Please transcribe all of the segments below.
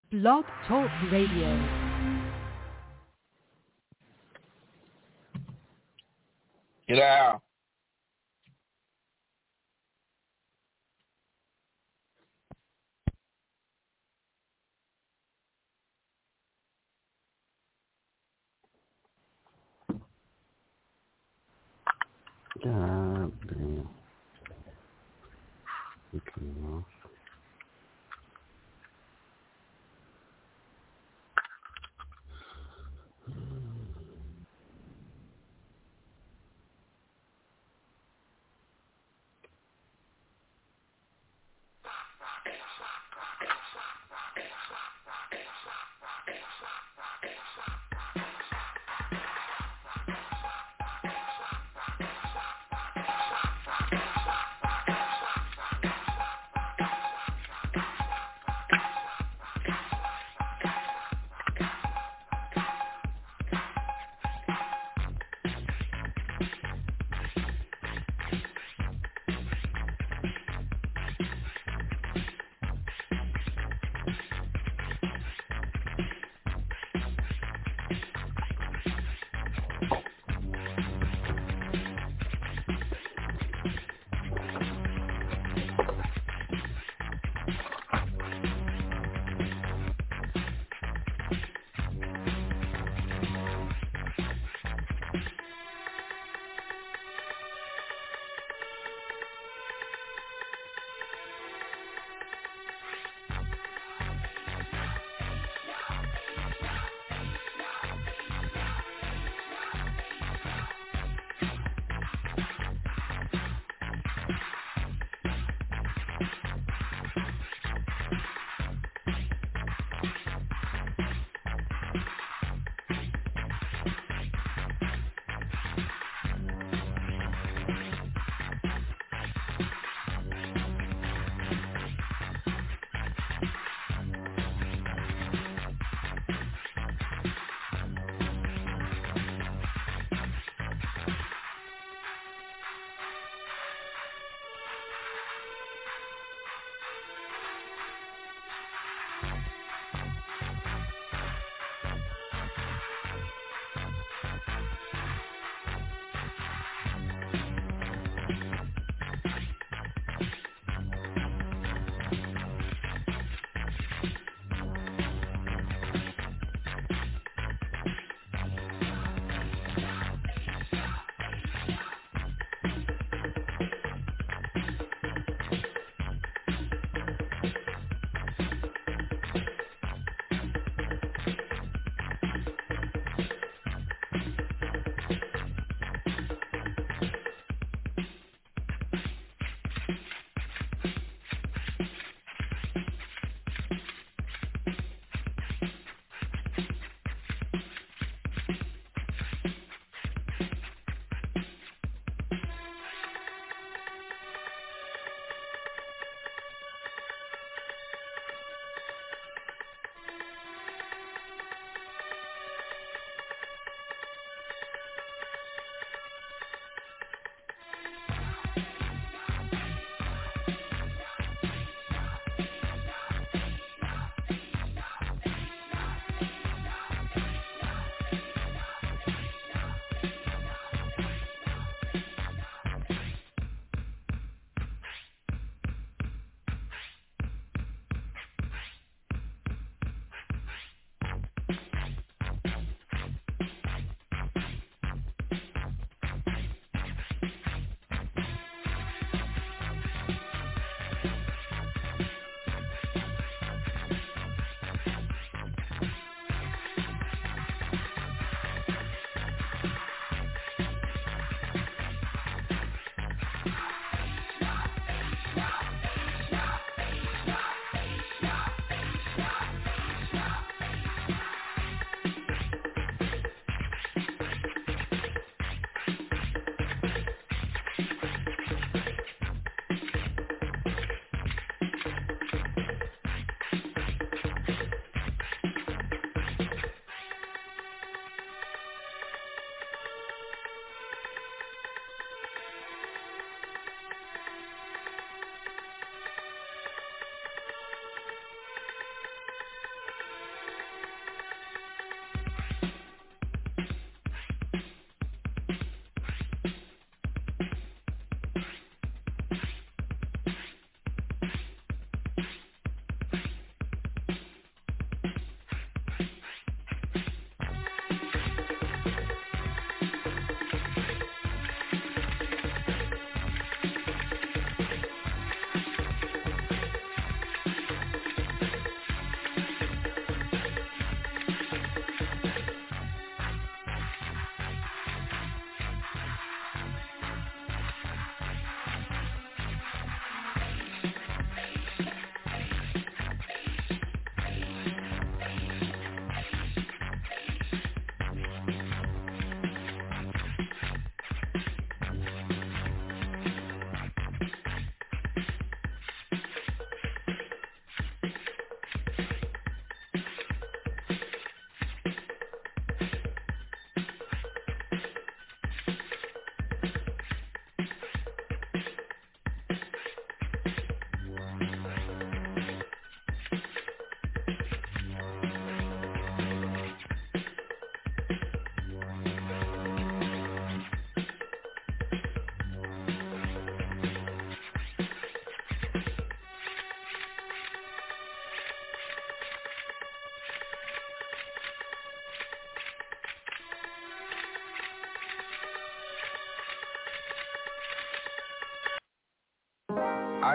Blog Talk Radio. Get out. God damn. Okay, well.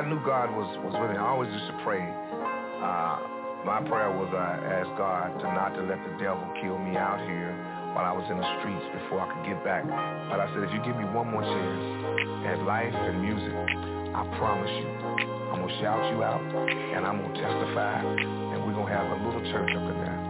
I knew God was with me, I always used to pray. My prayer was I asked God not to let the devil kill me out here while I was in the streets before I could get back. But I said, if you give me one more chance at life and music, I promise you, I'm going to shout you out and I'm going to testify and we're going to have a little church up in there.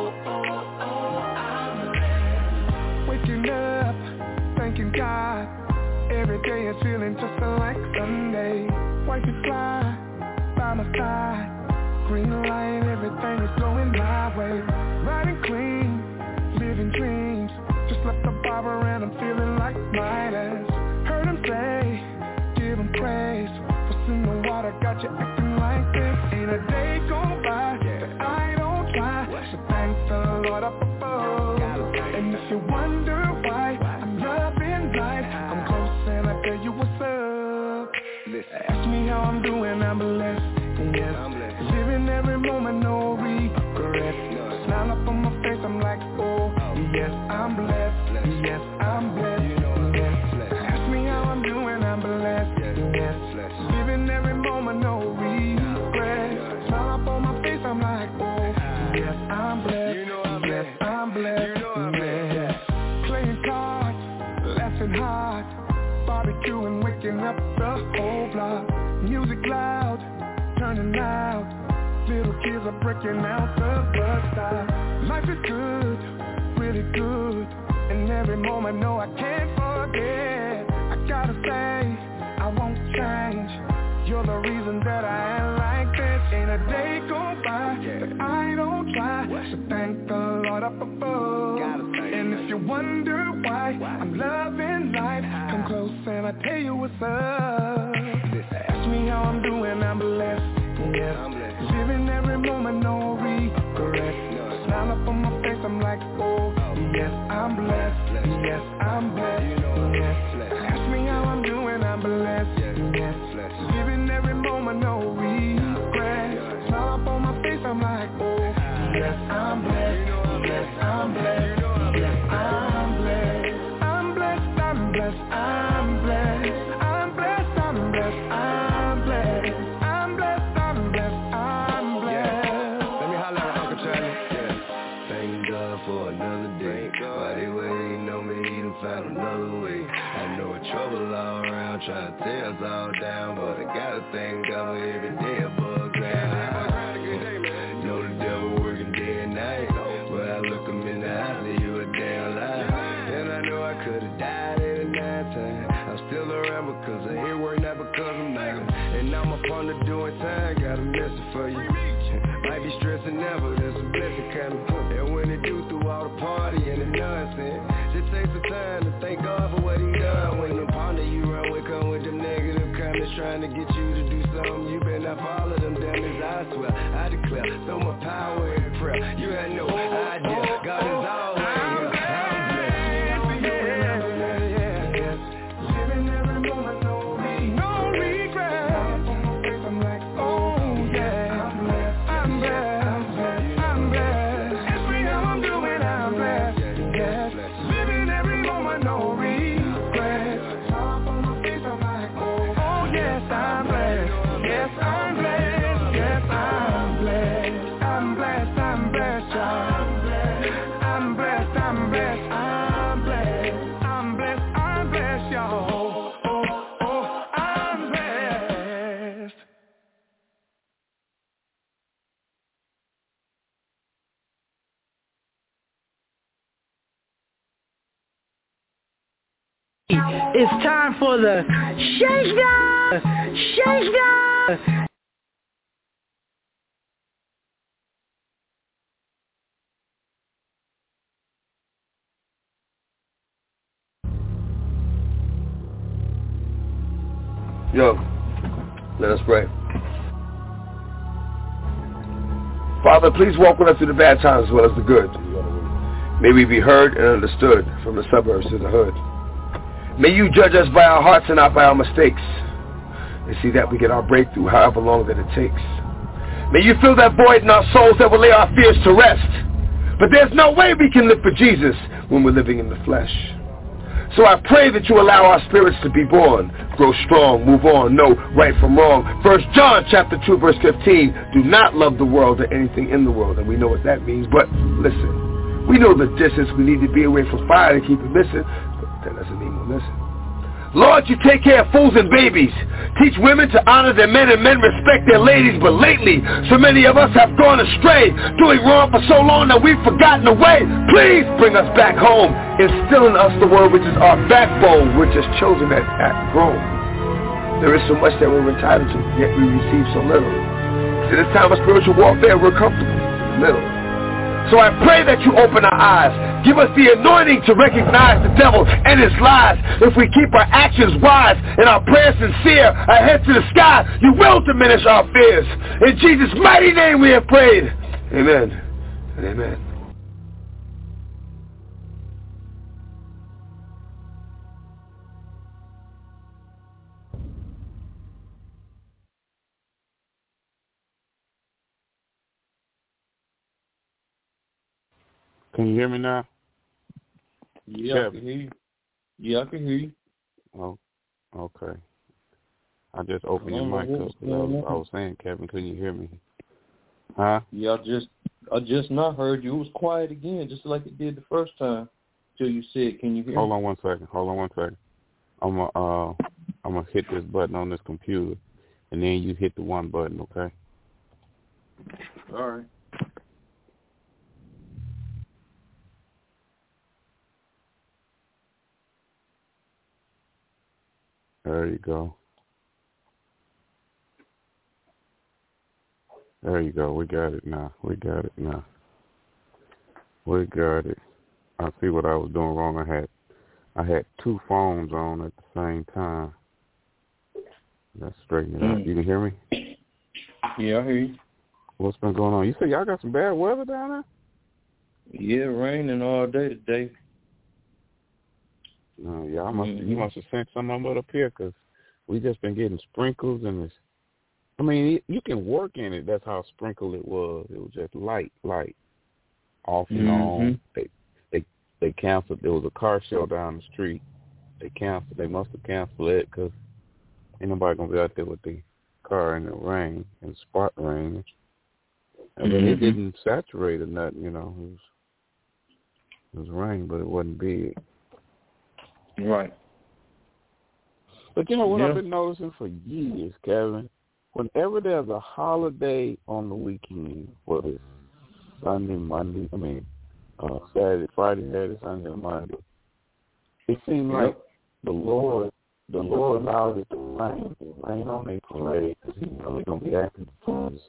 Waking up, thanking God. Every day is feeling just like Sunday. Wifey fly by my side. Green light, everything is going my way. Riding clean, living dreams. Just left the barber and I'm feeling like Midas. Heard him say, give him praise. What's in the water got you acting like this? Ain't a day go by that I don't try. So thank the Lord up above. And if you wonder why I'm loving life, I'm close and I tell you what's up. Ask me how I'm doing, I'm blessed. Yes, living every moment, no regret. Smile up on my face, I'm like, oh, yes, I'm blessed. Yes, I'm blessed. Yes, ask me how I'm doing, I'm blessed. Yes, living every moment, no regret. Smile up on my face, I'm like, oh, yes, I'm blessed. Yes, I'm blessed. Yes, playing cards, laughing hard, barbecuing, waking up the whole block. Music loud, turning out, little kids are breaking out the bus stop. Life is good, really good, and every moment, no, I can't forget. I gotta say, I won't change. You're the reason that I am like this. Ain't a day go by that I don't try. So thank the Lord up above. And if you wonder why I'm loving life, come close and I tell you what's up. Ask me how I'm doing, I'm blessed. Yes, living every moment, no regret. Smile up on my face, I'm like, oh, yes, I'm blessed. Yes, I'm blessed. Yes, ask me how I'm doing, I'm blessed. Yes, living every moment, no regret. Smile up on my face, I'm like, oh, yes, I'm blessed. Yes, I'm blessed. Yes, I'm blessed. I'm blessed, I'm blessed, I'm blessed. I'm blessed, I'm blessed, I'm blessed. Found another way. I know it's trouble all around, trying to tear us all down, but I gotta thank God for every day above ground. Know the devil working day and night, but I look him in the eye, say you a damn lie. And I know I could've died at a 9 time. I'm still around because of his work, not because I'm mad. And I'm up on the doing time, got a message for you. Might be stressing now, but there's a blessing coming. And when it do through all the party and the nonsense, just take some time to thank God for what he done. When the partner you run with come with them negative comments trying to get you to do something, you better not follow them damage. I swear, I declare, throw my power in prayer. You had no idea, God is always here. It's time for the Shakedown! Shakedown! Yo, let us pray. Father, please walk with us through the bad times as well as the good. May we be heard and understood from the suburbs to the hood. May you judge us by our hearts and not by our mistakes, and see that we get our breakthrough however long that it takes. May you fill that void in our souls that will lay our fears to rest. But there's no way we can live for Jesus when we're living in the flesh. So I pray that you allow our spirits to be born, grow strong, move on, know right from wrong. 1 John chapter 2 verse 15, do not love the world or anything in the world. And we know what that means, but listen, we know the distance we need to be away from fire to keep it missing, but that doesn't mean we'll listen. Lord, you take care of fools and babies. Teach women to honor their men and men respect their ladies. But lately, so many of us have gone astray, doing wrong for so long that we've forgotten the way. Please bring us back home. Instill in us the word which is our backbone. We're just children that act grown. There is so much that we're entitled to, yet we receive so little. In this time of spiritual warfare, we're comfortable in the middle. So I pray that you open our eyes. Give us the anointing to recognize the devil and his lies. If we keep our actions wise and our prayers sincere, our heads to the sky, you will diminish our fears. In Jesus' mighty name we have prayed. Amen and amen. Can you hear me now? Yeah, I can hear you. Yeah, I can hear you. Oh, okay. I just opened your mic up because I was saying, Kevin, couldn't you hear me? Huh? Yeah, I just not heard you. It was quiet again, just like it did the first time. Till you said, "Can you hear me?" Hold on one second. I'm gonna hit this button on this computer, and then you hit the one button, okay? All right. There you go. There you go. We got it now. We got it. I see what I was doing wrong. I had two phones on at the same time. Let's straighten it out. You can hear me? Yeah, I hear you. What's been going on? You said y'all got some bad weather down there? Yeah, raining all day today. You must have sent some of it up here because we just been getting sprinkles and it's. I mean, you can work in it. That's how sprinkled it was. It was just light, off and on. They canceled. There was a car show down the street. They canceled. They must have canceled it because ain't nobody gonna be out there with the car in the rain and spot rain. And then it didn't saturate or nothing. You know, it was rain, but it wasn't big. Right. But you know what I've been noticing for years, Kevin? Whenever there's a holiday on the weekend, whether it's Sunday, Monday, Saturday, Friday, Saturday, Sunday, Monday, it seems like the Lord allowed it to rain on their parade because He knows they're going to be acting tourists.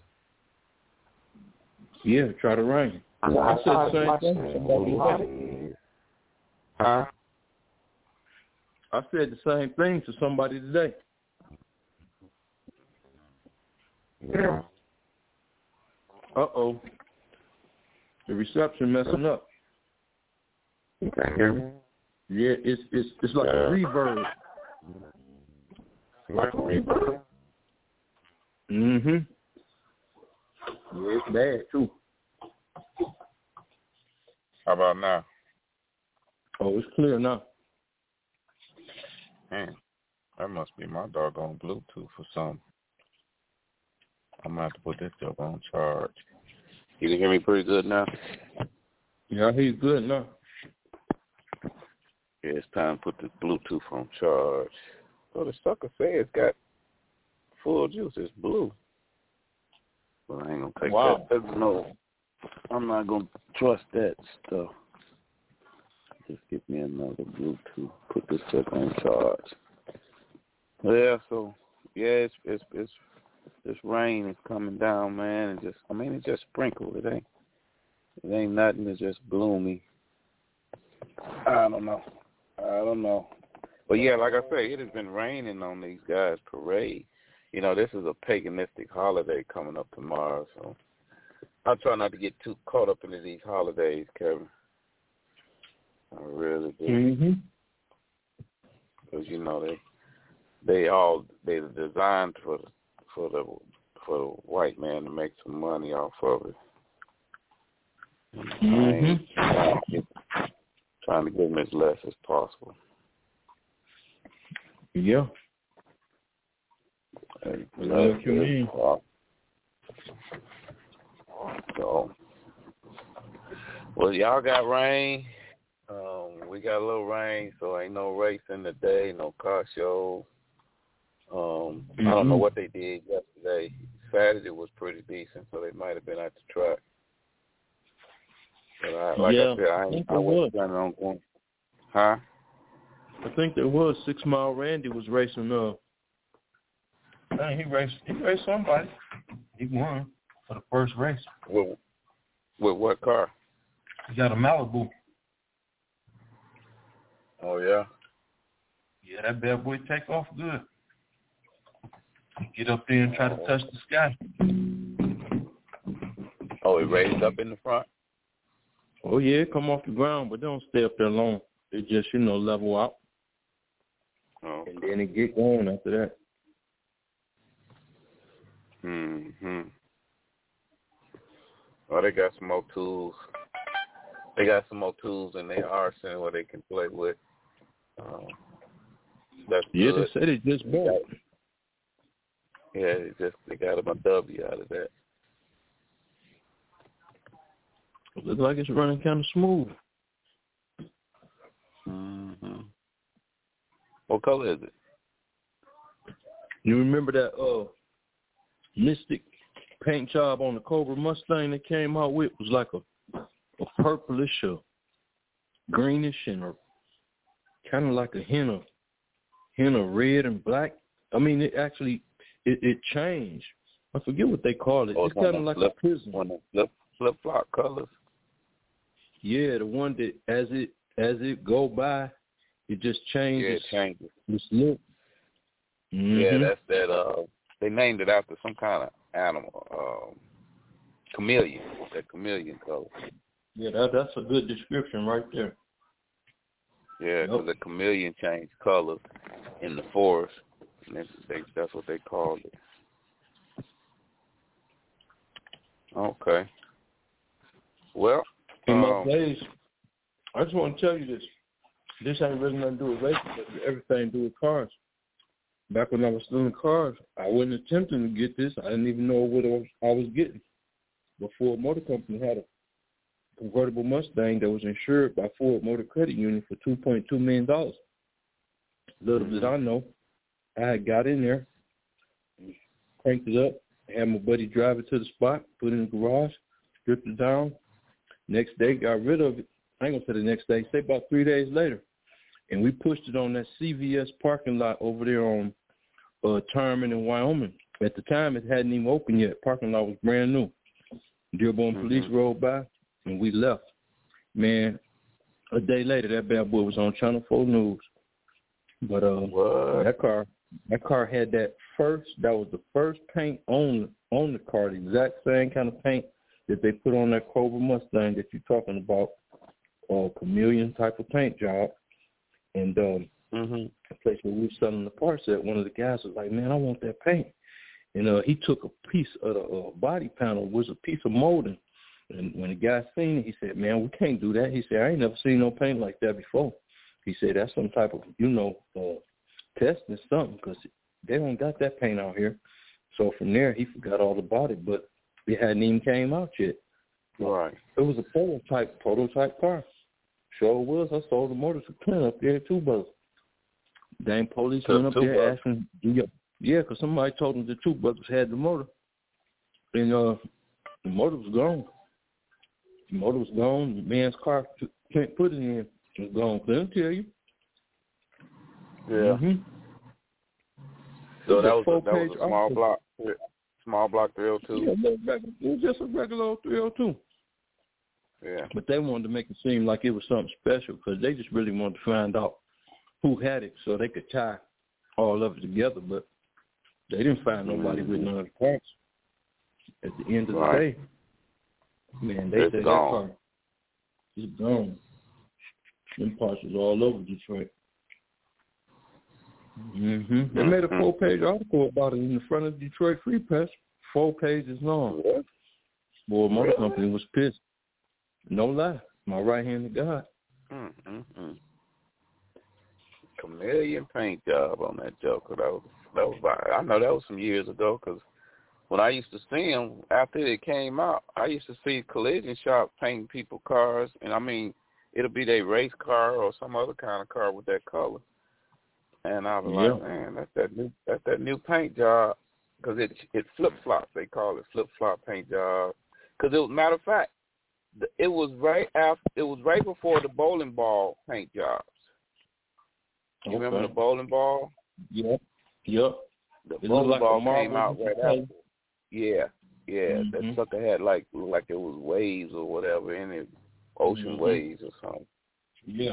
Yeah, try to rain. I said the same thing. Huh? I said the same thing to somebody today. Yeah. Uh-oh. The reception messing up. You can't hear me? Yeah, it's like a reverb. Like a reverb? Mm-hmm. Yeah, it's bad, too. How about now? Oh, it's clear now. Man, that must be my doggone Bluetooth or something. I'm going to have to put this stuff on charge. You can hear me pretty good now? Yeah, I hear you good now. Yeah, it's time to put the Bluetooth on charge. So the sucker says it's got full juice. It's blue. But I ain't going to take that. No, I'm not going to trust that stuff. Just get me another Bluetooth. Put this stuff on charge. Yeah, so, yeah, it's this rain is coming down, man. It just sprinkled. It ain't nothing. It's just gloomy. I don't know. But yeah, like I say, it has been raining on these guys' parade. You know, this is a paganistic holiday coming up tomorrow, so I try not to get too caught up into these holidays, Kevin. I really do. Because you know they're designed for the white man to make some money off of it. Trying to give them as less as possible. Yeah. What you mean? So, well, y'all got rain. We got a little rain, so ain't no racing today, no car show. I don't know what they did yesterday. Saturday was pretty decent, so they might have been at the track. But I said, I wasn't planning on going. Huh? I think there was 6 Mile Randy was racing. He raced somebody. He won for the first race. With what car? He got a Malibu. Oh yeah. Yeah, that bad boy take off good. Get up there and try to touch the sky. Oh, it raised up in the front? Oh, yeah, come off the ground, but they don't stay up there long. They just, level out. Oh. And then it get going after that. Well, they got some more tools. They got some more tools in their arsenal where they can play with. That's yeah, good. they said it just bought. Yeah, they got them a W out of that. It looks like it's running kind of smooth. What color is it? You remember that Mystic paint job on the Cobra Mustang that came out with? It was like a purplish or greenish and kind of like a hint of red and black. I mean, it changed. I forget what they call it. It's kind of like a prism. One of the flip-flop colors. Yeah, the one that as it go by, it just changes. Yeah, it changes. This look. Yeah, that's that. They named it after some kind of animal. Chameleon. That chameleon color. Yeah, that's a good description right there. Yeah, because the chameleon changed colors in the forest. And that's what they called it. Okay. Well, in my days, I just want to tell you this. This ain't really nothing to do with racing, but everything to do with cars. Back when I was still in cars, I wasn't attempting to get this. I didn't even know what I was getting. But Ford Motor Company had a convertible Mustang that was insured by Ford Motor Credit Union for $2.2 million. Little did I know, I had got in there, cranked it up, had my buddy drive it to the spot, put it in the garage, stripped it down. Next day, got rid of it. I ain't going to say the next day, say about 3 days later. And we pushed it on that CVS parking lot over there on Terman in Wyoming. At the time, it hadn't even opened yet. Parking lot was brand new. Dearborn police rolled by, and we left. Man, a day later, that bad boy was on Channel 4 News. But that car had that was the first paint on the car, the exact same kind of paint that they put on that Cobra Mustang that you're talking about, chameleon type of paint job. And the place where we were selling the parts at, one of the guys was like, man, I want that paint. And he took a piece of the body panel, was a piece of molding. And when the guy seen it, he said, man, we can't do that. He said, I ain't never seen no paint like that before. He said, that's some type of, testing something, because they don't got that paint out here. So from there, he forgot all about it, but it hadn't even came out yet. Right. It was a prototype car. Sure was. I sold the motor to Clint up there at Two Brothers. Dang police went up there asking, because somebody told them the Two Brothers had the motor. And the motor was gone. The man's car Clint put it in. It was gone. Clint tell you. Yeah. So that was a small block 302. Yeah, it was just a regular old 302. Yeah. But they wanted to make it seem like it was something special because they just really wanted to find out who had it so they could tie all of it together. But they didn't find nobody with none of the parts. At the end of the day, man, they said that car is gone. Them parts was all over Detroit. They made a 4-page article about it in the front of Detroit Free Press. 4 pages long. Boy, Motor Company was pissed. No lie. My right hand to God. chameleon paint job on that Joker. I know that was some years ago because when I used to see them, after it came out, I used to see collision shop painting people cars, and I mean, it'll be their race car or some other kind of car with that color. And I was like, man, that's that new paint job, because it flip flops. They call it flip flop paint job. Because matter of fact, it was right before the bowling ball paint jobs. You remember the bowling ball? Yep. The bowling ball came out right after. Yeah. That sucker had like it was waves or whatever in it, ocean waves or something. Yeah.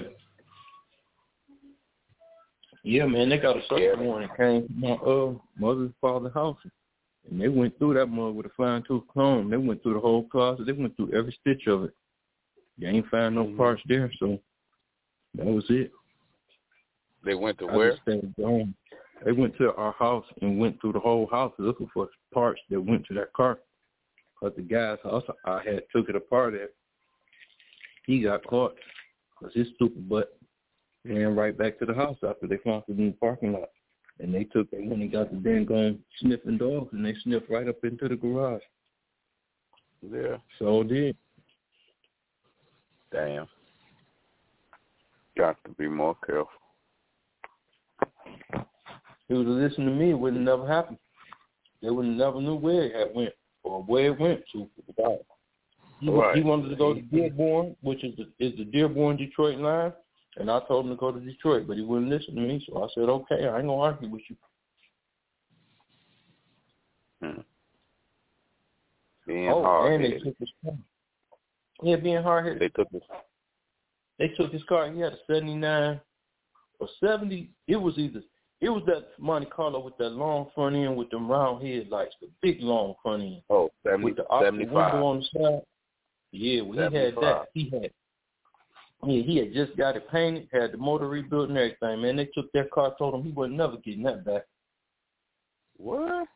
Yeah, man, they got a sucker one that came from my mother's father's house. And they went through that mug with a fine tooth comb. They went through the whole closet. They went through every stitch of it. You ain't find no parts there, so that was it. They went to where? They went to our house and went through the whole house looking for parts that went to that car. But the guy's house, I had took it apart at. He got caught because his stupid butt ran right back to the house after they found it in the parking lot. And they went and got the dang sniffing dogs, and they sniffed right up into the garage. Yeah. So did. Damn. Got to be more careful. If he would have listened to me, it would have never happened. They would have never knew where it had went or where it went to. He wanted to go to Dearborn, which is the Dearborn Detroit line, and I told him to go to Detroit, but he wouldn't listen to me, so I said, okay, I ain't going to argue with you. Being hard-headed. And they took his car. Yeah, being hard-headed. They took his car. He had a 79 or 70. It was that Monte Carlo with that long front end with them round headlights, the big long front end. Oh, 70, with the 75. window on the side. Yeah, well, he had that. He had just got it painted, had the motor rebuilt and everything, man. They took that car, told him he wasn't never getting that back. What?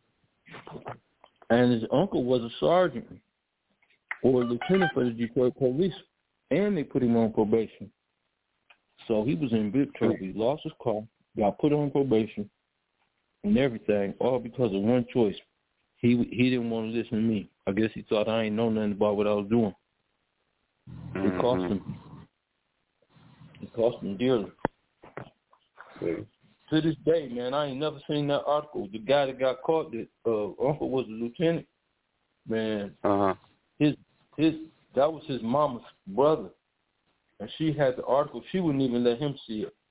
And his uncle was a sergeant or a lieutenant for the Detroit police, and they put him on probation. So he was in big trouble. He lost his car, got put on probation, and everything, all because of one choice. He didn't want to listen to me. I guess he thought I ain't know nothing about what I was doing. It cost him. It cost him dearly. To this day, man, I ain't never seen that article. The guy that got caught, that uncle was a lieutenant. Man, that was his mama's brother, and she had the article. She wouldn't even let him see it.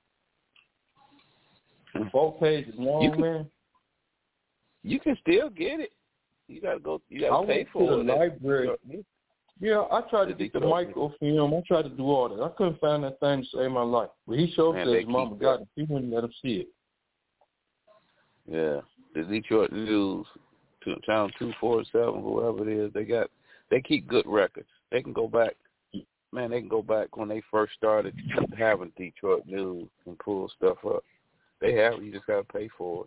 4 pages long, man. You can still get it. You gotta go. You gotta pay for it. I went to the library. Yeah, I tried to get the microfilm. I tried to do all that. I couldn't find that thing to save my life. But he showed that his mama got it. He wouldn't let him see it. Yeah, the Detroit News, Channel 247, whoever it is, they keep good records. They can go back. Man, they can go back when they first started having Detroit News and pull stuff up. They have. You just gotta pay for it.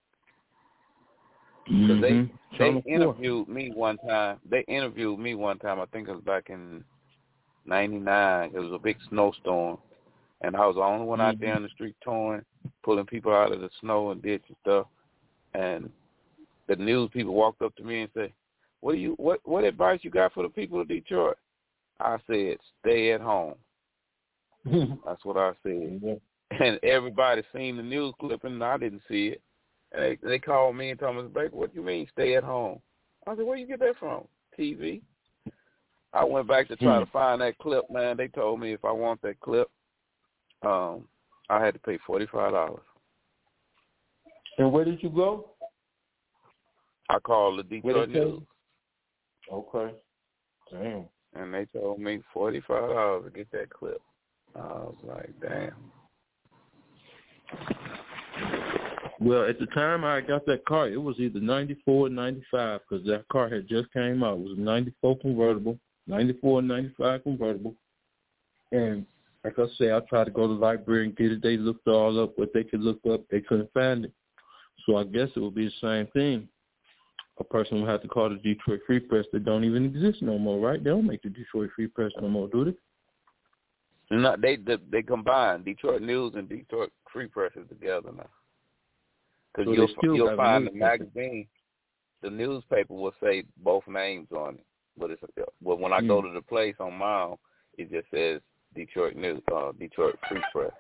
Because they interviewed me one time. I think it was back in '99. It was a big snowstorm, and I was the only one out there in the street touring, pulling people out of the snow and ditch and stuff. And the news people walked up to me and said, "What advice you got for the people of Detroit?" I said, "Stay at home." That's what I said. And everybody seen the news clipping, and I didn't see it. And they called me and told me, "Baker, what do you mean stay at home?" I said, "Where you get that from?" TV. I went back to try to find that clip, man. They told me if I want that clip, I had to pay $45. And where did you go? I called the Detroit News. Okay. Damn. And they told me $45 to get that clip. I was like, damn. Well, at the time I got that car, it was either 94 or 95 because that car had just came out. It was a 94 convertible, 94 and 95 convertible. And like I say, I tried to go to the library and get it. They looked all up what they could look up. They couldn't find it. So I guess it would be the same thing. A person would have to call the Detroit Free Press that don't even exist no more, right? They don't make the Detroit Free Press no more, do No, they combine Detroit News and Detroit Free Press together now. Because so you'll find the magazine, the newspaper will say both names on it, but when I go to the place on mine, it just says Detroit News, Detroit Free Press,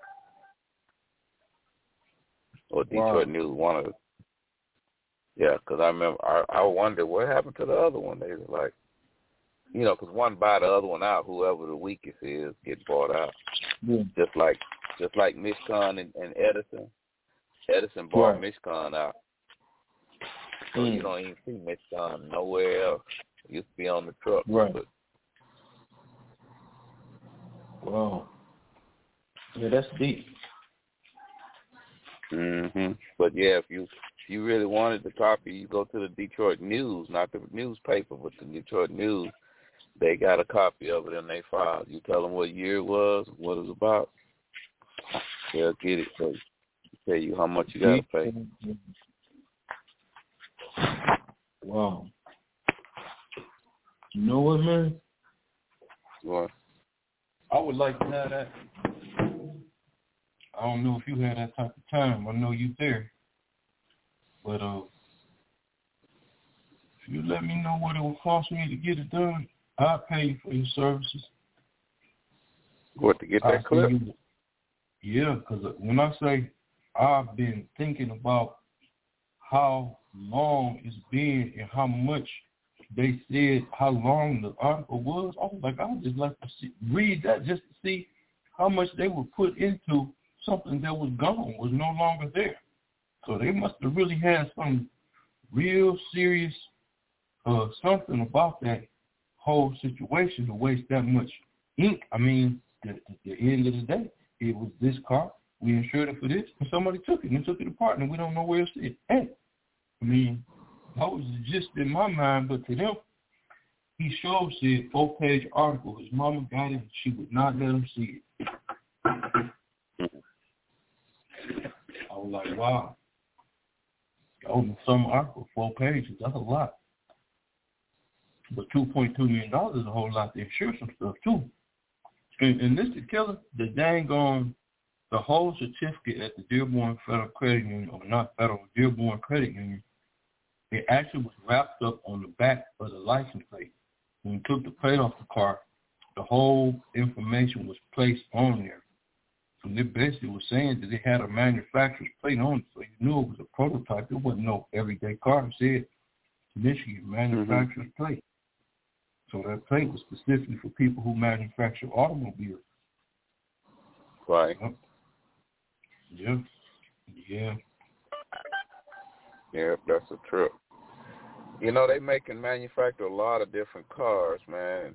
or Detroit News. One of the, because I remember I wondered what happened to the other one. They were like, because one buy the other one out, whoever the weakest is get bought out. Yeah. Just like Mishcon and Edison. Edison bought Mishcon out. So you don't even see Mishcon nowhere else. It used to be on the truck. Right. But, wow. Yeah, that's deep. But yeah, if you really wanted the copy, you go to the Detroit News, not the newspaper, but the Detroit News. They got a copy of it in their file. You tell them what year it was, what it was about. They'll get it for you. Tell you how much you got to pay. Wow. You know what, man? What? I would like to have that. I don't know if you had that type of time. I know you there. But if you let me know what it would cost me to get it done, I'll pay you for your services. What, to get that clip? Yeah, because when I say I've been thinking about how long it's been and how much they said how long the article was, I was like, I would just like to read that just to see how much they would put into something that was gone, was no longer there. So they must have really had some real serious something about that whole situation to waste that much ink. I mean, at the end of the day, it was this car. We insured it for this, and somebody took it and took it apart, and we don't know where it's at. I mean, that was just in my mind, but to them, he sure said 4-page article. His mama got it, and she would not let him see it. I was like, wow. Some article, 4 pages, that's a lot. But $2.2 million is a whole lot to insure some stuff, too. And this is killing the the whole certificate at the Dearborn Federal Credit Union, or not Federal, Dearborn Credit Union, it actually was wrapped up on the back of the license plate. When we took the plate off the car, the whole information was placed on there. So they basically was saying that they had a manufacturer's plate on it, so you knew it was a prototype. It wasn't no everyday car. It said Michigan manufacturer's plate. So that plate was specifically for people who manufacture automobiles. Right. Yeah. Yeah, that's a trip. They make and manufacture a lot of different cars, man.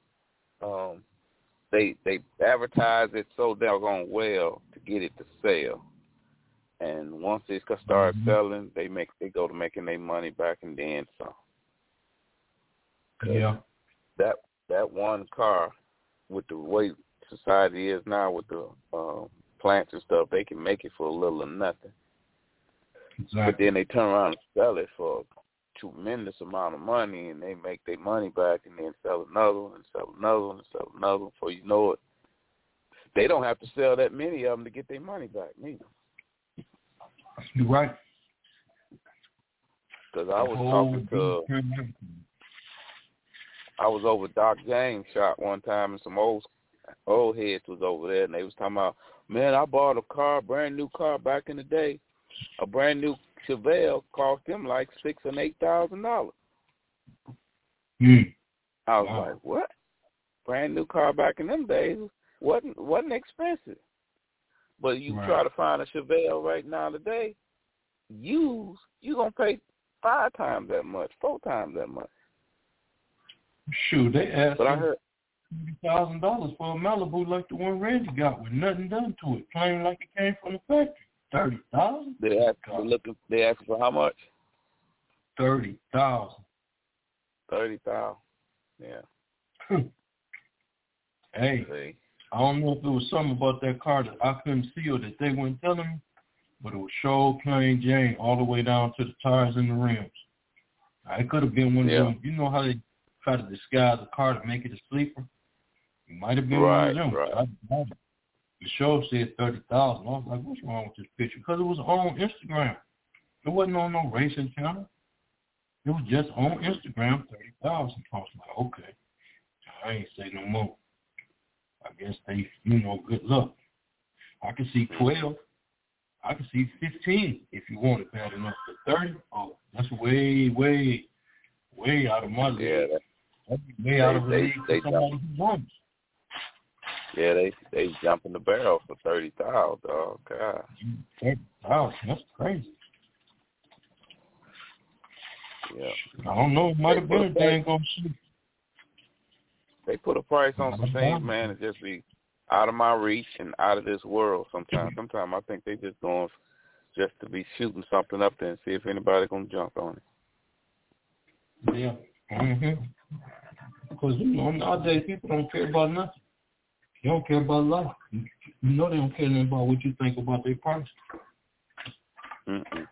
They advertise it so doggone well to get it to sell. And once it starts selling, they go to making their money back and then some. Yeah. That one car, with the way society is now with the plants and stuff, they can make it for a little or nothing. Exactly. But then they turn around and sell it for a tremendous amount of money, and they make their money back and then sell another one and sell another one and sell another one. Before you know it, they don't have to sell that many of them to get their money back, neither. You're right. Because I was over Doc James' shop one time, and some old heads was over there, and they was talking about, man, I bought a brand new car back in the day. A brand new Chevelle cost them like $6,000 and $8,000. I was like, what? Brand new car back in them days wasn't expensive. But you try to find a Chevelle right now today, you're gonna pay 5 times that much, 4 times that much. Shoot, they asked $30,000 for a Malibu like the one Randy got with nothing done to it, plain like it came from the factory. 30,000. They asked for how much? 30,000. 30,000. Yeah. Hey, see. I don't know if it was something about that car that I couldn't see or that they weren't telling me, but it was so plain Jane all the way down to the tires and the rims. It could have been one of them. You know how they try to disguise a car to make it a sleeper? It might have been one of them. Right. The show said 30,000. I was like, what's wrong with this picture? Because it was on Instagram. It wasn't on no racing channel. It was just on Instagram, 30,000. I was like, okay. I ain't say no more. I guess they, good luck. I can see 12. I can see 15 if you want it bad enough. But 30, oh, that's way, way, way out of my league. Yeah, that's way out of the league for somebody who runs. Yeah, they jumping the barrel for 30,000. Oh God. 30,000. That's crazy. Yeah. I don't know. It might have been a dang on shit. They put a price on some things, man, that just be out of my reach and out of this world sometimes. Sometimes I think they just going just to be shooting something up there and see if anybody going to jump on it. Yeah. Mm-hmm. Because, nowadays people don't care about nothing. They don't care about life. They don't care nothing about what you think about their price. Mm-mm.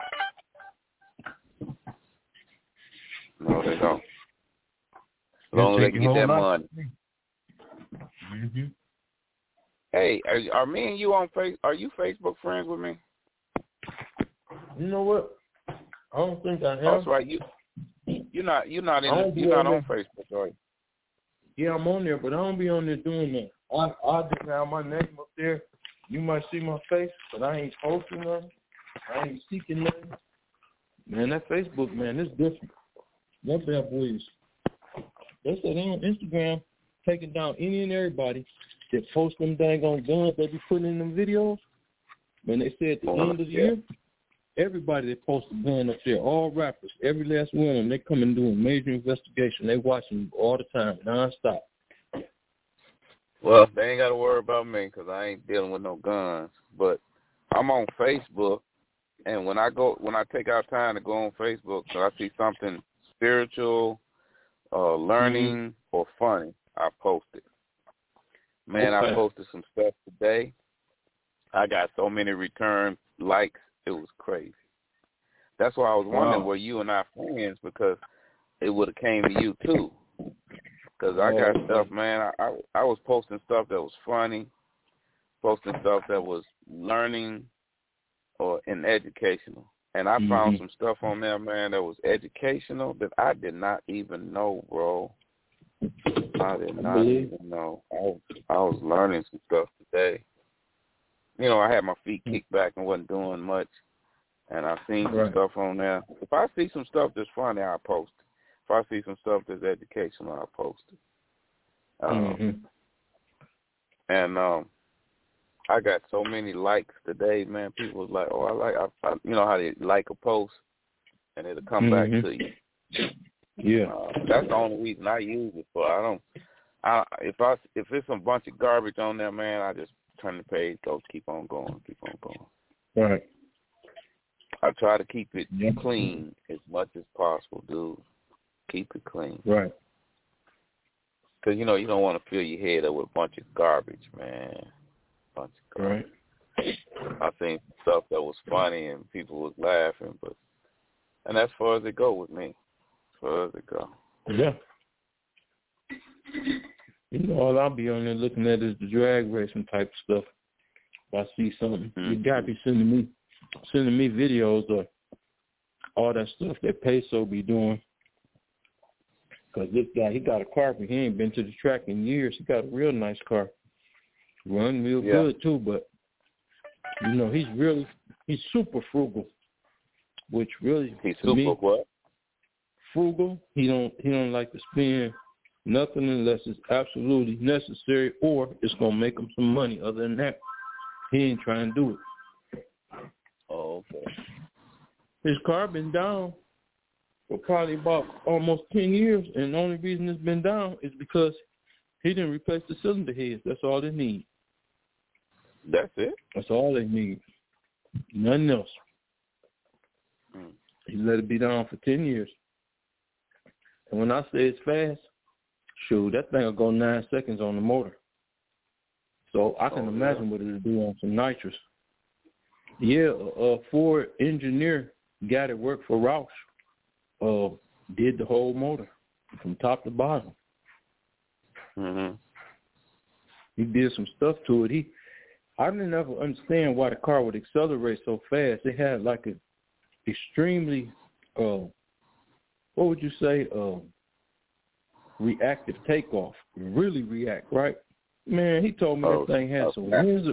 No, they don't. As long as they can get that money. Mm-hmm. Hey, are me and you on are you Facebook friends with me? You know what? I don't think I am. Oh, that's right. You're not on Facebook, are you? Yeah, I'm on there, but I don't be on there doing that. I just have my name up there. You might see my face, but I ain't posting nothing. I ain't seeking nothing. Man, that Facebook, man, it's different. That bad boy is. They said they on Instagram taking down any and everybody that post them dang on guns they be putting in them videos. And they said at the end of the year, everybody that posts a gun up there, all rappers, every last one of them, they come and do a major investigation. They watching you all the time, nonstop. Well, they ain't got to worry about me because I ain't dealing with no guns. But I'm on Facebook, and when I take out time to go on Facebook, so I see something spiritual, learning, or funny, I post it. Man, I posted some stuff today. I got so many return likes, it was crazy. That's why I was wondering, were you and I friends, because it would have came to you too. Because I got stuff, man. I was posting stuff that was funny, posting stuff that was learning or educational. And I found some stuff on there, man, that was educational that I did not even know, bro. I did not even know. I was learning some stuff today. I had my feet kicked back and wasn't doing much. And I seen some stuff on there. If I see some stuff that's funny, I'll post it. If I see some stuff that's educational, I'll post it. And I got so many likes today, man. People was like, "Oh, I you know how they like a post, and it'll come back to you." Yeah, that's the only reason I use it for. If it's a bunch of garbage on there, man, I just turn the page, keep on going. Right. I try to keep it clean as much as possible, dude. Keep it clean. Right. Because, you don't want to fill your head up with a bunch of garbage, man. Right. I seen stuff that was funny and people was laughing, and that's as far as it go with me. As far as it go. Yeah. All I'll be on there looking at is the drag racing type stuff. If I see something, you got to be sending me videos of all that stuff that Peso be doing. Because this guy, he got a car, but he ain't been to the track in years. He got a real nice car. Run real good too, but he's super frugal, which really he's super what? Frugal. He don't like to spend nothing unless it's absolutely necessary or it's gonna make him some money. Other than that, he ain't trying to do it. Oh, okay. His car been down for probably about almost 10 years, and the only reason it's been down is because he didn't replace the cylinder heads. That's all they need. That's it? That's all they need. Nothing else. He let it be down for 10 years. And when I say it's fast, shoot, that thing will go 9 seconds on the motor. So I can imagine what it'll do on some nitrous. Yeah, a Ford engineer guy that worked for Roush did the whole motor from top to bottom. He did some stuff to it. I didn't ever understand why the car would accelerate so fast. It had like a extremely, what would you say, reactive takeoff. Really react, right? Man, he told me that thing had some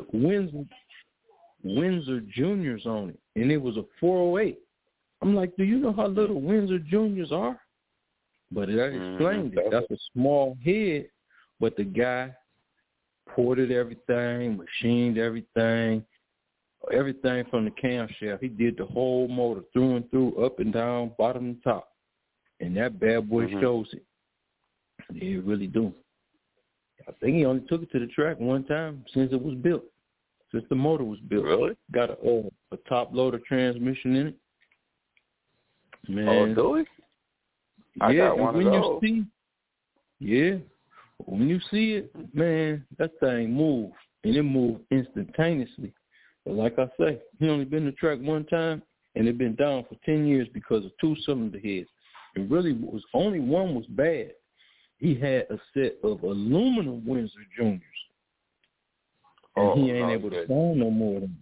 Windsor Juniors on it, and it was a 408. I'm like, do you know how little Windsor Juniors are? But that explained it. That's a small head, but the guy ported everything, machined everything from the camshaft. He did the whole motor through and through, up and down, bottom and top. And that bad boy shows it. It really do. I think he only took it to the track one time since it was built, since the motor was built. Really? Got a top loader transmission in it. Man. Oh, do it? I got one of those. When you see it, man, that thing moved, and it moved instantaneously. But like I say, he only been to the track one time, and it been down for 10 years because of 2-cylinder heads. And really, was only one was bad. He had a set of aluminum Windsor Juniors, and he ain't able to find no more of them.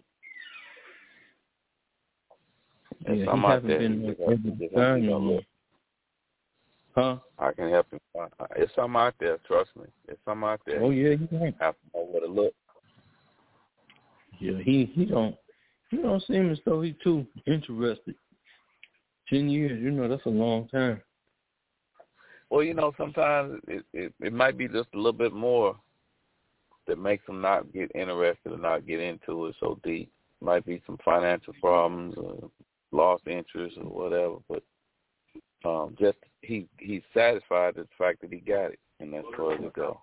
Yeah, he haven't been able to find no more. Huh? I can help him. It's something out there, trust me. It's something out there. Oh, yeah, he can. I have to know what it looks. Yeah, he don't seem as though he's too interested. 10 years, that's a long time. Well, sometimes it might be just a little bit more that makes them not get interested or not get into it so deep. Might be some financial problems or lost interest or whatever, but just he's satisfied with the fact that he got it, and that's where to go.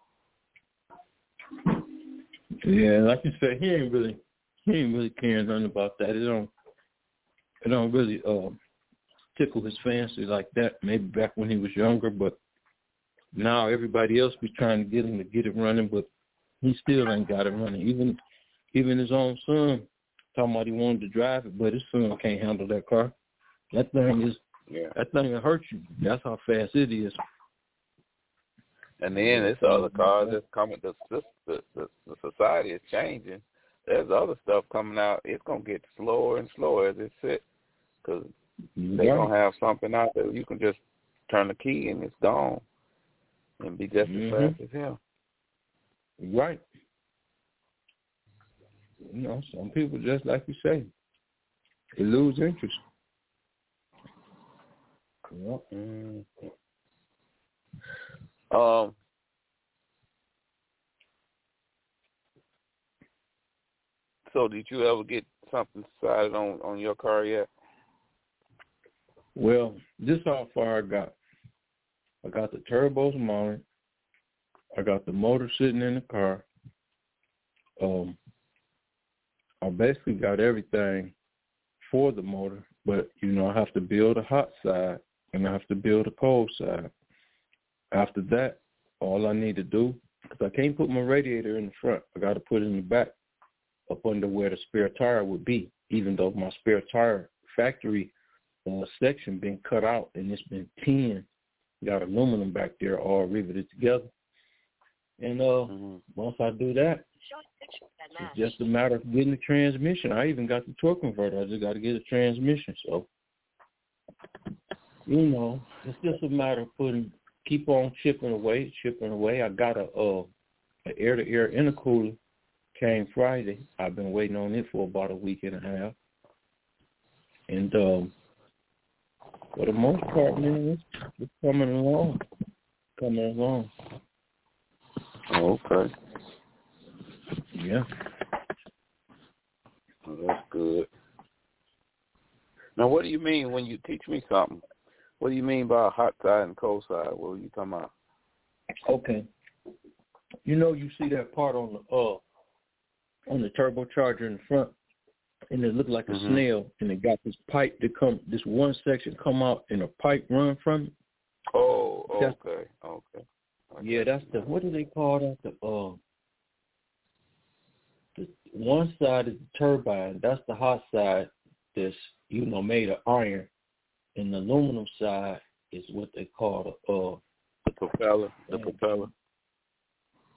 Yeah, like you said, he ain't really caring nothing about that. It don't really tickle his fancy like that. Maybe back when he was younger, but now everybody else be trying to get him to get it running, but he still ain't got it running. Even his own son talking about he wanted to drive it, but his son can't handle that car. That thing will hurt you. That's how fast it is. And then there's other cars that's coming. The society is changing. There's other stuff coming out. It's gonna get slower and slower as it sits, because they're gonna have something out there you can just turn the key and it's gone, and be just as fast as him. Right. Some people, just like you say, they lose interest. Yep. So did you ever get something decided on your car yet? Well, this is how far I got. I got the turbos mounted. I got the motor sitting in the car. I basically got everything for the motor, but, I have to build a hot side and I have to build a cold side. After that, all I need to do, because I can't put my radiator in the front, I got to put it in the back up under where the spare tire would be, even though my spare tire factory section been cut out and it's been tin. Got aluminum back there all riveted together. And once I do that, it's just a matter of getting the transmission. I even got the torque converter. I just got to get a transmission. So, it's just a matter of keep on chipping away. I got a air-to-air intercooler. Came Friday. I've been waiting on it for about a week and a half. And for the most part, man, it's coming along. Oh, okay. Yeah. Well, that's good. Now, what do you mean when you teach me something? What do you mean by a hot side and cold side? What are you talking about? Okay. You see that part on the turbocharger in the front, and it looked like a snail, and it got this pipe this one section come out and a pipe run from it. Oh, okay. Yeah, that's what do they call that? The one side is the turbine. That's the hot side that's, made of iron. And the aluminum side is what they call the propeller. The propeller.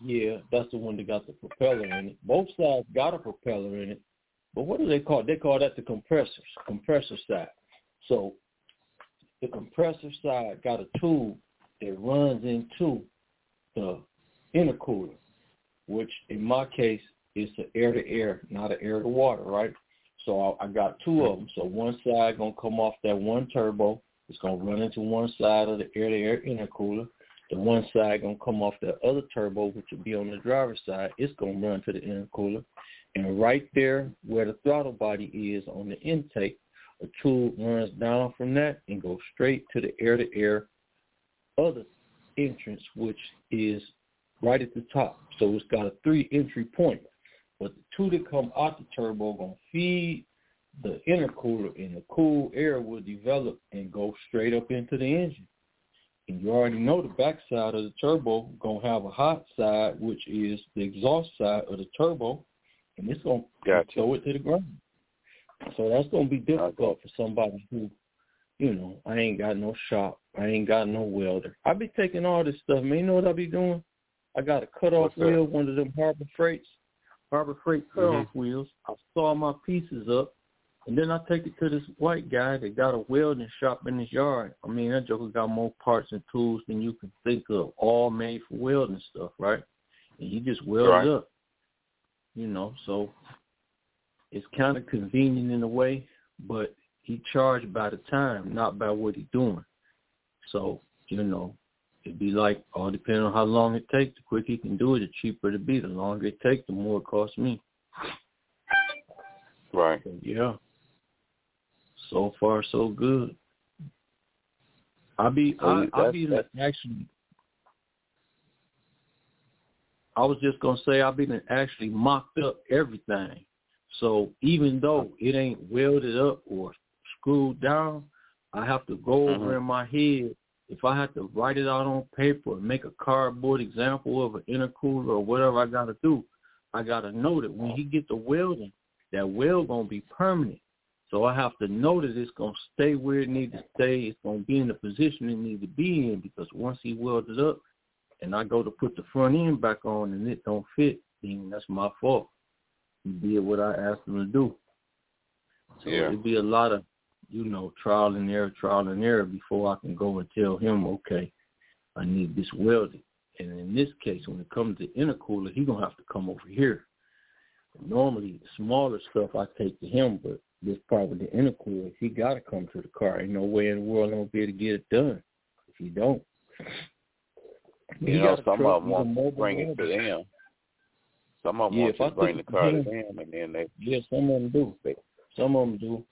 Yeah, that's the one that got the propeller in it. Both sides got a propeller in it. But what do they call it? They call that the compressor side. So the compressor side got a tube that runs into the intercooler, which in my case is an air-to-air, not an air-to-water, right? So I got two of them. So one side going to come off that one turbo. It's going to run into one side of the air-to-air intercooler. The one side going to come off the other turbo, which will be on the driver's side. It's going to run to the intercooler. And right there where the throttle body is on the intake, a tube runs down from that and goes straight to the air-to-air other entrance, which is right at the top. So it's got a 3 entry point. But the two that come out the turbo are going to feed the intercooler, and the cool air will develop and go straight up into the engine. And you already know the back side of the turbo going to have a hot side, which is the exhaust side of the turbo, and it's going to throw it to the ground. So that's going to be difficult for somebody who, I ain't got no shop. I ain't got no welder. I be taking all this stuff, man. You know what I be doing? I got a cutoff wheel, one of them Harbor Freight cutoff wheels. I saw my pieces up, and then I take it to this white guy that got a welding shop in his yard. I mean, that joker got more parts and tools than you can think of, all made for welding stuff, right? And he just welds up, so it's kind of convenient in a way, but he charged by the time, not by what he's doing. So, it'd be like, all depending on how long it takes, the quicker he can do it, the cheaper it'll be. The longer it takes, the more it costs me. Right. So, yeah. So far, so good. I was just going to say, I've been actually mocked up everything. So even though it ain't welded up or screwed down, I have to go over in my head. If I have to write it out on paper or make a cardboard example of an intercooler or whatever I got to do, I got to know that when he get the welding, that weld going to be permanent. So I have to know that it's going to stay where it needs to stay. It's going to be in the position it needs to be in, because once he welded up and I go to put the front end back on and it don't fit, then that's my fault. He did what I asked him to do. So it'd be a lot of, trial and error before I can go and tell him, okay, I need this welded. And in this case, when it comes to intercooler, he's going to have to come over here. Normally, the smaller stuff I take to him, but this part with the intercooler, he got to come to the car. Ain't no way in the world I'm going to be able to get it done if he don't. Some of them won't bring it to them. Some of them want to bring the car to them, and then they... Yeah, some of them do. Some of them do.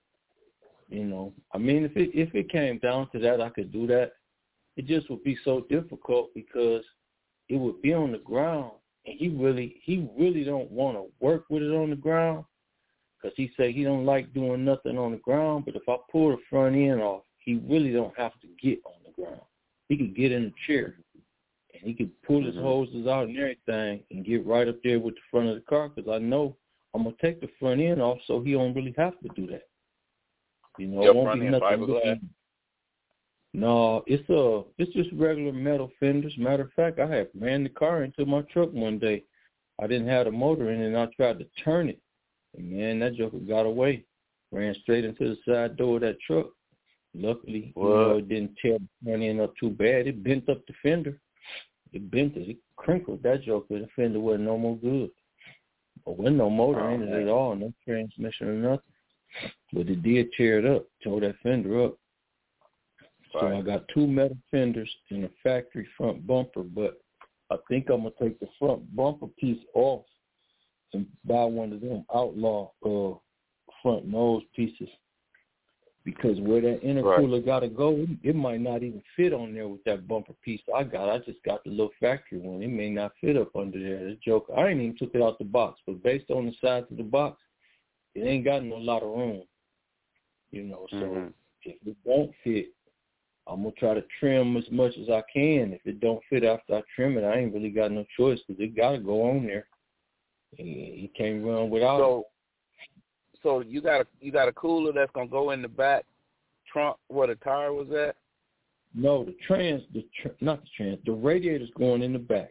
I mean, if it came down to that, I could do that. It just would be so difficult because it would be on the ground, and he really don't want to work with it on the ground, because he say he don't like doing nothing on the ground. But if I pull the front end off, he really don't have to get on the ground. He could get in a chair, and he could pull his hoses out and everything and get right up there with the front of the car, because I know I'm going to take the front end off so he don't really have to do that. It won't be nothing. No, it's just regular metal fenders. Matter of fact, I had ran the car into my truck one day. I didn't have the motor in it, and I tried to turn it. And, man, that joker got away. Ran straight into the side door of that truck. Luckily, it didn't tear the front end up too bad. It bent up the fender. It bent it. It crinkled that joker. The fender wasn't no more good. But wasn't no motor in it at all, no transmission or nothing. But it did tear it up, tore that fender up. So I got 2 metal fenders and a factory front bumper, but I think I'm going to take the front bumper piece off and buy one of them outlaw front nose pieces, because where that intercooler got to go, it might not even fit on there with that bumper piece I just got the little factory one. It may not fit up under there. The joke, I ain't even took it out the box, but based on the size of the box, it ain't got no lot of room, so if it don't fit, I'm going to try to trim as much as I can. If it don't fit after I trim it, I ain't really got no choice, because it got to go on there. You can't run without it. So you got a cooler that's going to go in the back trunk where the tire was at? No, the radiator's going in the back.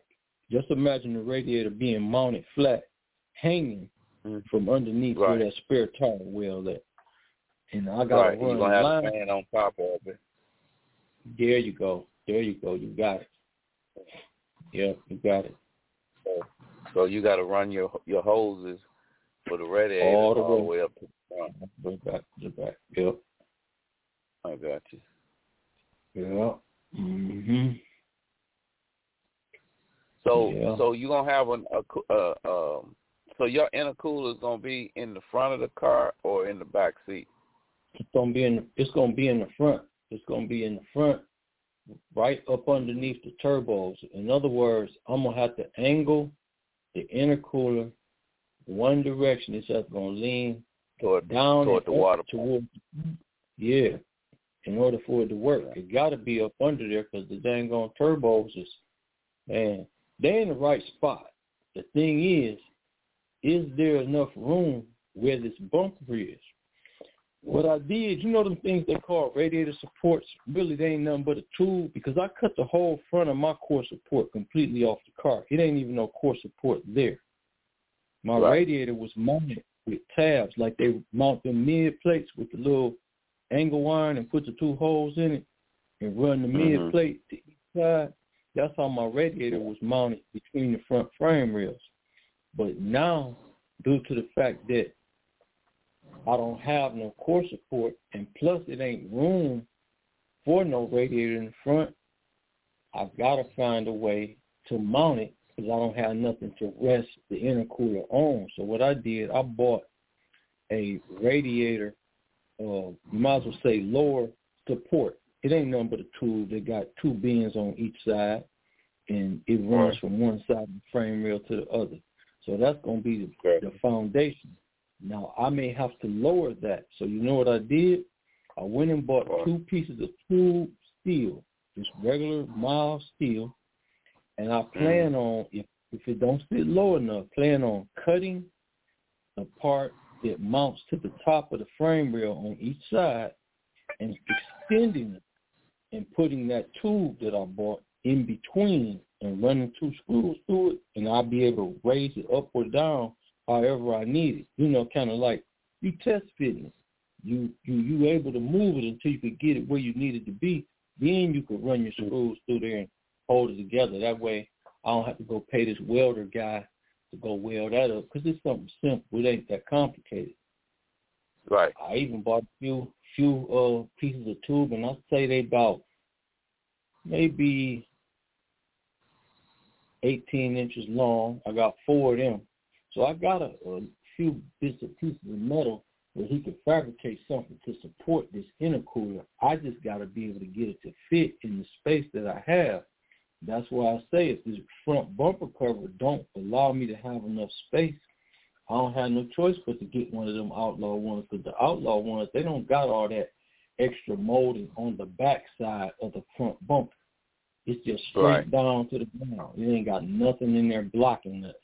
just imagine the radiator being mounted flat, hanging from underneath where that spare tire well at. And I got to run you're going to have a fan on top of it. There you go. You got it. Yeah, you got it. So you got to run your hoses for the radiator all the way up to the front. The back. Yep. I got you. Yeah. Mm-hmm. So you're going to have so your intercooler is going to be in the front of the car or in the back seat? It's going to be in the front. It's going to be in the front, right up underneath the turbos. In other words, I'm going to have to angle the intercooler one direction. It's just going to lean toward the water. Yeah, in order for it to work. It got to be up under there because the dang on turbos they're in the right spot. The thing is there enough room where this bumper is? What I did, them things they call radiator supports, really they ain't nothing but a tool because I cut the whole front of my core support completely off the car. It ain't even no core support there. My radiator was mounted with tabs, like they mount them mid plates with the little angle iron and put the two holes in it and run the mid plate to each side. That's how my radiator was mounted between the front frame rails. But now, due to the fact that I don't have no core support, and plus it ain't room for no radiator in the front, I've got to find a way to mount it because I don't have nothing to rest the intercooler on. So what I did, I bought a radiator, you might as well say lower support. It ain't nothing but a tool that got two bends on each side, and it runs from one side of the frame rail to the other. So that's going to be the foundation. Now, I may have to lower that. So you know what I did? I went and bought 2 pieces of tube steel, just regular mild steel, and I plan on, if it don't sit low enough, plan on cutting the part that mounts to the top of the frame rail on each side and extending it and putting that tube that I bought in between and running 2 screws through it, and I'll be able to raise it up or down however I need it. Kind of like you test fitting it. You able to move it until you could get it where you need it to be. Then you could run your screws through there and hold it together. That way I don't have to go pay this welder guy to go weld that up because it's something simple. It ain't that complicated. Right. I even bought a few pieces of tube, and I'd say they about maybe 18 inches long. I got 4 of them. So I got a few bits of pieces of metal where he could fabricate something to support this intercooler. I just got to be able to get it to fit in the space that I have. That's why I say if this front bumper cover don't allow me to have enough space, I don't have no choice but to get one of them outlaw ones, because the outlaw ones, they don't got all that extra molding on the back side of the front bumper. It's just straight down to the ground. It ain't got nothing in there blocking it.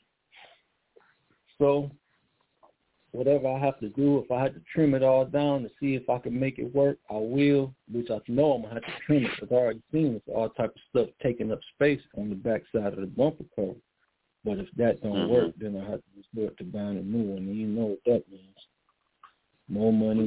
So whatever I have to do, if I had to trim it all down to see if I can make it work, I will, which I know I'm going to have to trim it because I already seen it's all type of stuff taking up space on the back side of the bumper cover. But if that don't work, then I have to resort to buying a new one, and you know what that means. More money.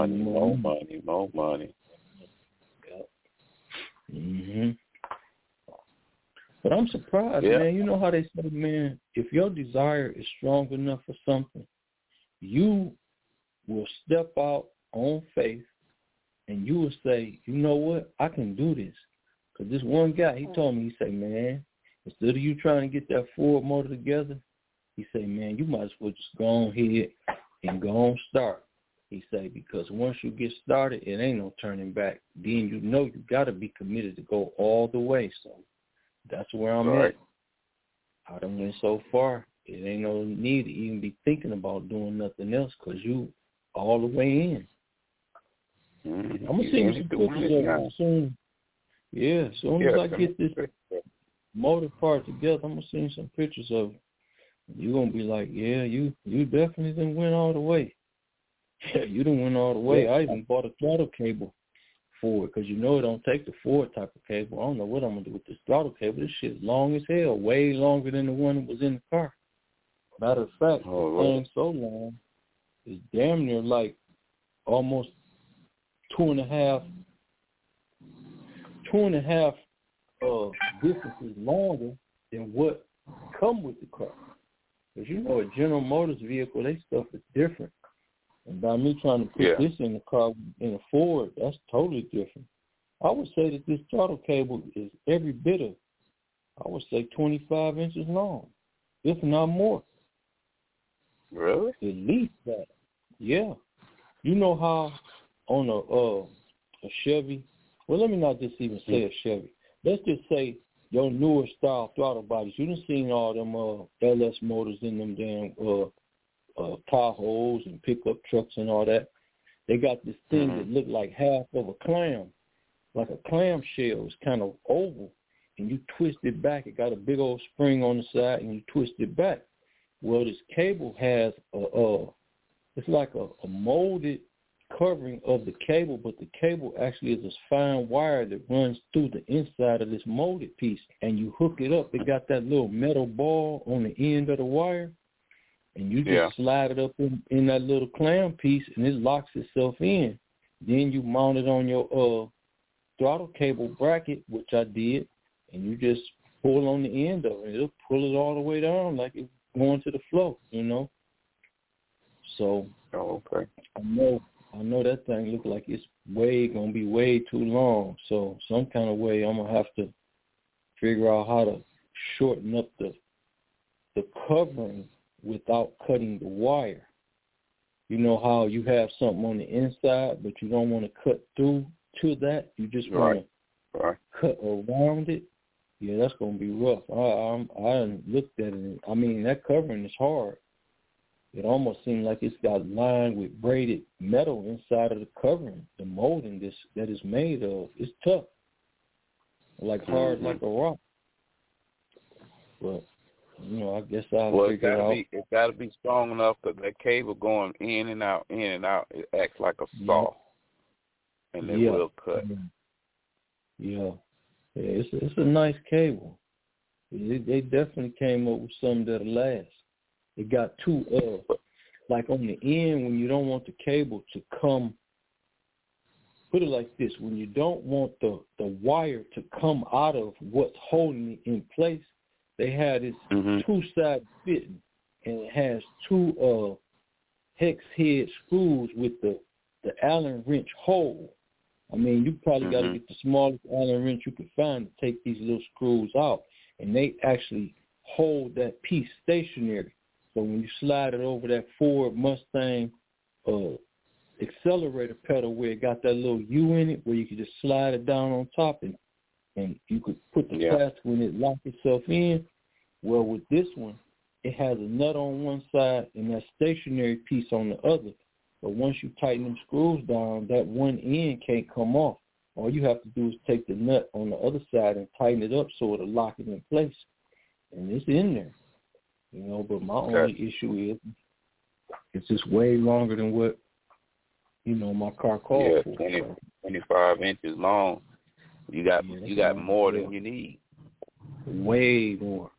Yep. Mm-hmm. But I'm surprised, man. You know how they say, man, if your desire is strong enough for something, you will step out on faith and you will say, you know what, I can do this. Because this one guy, he told me, he said, man, instead of you trying to get that Ford motor together, he said, man, you might as well just go on ahead and go on start. He said, because once you get started, it ain't no turning back. Then you know you got to be committed to go all the way. So that's where I'm at. I done went so far. It ain't no need to even be thinking about doing nothing else because you all the way in. I'm going to see you some pictures of it soon. Yeah, as soon as I get this motor part together, I'm going to see some pictures of it. You're going to be like, yeah, you definitely done went all the way. Yeah, you done went all the way. I even bought a throttle cable Ford, because you know it don't take the Ford type of cable. I don't know what I'm going to do with this throttle cable. This shit's long as hell, way longer than the one that was in the car. Matter of fact, the thing's so long, it's damn near like almost 2.5 distances longer than what come with the car. Because you know a General Motors vehicle, they stuff is different. And by me trying to put this in the car in a Ford, that's totally different. I would say that this throttle cable is every bit of, I would say 25 inches long, if not more. Really? At least that. Yeah. You know how on a Chevy, well, let me not just even say a Chevy. Let's just say your newer style throttle bodies. You done seen all them LS motors in them damn Tahoes and pickup trucks and all that. They got this thing that look like half of a clam, like a clam shell. It's kind of oval, and you twist it back. It got a big old spring on the side, and you twist it back. Well, this cable has it's like a molded covering of the cable, but the cable actually is a fine wire that runs through the inside of this molded piece, and you hook it up. It got that little metal ball on the end of the wire, and you just slide it up in that little clam piece, and it locks itself in. Then you mount it on your throttle cable bracket, which I did, and you just pull on the end of it. It'll pull it all the way down like it's going to the floor, you know. So I know that thing look like it's gonna be way too long. So some kind of way I'm gonna have to figure out how to shorten up the covering without cutting the wire. You know how you have something on the inside, but you don't want to cut through to that. You just want to cut around it. Yeah, that's going to be rough. I looked at it. I mean, that covering is hard. It almost seems like it's got lined with braided metal inside of the covering. The molding that is made of, it's tough, like hard like a rock. But you know, I guess I'll figure it out. It's got to be strong enough that cable going in and out, it acts like a saw, and it will cut. Yeah, it's a nice cable. They definitely came up with something that'll last. It got two, like on the end when you don't want the cable to come, put it like this, when you don't want the wire to come out of what's holding it in place, they had this two-side fitting, and it has two hex head screws with the Allen wrench hole. I mean, you probably got to get the smallest Allen wrench you can find to take these little screws out, and they actually hold that piece stationary. So when you slide it over that Ford Mustang accelerator pedal where it got that little U in it, where you could just slide it down on top and you could put the plastic when it locked itself in. Well, with this one, it has a nut on one side and that stationary piece on the other. But once you tighten them screws down, that one end can't come off. All you have to do is take the nut on the other side and tighten it up so it'll lock it in place. And it's in there, you know. But my only issue is it's just way longer than what, you know, my car called for. 25 inches long. You got more than you need. Way more.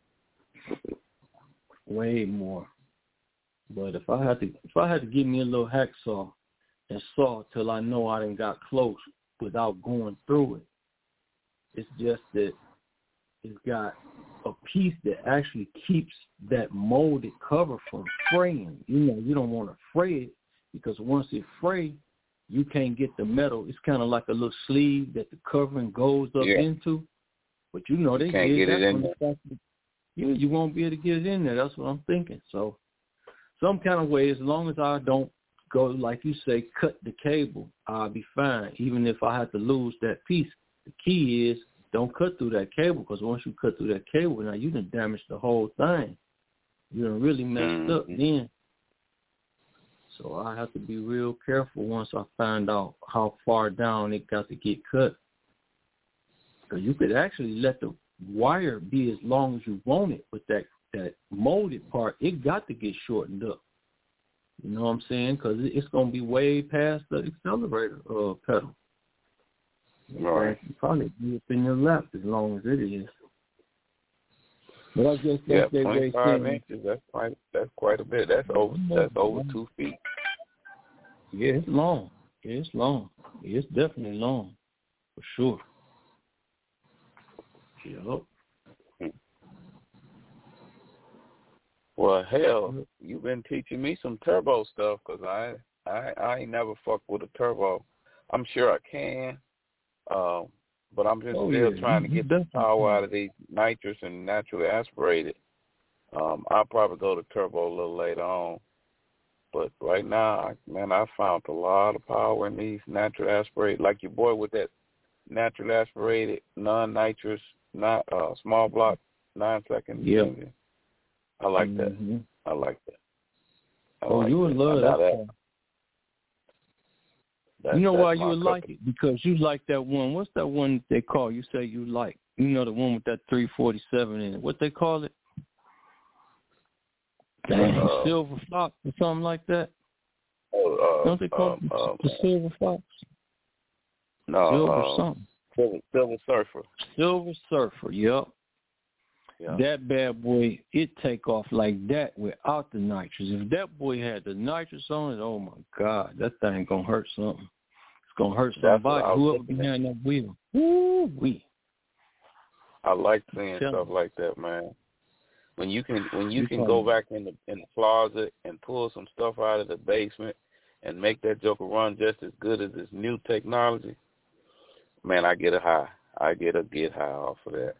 But if I had to give me a little hacksaw and saw till I know I done got close without going through it, it's just that it's got a piece that actually keeps that molded cover from fraying. You know, you don't want to fray it because once it frays, you can't get the metal. It's kind of like a little sleeve that the covering goes up into. But you know, they can't get it in there. You won't be able to get it in there. That's what I'm thinking. So some kind of way, as long as I don't go, like you say, cut the cable, I'll be fine. Even if I have to lose that piece, the key is don't cut through that cable, because once you cut through that cable, now you done damaged the whole thing. You done really messed up then. So I have to be real careful once I find out how far down it got to get cut. Because you could actually let the wire be as long as you want it, but that molded part, it got to get shortened up. You know what I'm saying? Because it's going to be way past the accelerator pedal. Right. You probably be up in your lap as long as it is. But I guess that's 25 inches. That's quite a bit. That's over 2 feet. Yeah, it's long. It's long. It's definitely long, for sure. Yup. Well, hell, you've been teaching me some turbo stuff because I ain't never fucked with a turbo. I'm sure I can, but I'm just still trying to get the power out of these nitrous and naturally aspirated. I'll probably go to turbo a little later on. But right now, I found a lot of power in these natural aspirated, like your boy with that naturally aspirated, non-nitrous, small block, 9-second engine. I like that. Mm-hmm. I like that. You would love that. You know why you would like it? Because you like that one. What's that one they call? You say you like. You know the one with that 347 in it. What they call it? Silver Fox or something like that. Don't they call it the Silver Fox? No, Silver something. Silver Surfer. Silver Surfer. Yep. Yeah. That bad boy, it take off like that without the nitrous. If that boy had the nitrous on it, oh my God, that thing gonna hurt something. It's gonna hurt somebody. Whoever behind that wheel. Woo-wee. I like seeing stuff like that, man. When you can go back in the closet and pull some stuff out of the basement and make that joker run just as good as this new technology, man, I get a high. I get high off of that.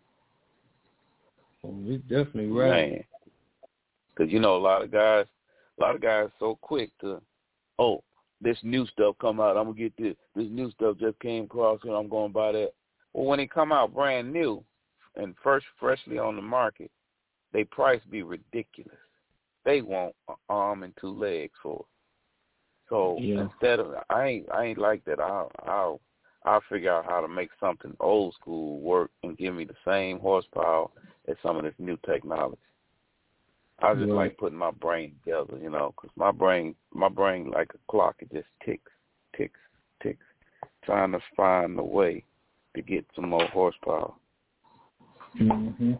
Oh, you're definitely right. Man. Because, a lot of guys so quick to, this new stuff come out, I'm going to get this. This new stuff just came across and I'm going to buy that. Well, when it come out brand new and freshly on the market, they price be ridiculous. They want an arm and 2 legs for it. So instead of, I ain't like that. I'll figure out how to make something old school work and give me the same horsepower as some of this new technology. I just like putting my brain together, because my brain like a clock. It just ticks, ticks, ticks, trying to find a way to get some more horsepower. Mm-hmm.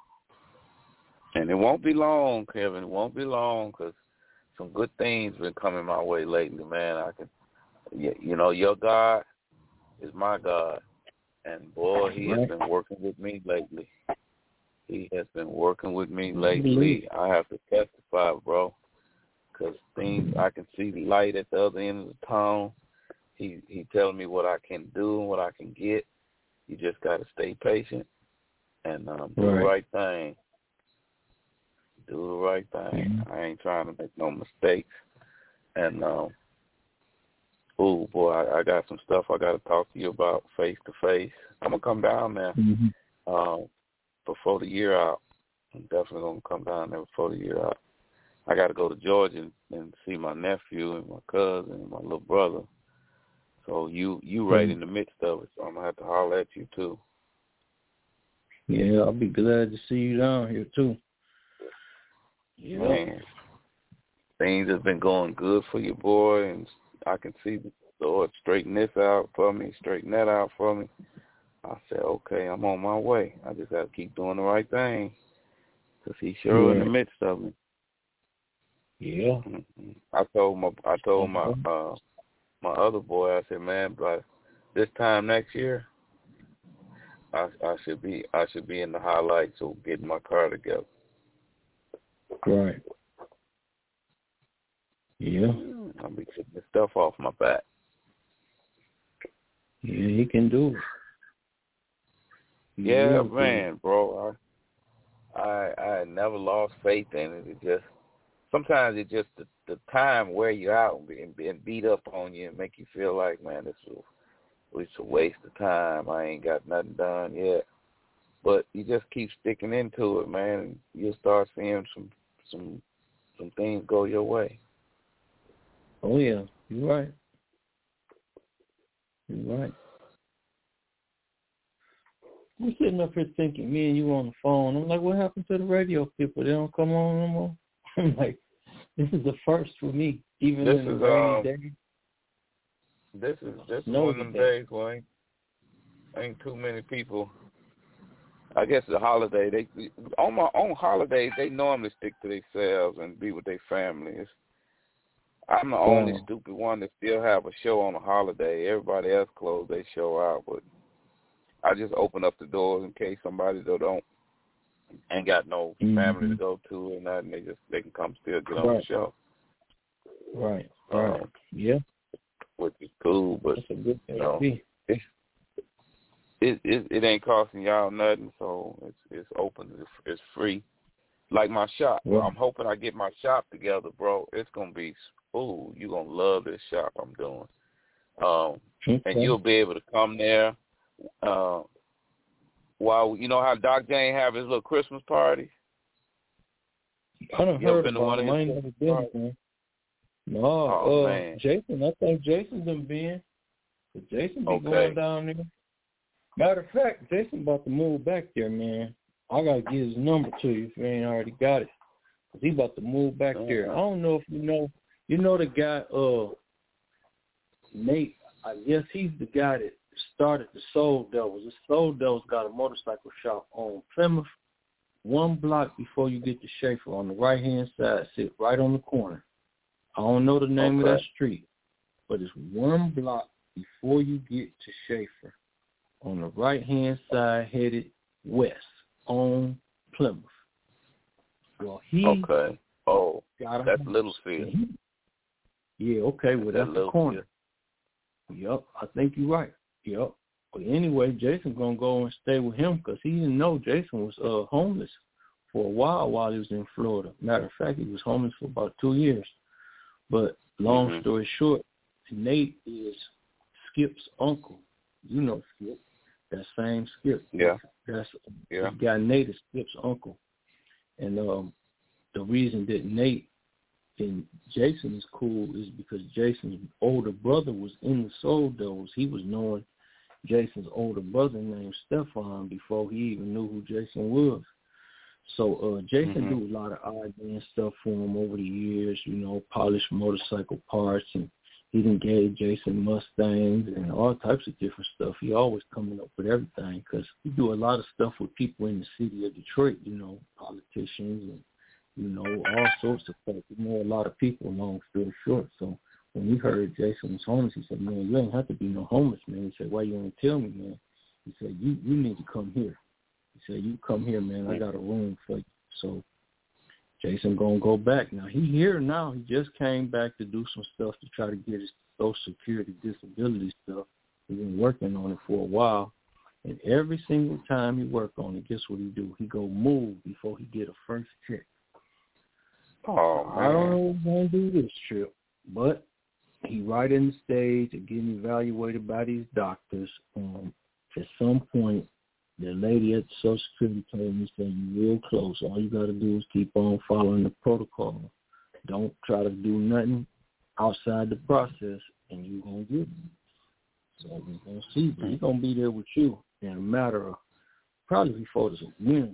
And it won't be long, Kevin. It won't be long because some good things been coming my way lately, man. Your God is my God. And, boy, he has been working with me lately. He has been working with me lately. I have to testify, bro, because I can see the light at the other end of the tunnel. He telling me what I can do and what I can get. You just got to stay patient and do the right thing. Do the right thing. I ain't trying to make no mistakes. And, I got some stuff I got to talk to you about face to face. I'm going to come down there before the year out. I'm definitely going to come down there before the year out. I got to go to Georgia and see my nephew and my cousin and my little brother. So you right in the midst of it, so I'm going to have to holler at you, too. Yeah, I'll be glad to see you down here, too. Yeah. Man, things have been going good for you, boy, and I can see the Lord straighten this out for me, straighten that out for me. I said, okay, I'm on my way. I just got to keep doing the right thing because he's sure in the midst of it. Yeah. Mm-hmm. I told my other boy, I said, man, by this time next year, I should be in the highlights of getting my car together. Right. Yeah. I'll be getting the stuff off my back. Yeah, he can do it. Yeah, man, bro. I never lost faith in it. It just sometimes the time wear you out and beat up on you and make you feel like, man, this was a waste of time. I ain't got nothing done yet. But you just keep sticking into it, man, and you'll start seeing some things go your way. Oh yeah, you're right. You're right. I'm sitting up here thinking, me and you on the phone. I'm like, what happened to the radio people? They don't come on no more. I'm like, this is the first for me, even in the rainy days. This is one of them days, Wayne. ain't too many people. I guess the holiday, on my own holidays, they normally stick to themselves and be with their families. I'm the only stupid one that still have a show on a holiday. Everybody else closed their show out, but I just open up the doors in case somebody ain't got no family to go to or nothing. They can come still get on the show. Right. Yeah. Which is cool, but that's a good thing. It ain't costing y'all nothing, so it's open. It's free. Like my shop. Well, I'm hoping I get my shop together, bro. It's gonna be you're gonna love this shop I'm doing. And you'll be able to come there. While you know how Doc Jane have his little Christmas party. I done heard about it. I ain't never been there. No, man. Jason. I think Jason done been. But Jason be going down there. Matter of fact, Jason about to move back there, man. I gotta get his number to you if you ain't already got it. 'Cause he about to move back there. I don't know if you know the guy, Nate. I guess he's the guy that started the Soul Devils. The Soul Devils got a motorcycle shop on Plymouth, 1 block before you get to Schaefer on the right-hand side. Sit right on the corner. I don't know the name of that street, but it's 1 block before you get to Schaefer on the right-hand side headed west on Plymouth. Well, he got that's Littlefield. Yeah, okay, well, that's the corner. Yep, I think you're right. Yep. But anyway, Jason going to go and stay with him because he didn't know Jason was homeless for a while he was in Florida. Matter of fact, he was homeless for about 2 years. But long story short, Nate is Skip's uncle. You know Skip. That same Skip. Yeah. That's the guy Nate is Skip's uncle. And the reason that Nate and Jason is cool is because Jason's older brother was in the Soul Devils. He was knowing Jason's older brother named Stefan before he even knew who Jason was. So Jason do a lot of odd stuff for him over the years, polished motorcycle parts, and he done gave Jason Mustangs and all types of different stuff. He always coming up with everything because he do a lot of stuff with people in the city of Detroit, politicians and, all sorts of stuff. A lot of people, long story short. So when he heard Jason was homeless, he said, man, you ain't have to be no homeless, man. He said, why you ain't tell me, man? He said, you need to come here. He said, you come here, man. I got a room for you. So Jason going to go back. Now, he here now. He just came back to do some stuff to try to get his Social Security disability stuff. He's been working on it for a while. And every single time he work on it, guess what he do? He go move before he get a first check. Oh, man. I don't know what he's going to do this trip, but he right in the stage of getting evaluated by these doctors. At some point, the lady at the Social Security told me, said, you're real close. All you got to do is keep on following the protocol. Don't try to do nothing outside the process, and you're going to get it. So we're going to see. He's going to be there with you in a matter of probably before the winter.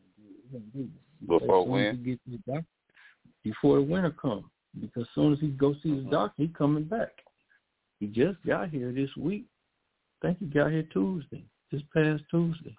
Before when? Before the winter comes. Because as soon as he go see his doctor, he coming back. He just got here this week. I think he got here Tuesday. This past Tuesday.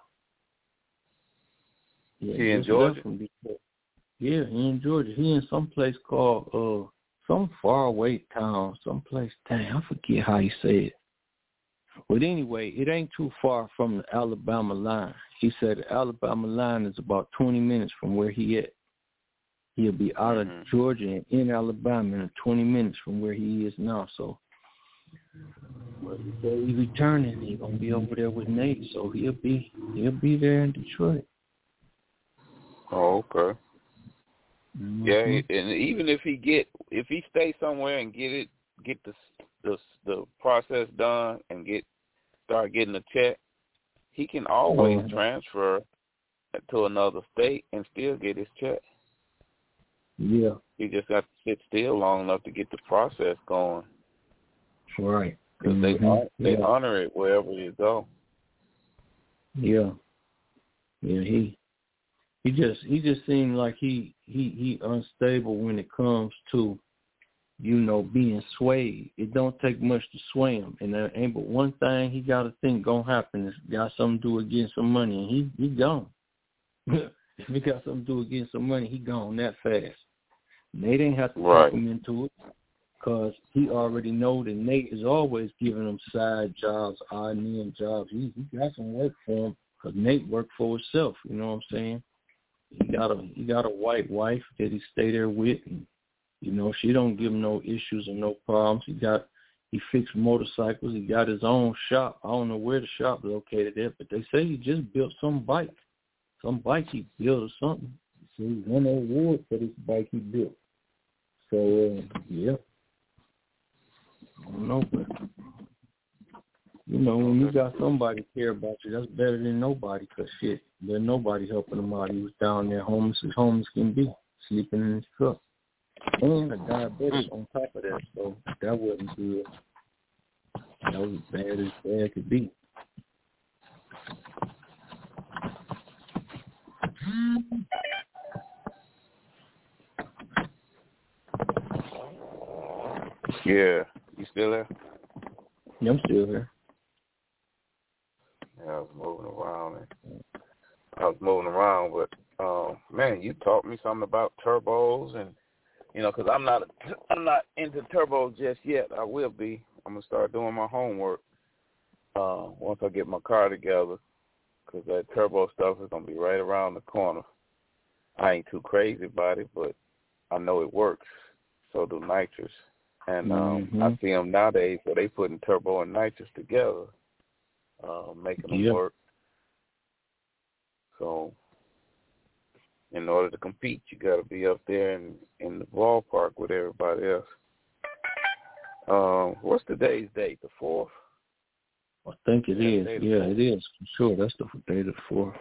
Yeah, he in Georgia? Yeah, he in Georgia. He in some place called some faraway town, someplace. Dang, I forget how he said it. But anyway, it ain't too far from the Alabama line. He said the Alabama line is about 20 minutes from where he at. He'll be out of Georgia and in Alabama in 20 minutes from where he is now. So he's returning. He's gonna be over there with Nate, so he'll be there in Detroit. Oh, okay. Yeah, and even if he stays somewhere and get the process done and start getting a check, he can always transfer to another state and still get his check. Yeah. He just got to sit still long enough to get the process going. Right. Because they honor it wherever you go. Yeah. Yeah, he just seemed like he unstable when it comes to being swayed. It don't take much to sway him. And there ain't but one thing he got to think going to happen is got something to do against some money, and he gone. If he got something to do against some money, he gone that fast. Nate didn't have to talk him into it because he already know that Nate is always giving him side jobs, odd and end jobs. He got some work for him because Nate worked for himself, you know what I'm saying? He got a white wife that he stay there with, and she don't give him no issues or no problems. He fixed motorcycles. He got his own shop. I don't know where the shop is located at, but they say he just built some bike he built or something. So he won an award for this bike he built. So yeah, I don't know, but when you got somebody care about you, that's better than nobody. Cause shit, there's nobody helping him out. He was down there homeless as homeless can be, sleeping in his truck. And a diabetic on top of that, so that wasn't good. That was as bad could be. Yeah, you still there? Yeah, I'm still here. Yeah, I was moving around, but man, you taught me something about turbos and. Because I'm not into turbos just yet. I will be. I'm gonna start doing my homework once I get my car together, because that turbo stuff is gonna be right around the corner. I ain't too crazy about it, but I know it works. So do nitrous, and I see them nowadays where they putting turbo and nitrous together, making them work. So. In order to compete, you got to be up there in the ballpark with everybody else. What's today's date? The 4th? I think it is. Yeah, it is. Sure, that's the day the 4th.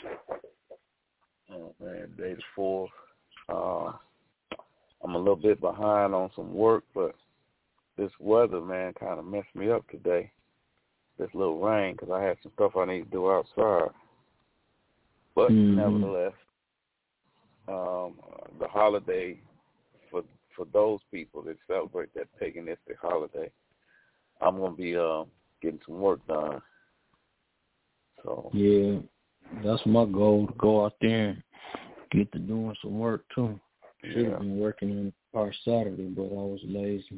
Oh, man, day the 4th. I'm a little bit behind on some work, but this weather, man, kind of messed me up today. This little rain, because I had some stuff I need to do outside. But nevertheless, the holiday for those people that celebrate that paganistic holiday, I'm gonna be getting some work done. So yeah, that's my goal, to go out there and get to doing some work too. Should have been working on our Saturday, but I was lazy.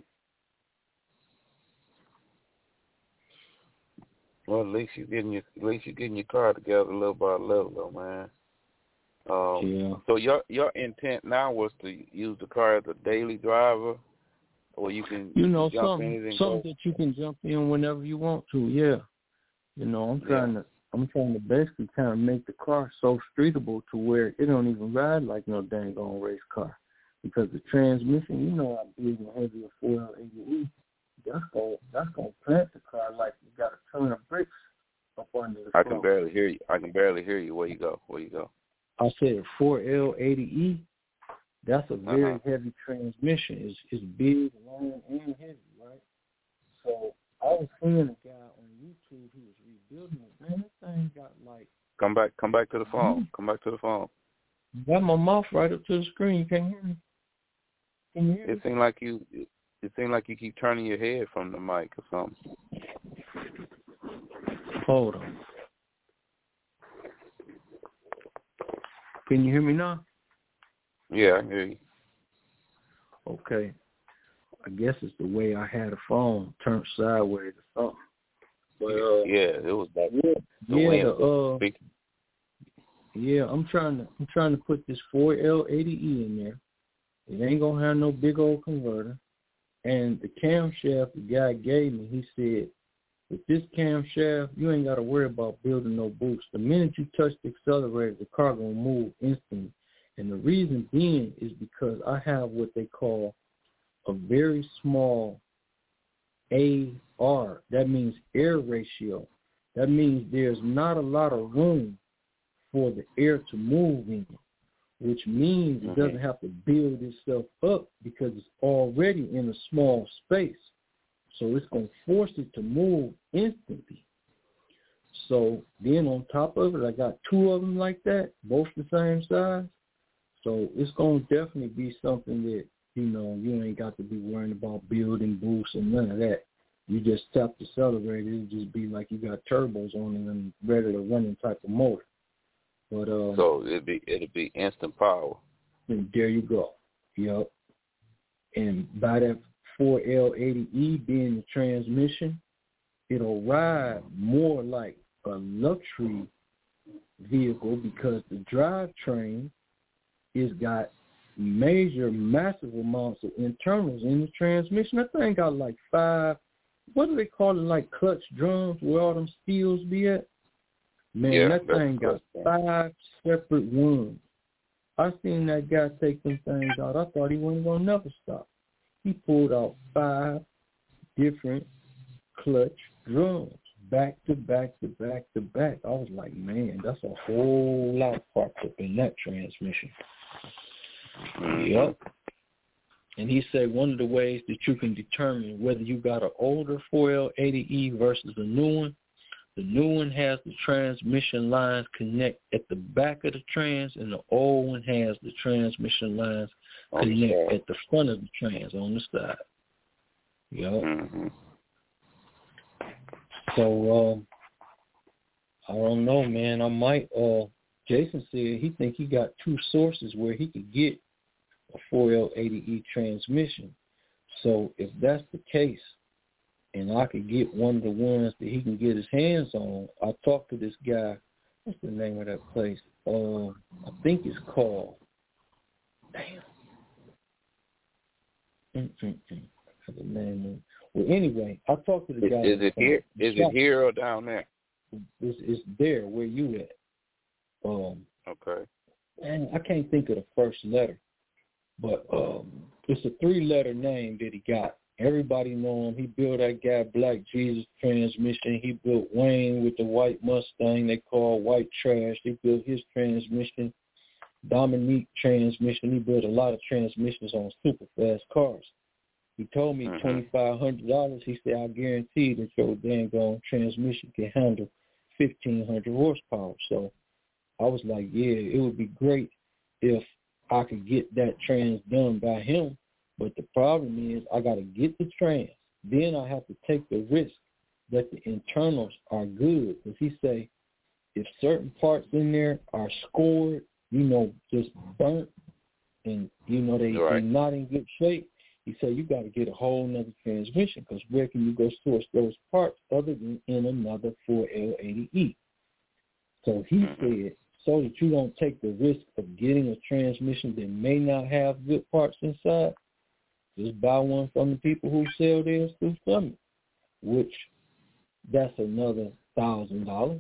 Well, at least you're getting your car together little by little, though, man. So your intent now was to use the car as a daily driver, or you can jump in it and something that you can jump in whenever you want to. Yeah, I'm trying to basically kind of make the car so streetable to where it don't even ride like no dang on race car, because the transmission, how big and heavy a 4L80E, that's gonna plant the car like you got a ton of bricks up under the floor. I can barely hear you. Where you go? I said 4L80E, that's a very heavy transmission. It's big, long, and heavy, right? So I was seeing a guy on YouTube who was rebuilding it. Man, this thing got like... Come back to the phone. Come back to the phone. Got my mouth right up to the screen. You can't hear me? Can you hear me? It seemed like you keep turning your head from the mic or something. Hold on. Can you hear me now? Yeah, I can hear you. Okay. I guess it's the way I had the phone turned sideways or something. But it was that. I'm trying to put this 4L80E in there. It ain't gonna have no big old converter. And the camshaft the guy gave me, he said, with this camshaft, you ain't got to worry about building no boost. The minute you touch the accelerator, the car going to move instantly. And the reason being is because I have what they call a very small AR. That means air ratio. That means there's not a lot of room for the air to move in it, which means it doesn't have to build itself up because it's already in a small space. So it's going to force it to move instantly. So then on top of it, I got two of them like that, both the same size. So it's going to definitely be something that You know, you ain't got to be worrying about building boosts and none of that. You just tap the accelerator, it'll just be like you got turbos on it and ready to run type of motor. But so it'll be instant power. And there you go. Yep. And by that 4L80E being the transmission, it'll ride more like a luxury vehicle because the drivetrain is got massive amounts of internals in the transmission. That thing got like 5, what do they call it, like clutch drums where all them steels be at? Man, that thing got 5 separate ones. I seen that guy take them things out. I thought he wasn't going to never stop. He pulled out 5 different clutch drums, back to back to back to back. I was like, man, that's a whole lot of parts up in that transmission. Yep. And he said one of the ways that you can determine whether you got an older 4L80E versus a new one, the new one has the transmission lines connect at the back of the trans, and the old one has the transmission lines connect at the front of the trans on the side. Yep. Mm-hmm. So, I don't know, man. I might, Jason said he think he got 2 sources where he could get a 4L80E transmission. So if that's the case, and I could get one of the ones that he can get his hands on, I talked to this guy. What's the name of that place? I think it's called, the name. Well, anyway, I talked to the guy. Is it here? Is it here or down there? It's there where you at. Okay. And I can't think of the first letter, but it's a 3-letter name that he got. Everybody know him. He built that guy Black Jesus transmission. He built Wayne with the white Mustang they call White Trash. He built his transmission. Dominique transmission. He built a lot of transmissions on super fast cars. He told me $2,500. He said, I guarantee that your dang gone transmission can handle 1,500 horsepower. So I was like, yeah, it would be great if I could get that trans done by him. But the problem is I got to get the trans. Then I have to take the risk that the internals are good. Because he say if certain parts in there are scored, you know, just burnt, and, you know, they're not in good shape, he said you got to get a whole nother transmission, because where can you go source those parts other than in another 4L80E? So he said, so that you don't take the risk of getting a transmission that may not have good parts inside, just buy one from the people who sell theirs through Summit, which that's another $1,000,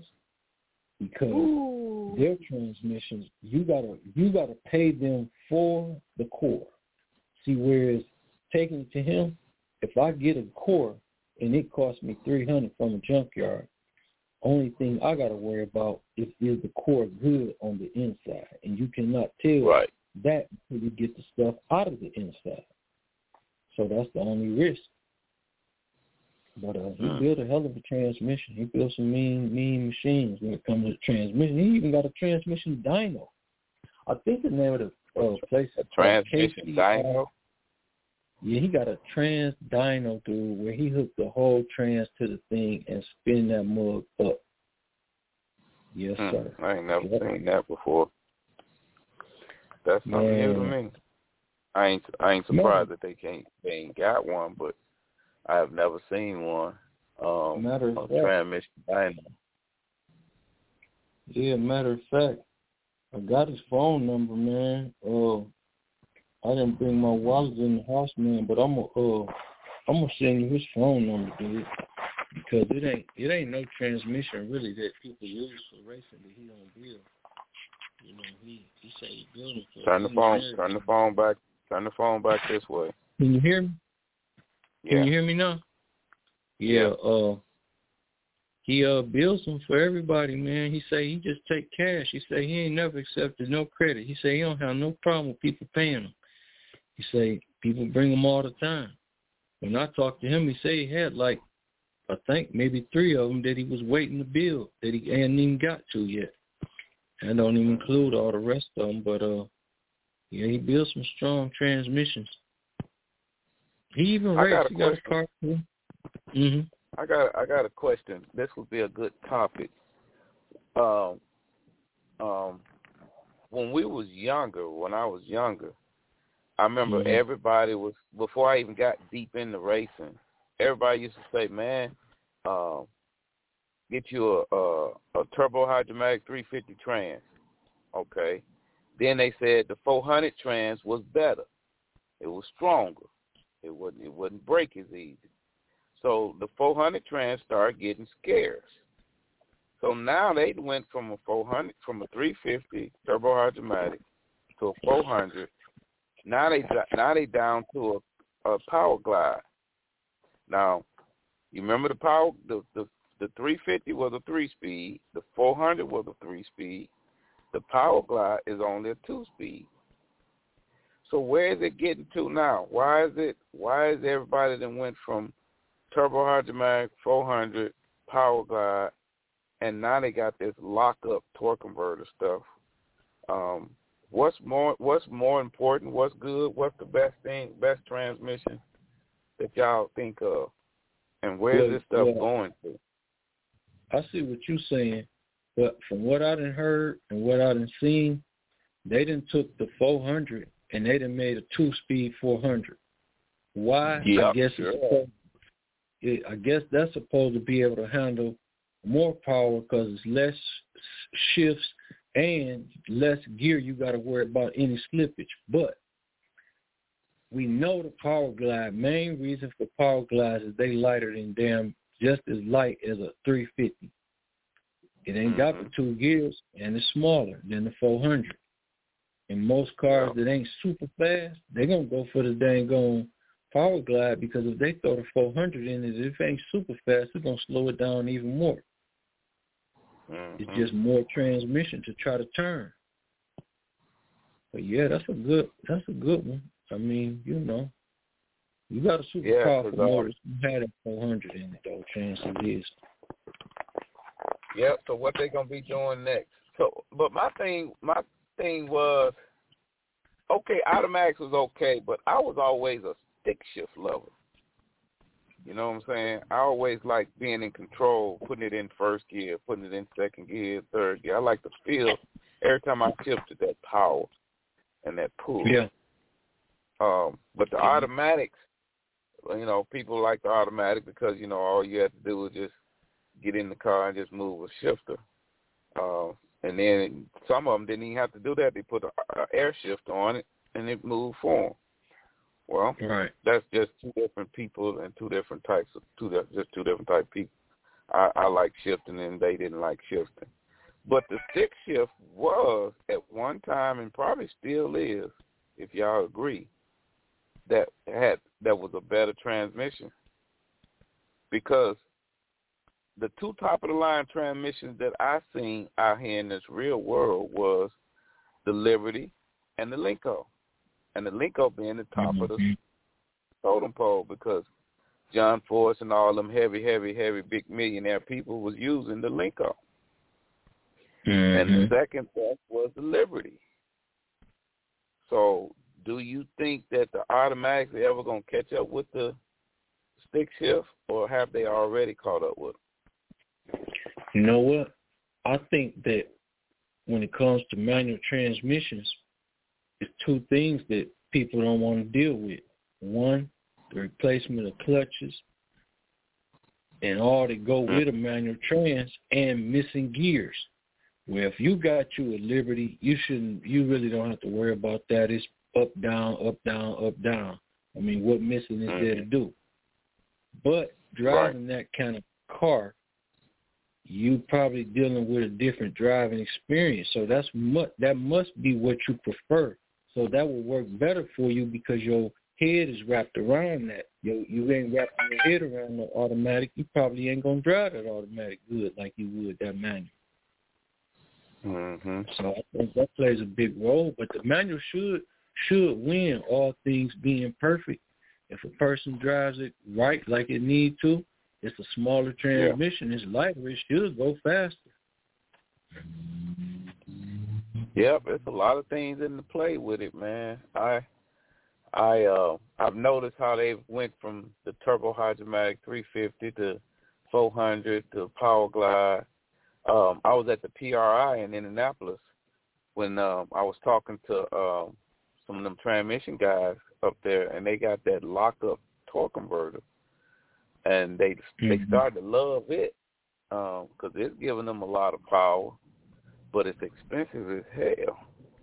because their transmissions, you gotta pay them for the core. See, whereas taking it to him, if I get a core and it costs me $300 from a junkyard, only thing I got to worry about is the core good on the inside, and you cannot tell that until you get the stuff out of the inside. So that's the only risk. But he built a hell of a transmission. He built some mean machines when it comes to transmission. He even got a transmission dyno. I think the name of the place is transmission dyno. Yeah, he got a trans dyno, dude, where he hooked the whole trans to the thing and spin that mug up. Yes, sir. I ain't never seen that before. That's something new to me. I ain't surprised that they ain't got one, but I have never seen one. Matter of fact, transmission dyno. Yeah, matter of fact, I got his phone number, man. I didn't bring my wallet in the house, man, but I'm gonna send you his phone number, dude, because it ain't no transmission really that people use for racing that he don't build. You know, he say he building for. Turn the phone back this way. Can you hear me? Yeah. Can you hear me now? Yeah. He builds them for everybody, man. He say he just take cash. He say he ain't never accepted no credit. He say he don't have no problem with people paying him. He say people bring him all the time. When I talked to him, he say he had like, I think maybe 3 of them that he was waiting to build that he hadn't even got to yet. I don't even include all the rest of them, but yeah, he built some strong transmissions. He even raced. He got a car. Mm-hmm. I got a question. This would be a good topic. When I was younger, I remember everybody was, before I even got deep into racing, everybody used to say, man, get you a turbo hydromatic 350 trans. Okay. Then they said the 400 trans was better. It was stronger. It wouldn't break as easy. So the 400 trans started getting scarce. So now they went from a 350 turbo hydromatic to a 400. Now they down to a Power Glide. Now, you remember the 350 was a 3-speed, the 400 was a 3-speed, the Power Glide is only a 2-speed. So where is it getting to now? Why is everybody that went from turbo hydromatic 400 Power Glide, and now they got this lock-up torque converter stuff? What's more important? What's good? What's the best transmission that y'all think of? And where's this stuff going to? I see what you're saying, but from what I done heard and what I done seen, they done took the 400 and they done made a 2-speed 400. Why? Yeah, I guess that's supposed to be able to handle more power because it's less shifts and less gear you got to worry about any slippage. But we know the Power Glide, main reason for Power Glides is they lighter than just as light as a 350. It ain't got the 2 gears, and it's smaller than the 400. And most cars that ain't super fast, they're going to go for the dang on Power Glide because if they throw the 400 in it, if it ain't super fast, it's going to slow it down even more. It's just more transmission to try to turn. But yeah, that's a good one. I mean, you got a super powerful motor. You had a 400 in it though, chances is. Yep. So what they gonna be doing next? So, but my thing was, okay, automatics was okay, but I was always a stick shift lover. You know what I'm saying? I always like being in control, putting it in first gear, putting it in second gear, third gear. I like to feel every time I shifted that power and that pull. Yeah. But the automatics, people like the automatic because, all you have to do is just get in the car and just move a shifter. And then some of them didn't even have to do that. They put an air shifter on it and it moved for them. Well, that's just two different people and two different types of people. I like shifting and they didn't like shifting. But the stick shift was at one time and probably still is, if y'all agree, that was a better transmission. Because the two top of the line transmissions that I seen out here in this real world was the Liberty and the Lenco. And the Lenco being the top of the totem pole because John Force and all them heavy big millionaire people was using the Lenco. And the second best was the Liberty. So do you think that the automatics are ever going to catch up with the stick shift, or have they already caught up with them? You know what? I think that when it comes to manual transmissions, there's two things that people don't want to deal with. One, the replacement of clutches and all that go with a manual trans, and missing gears. Well, if you got you a Liberty, you really don't have to worry about that. It's up, down, up, down, up, down. I mean, what missing is there to do? But driving that kind of car, you probably dealing with a different driving experience. So that must be what you prefer. So that will work better for you because your head is wrapped around that. You ain't wrapping your head around the automatic. You probably ain't going to drive that automatic good like you would that manual. So I think that plays a big role. But the manual should win, all things being perfect. If a person drives it right like it need to, it's a smaller transmission. It's lighter. It should go faster. Yep, there's a lot of things in the play with it, man. I I've noticed how they went from the Turbo Hydromatic 350 to 400 to Power Glide. I was at the PRI in Indianapolis when I was talking to some of them transmission guys up there, and they got that lock-up torque converter, and they started to love it because it's giving them a lot of power, but it's expensive as hell.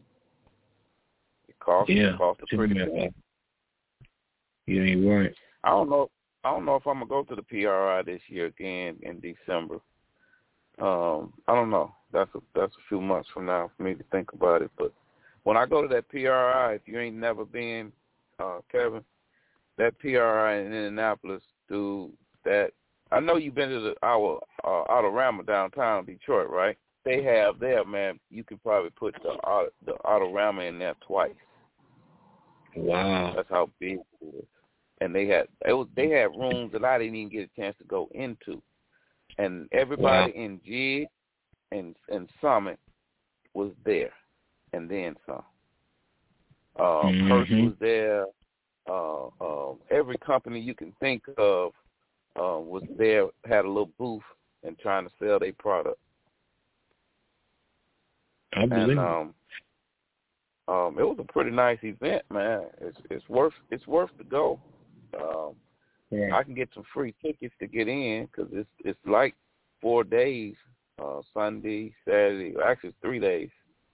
It costs a pretty bit. You ain't right. I don't know if I'm gonna go to the PRI this year again in December. I don't know. That's a few months from now for me to think about it. But when I go to that PRI, if you ain't never been, Kevin, that PRI in Indianapolis, dude, that I know you've been to our Autorama downtown Detroit, right? They have there, man. You can probably put the Autorama in there twice. Wow, that's how big it is. And they had rooms that I didn't even get a chance to go into, and everybody in Jig and Summit was there, and then some. Hearst was there. Every company you can think of was there, had a little booth and trying to sell their product. I believe it was a pretty nice event, man. It's worth to go. I can get some free tickets to get in because it's like 4 days, Sunday, Saturday. Actually, it's 3 days.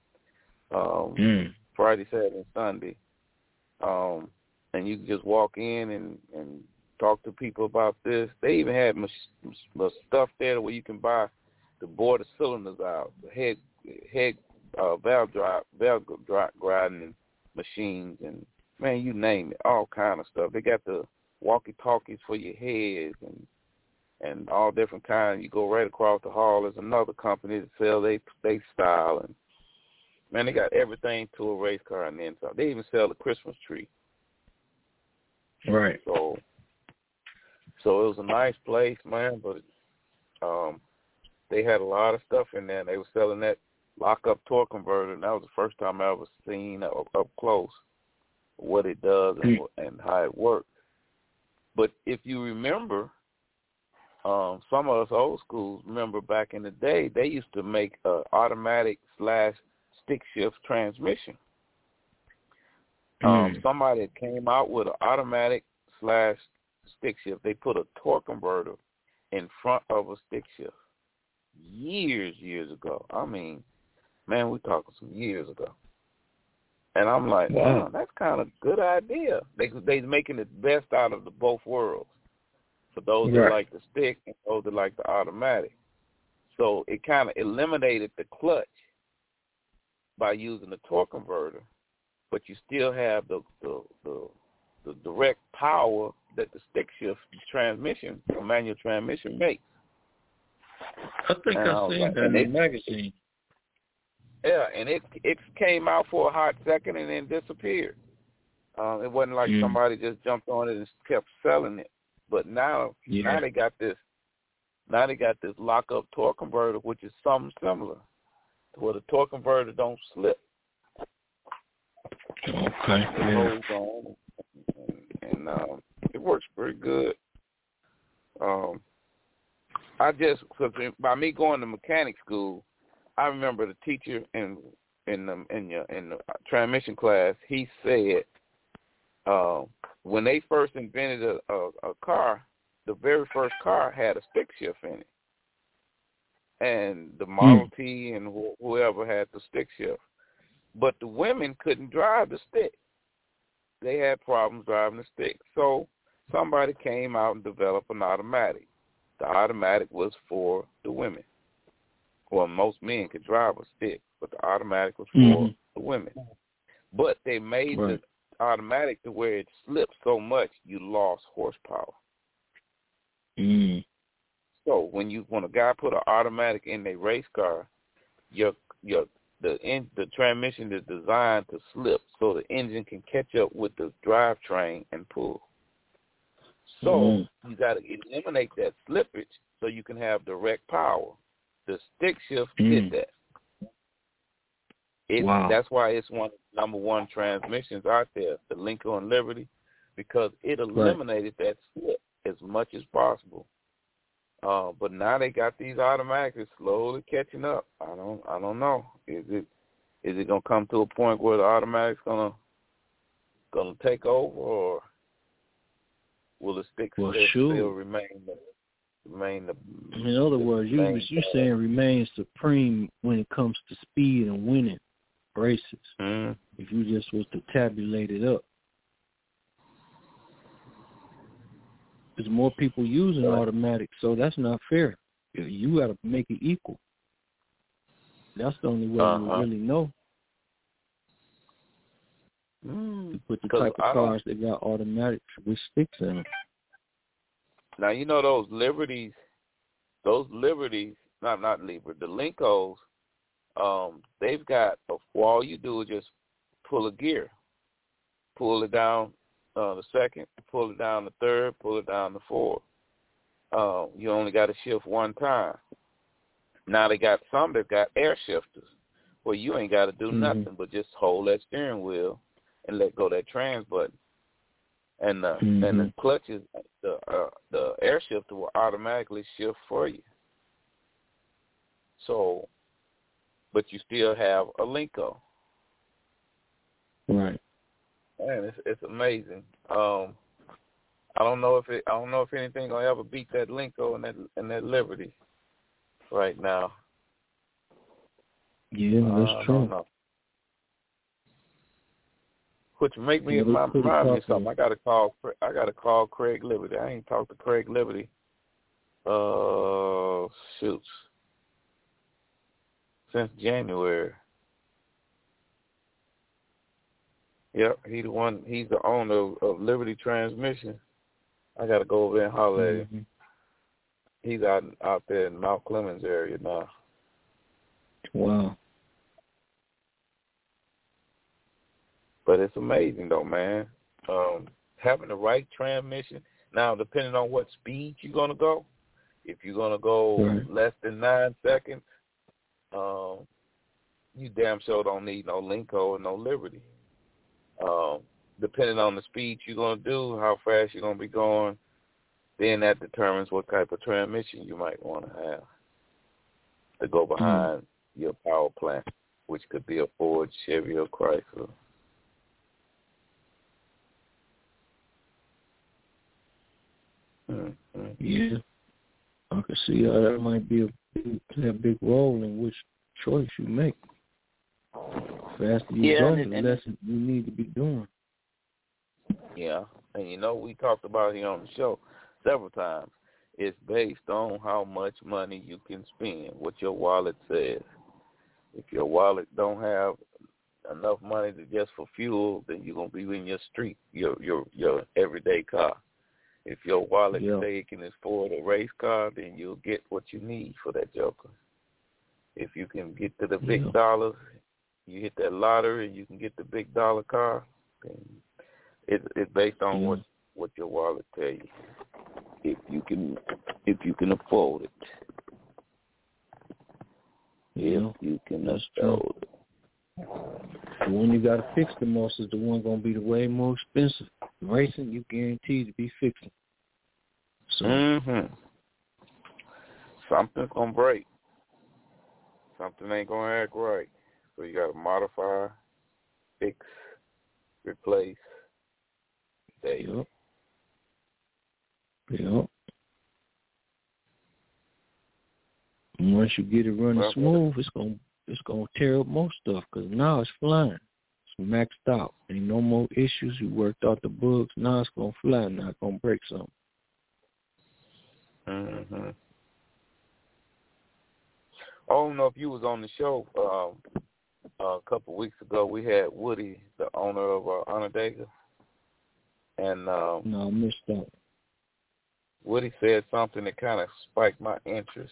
Friday, Saturday, and Sunday. And you can just walk in and talk to people about this. They even had stuff there where you can buy to bore the cylinders out, the head valve grinding machines, and man, you name it, all kind of stuff. They got the walkie-talkies for your heads and all different kinds. You go right across the hall. There's another company that sell they style, and man, they got everything to a race car and then some. They even sell the Christmas tree. Right. So it was a nice place, man, but they had a lot of stuff in there. They were selling that lock-up torque converter, and that was the first time I ever seen up close what it does and how it works. But if you remember, some of us old schools remember back in the day, they used to make an automatic/stick shift transmission. Somebody came out with an automatic/stick shift. They put a torque converter in front of a stick shift years ago. I mean, man, we're talking some years ago. And I'm like, wow, that's kind of a good idea. They're making the best out of the both worlds for those that like the stick and those that like the automatic. So it kind of eliminated the clutch by using the torque converter, but you still have the direct power that the stick shift transmission, the manual transmission makes. I think I've seen that in the magazine. Yeah, and it came out for a hot second and then disappeared. It wasn't like somebody just jumped on it and kept selling it. But now they got this. Now they got this lock-up torque converter, which is something similar, where the torque converter don't slip. Okay. It holds on, and it works pretty good. By me going to mechanic school, I remember the teacher in the transmission class. He said when they first invented a car, the very first car had a stick shift in it, and the Model T and whoever had the stick shift, but the women couldn't drive the stick. They had problems driving the stick, so somebody came out and developed an automatic. The automatic was for the women. Well, most men could drive a stick, but the automatic was for the women. But they made the automatic to where it slipped so much you lost horsepower. So when a guy put an automatic in a race car, the transmission is designed to slip so the engine can catch up with the drivetrain and pull. So you got to eliminate that slippage so you can have direct power. The stick shift did that. That's why it's one of the number one transmissions out there, the Linko and Liberty, because it eliminated that slip as much as possible. But now they got these automatics slowly catching up. I don't know. Is it gonna come to a point where the automatics gonna take over, or will the stick still remain the? In other words, you're saying remain supreme when it comes to speed and winning races. If you just was to tabulate it up, there's more people using automatic, so that's not fair. You got to make it equal. That's the only way you really know. You put the type of cars that got automatics with sticks in them. Now, you know those Liberties, not Liberty, the Linkos, they've got, all you do is just pull a gear. Pull it down the second, pull it down the third, pull it down the fourth. You only got to shift one time. Now they got some that got air shifters where you ain't got to do nothing but just hold that steering wheel and let go that trans button. And the clutches, the air shifter will automatically shift for you. So, but you still have a Linko. Right. Man, it's amazing. I don't know if anything gonna ever beat that Linko and that Liberty right now. Yeah, that's true. Which make me remind me of something. I gotta call Craig Liberty. I ain't talked to Craig Liberty. Since January. Yep, he's the owner of Liberty Transmission. I gotta go over there and holler at him. He's out there in Mount Clemens area now. Wow. But it's amazing though, man. Having the right transmission. Now, depending on what speed you're gonna go, if you're gonna go less than 9 seconds, you damn sure don't need no Linko or no Liberty. Depending on the speed you're going to do, how fast you're going to be going, then that determines what type of transmission you might want to have to go behind your power plant, which could be a Ford, Chevy, or Chrysler. Yeah, I can see how that might play a big role in which choice you make. The faster you go, the less you need to be doing. Yeah, and we talked about here on the show several times. It's based on how much money you can spend, what your wallet says. If your wallet don't have enough money just for fuel, then you're gonna be in your street, your everyday car. If your wallet say it can afford a race car, then you'll get what you need for that joker. If you can get to the big dollars, you hit that lottery and you can get the big dollar car, then it's based on what your wallet tell you. If you can afford it. Yeah, if you can afford it. The one you got to fix the most is the one going to be the way more expensive. Racing, you guaranteed to be fixing. So. Something's going to break. Something ain't going to act right. So you got to modify, fix, replace. Yep. And once you get it running smooth, it's gonna tear up most stuff because now it's flying. It's maxed out. Ain't no more issues. You worked out the bugs. Now it's gonna fly. Not gonna break something. I don't know if you was on the show a couple of weeks ago. We had Woody, the owner of Onondaga. And no, I missed that. Woody said something that kind of spiked my interest.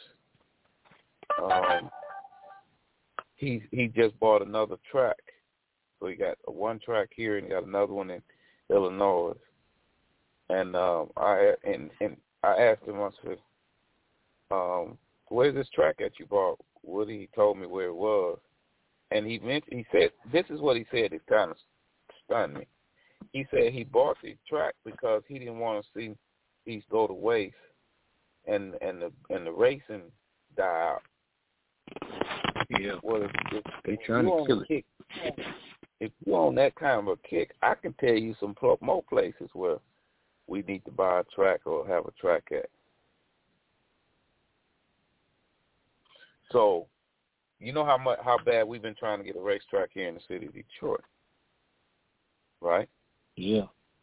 He just bought another track, so he got one track here and he got another one in Illinois. And I asked him, I said, "Where's this track that you bought?" Woody told me where it was, And he said, this is what he said. It kind of stunned me. He said he bought the track because he didn't want to see these go to waste and the racing die out. Yeah. Well, they trying to kill it. If you're on that kind of a kick, I can tell you some more places where we need to buy a track or have a track at. So, you know how bad we've been trying to get a racetrack here in the city of Detroit, right? Yeah.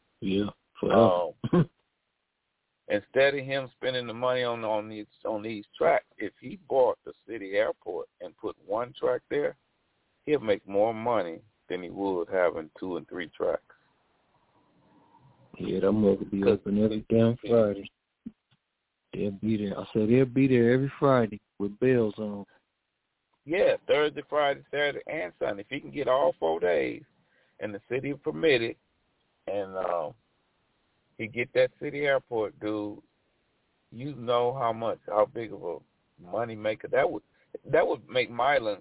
Instead of him spending the money on these tracks, if he bought the city airport and put one track there, he'll make more money than he would having 2 and 3 tracks. Yeah, that mother be open every damn Friday. They'll be there. I said they'll be there every Friday with bells on. Yeah, Thursday, Friday, Saturday, and Sunday. If he can get all 4 days and the city will permit it, and he get that city airport, dude, you know how big of a money maker that would make Milan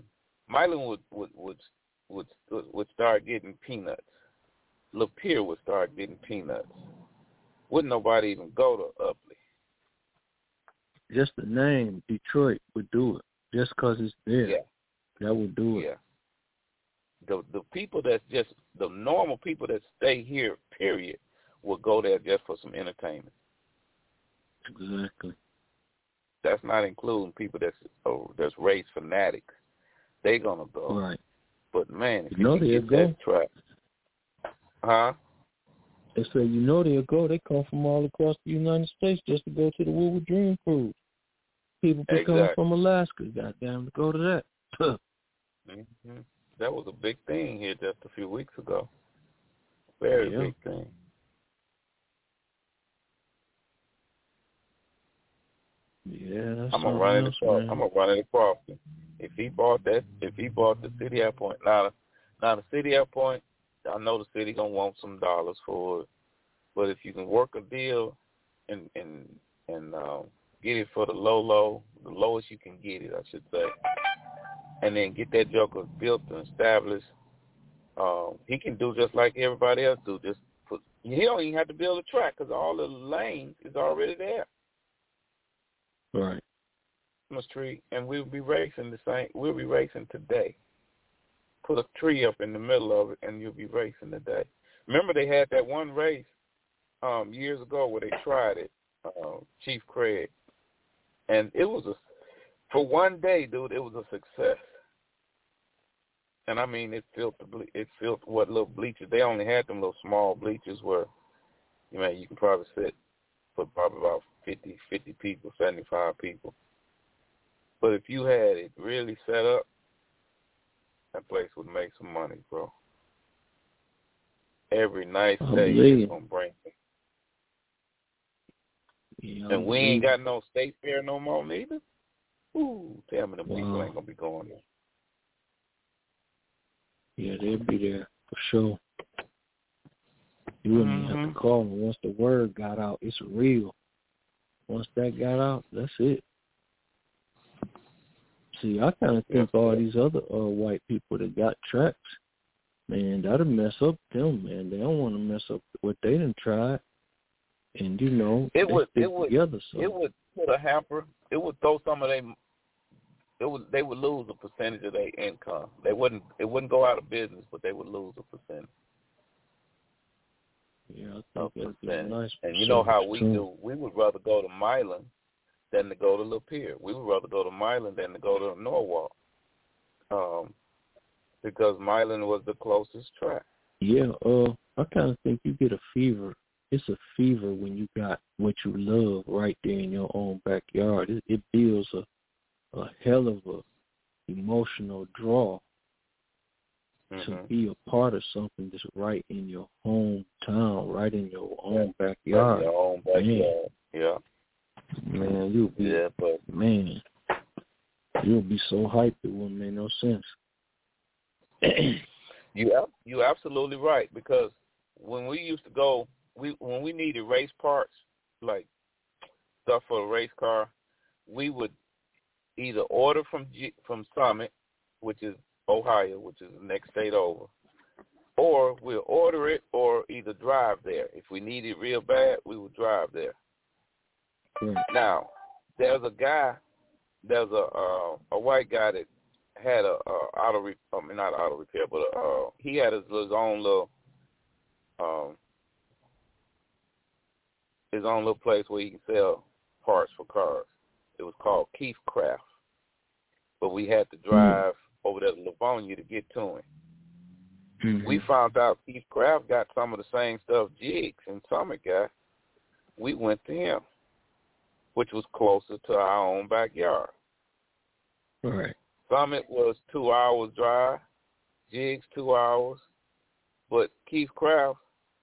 would start getting peanuts. Lapeer would start getting peanuts. Wouldn't nobody even go to Upley. Just the name, Detroit, would do it. Just because it's there. Yeah. That would do it. Yeah. The people that's just, the normal people that stay here, period, will go there just for some entertainment. Exactly. That's not including people that's race fanatics. They gonna go. Right. But man, if you get that track, They say they'll go. They come from all across the United States just to go to the Woodward Dream Cruise. People be coming from Alaska, goddamn, to go to that. Mm-hmm. That was a big thing here just a few weeks ago. Very big thing. Yeah, I'm gonna run it across him. If he bought the city airport, now the city airport, I know the city gonna want some dollars for it, but if you can work a deal and get it for the lowest you can get it, I should say, and then get that joker built and established, he can do just like everybody else do. He don't even have to build a track because all the lanes is already there. Right. Christmas tree, and we'll be racing the same. We'll be racing today. Put a tree up in the middle of it, and you'll be racing today. Remember, they had that one race years ago where they tried it, Chief Craig, and it was for one day, dude. It was a success, and I mean, it filled what little bleachers. They only had them little small bleachers where, you can probably sit for probably about 50 people, 75 people. But if you had it really set up, that place would make some money, bro. Every nice day is going to bring it. Yeah, and we ain't got no state fair no more neither. Ooh, tell me the people ain't going to be going there. Yeah, they'll be there for sure. You wouldn't even have to call them. Once the word got out, it's real. Once that got out, that's it. See, I kind of think all these other white people that got tracks, man, that'll mess up them, man. They don't want to mess up what they done tried. And, it would together. So. It would put a hamper. It would throw some of them. They would lose a percentage of their income. It wouldn't go out of business, but they would lose a percentage. Yeah, I think that'd be a nice. And you know how we do. We would rather go to Milan than to go to Lapeer. We would rather go to Milan than to go to Norwalk, because Milan was the closest track. Yeah, I kind of think you get a fever. It's a fever when you got what you love right there in your own backyard. It builds a hell of a emotional draw to be a part of something that's right in your hometown, right in your own backyard. Your own backyard. Yeah. Man, you'll be so hyped it wouldn't make no sense. You absolutely right, because when we used to go, when we needed race parts, like stuff for a race car, we would either order from Summit, which is Ohio, which is the next state over. Or we'll order it or either drive there. If we need it real bad, we will drive there. Now, there's a white guy that had not auto repair, but he had his own little place where he can sell parts for cars. It was called Keith Craft, but we had to drive over there to Livonia to get to him. Mm-hmm. We found out Keith Craft got some of the same stuff Jigs and Summit got. We went to him, which was closer to our own backyard. All right. Summit was 2 hours drive, Jigs 2 hours, but Keith Craft,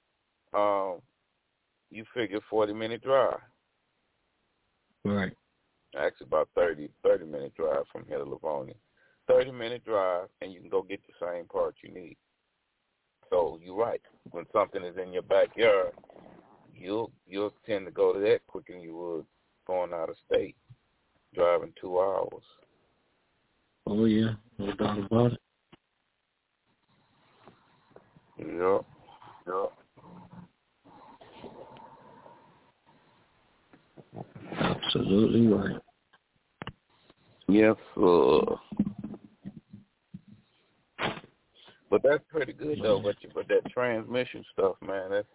you figure 40-minute drive. Right. Actually about 30-minute drive from here to Livonia. 30-minute drive, and you can go get the same parts you need. So you're right. When something is in your backyard, you'll tend to go to that quicker than you would going out of state, driving 2 hours. Oh, yeah. No doubt about it. Yep. Absolutely right. Yes, but that's pretty good though. But that transmission stuff, man, that's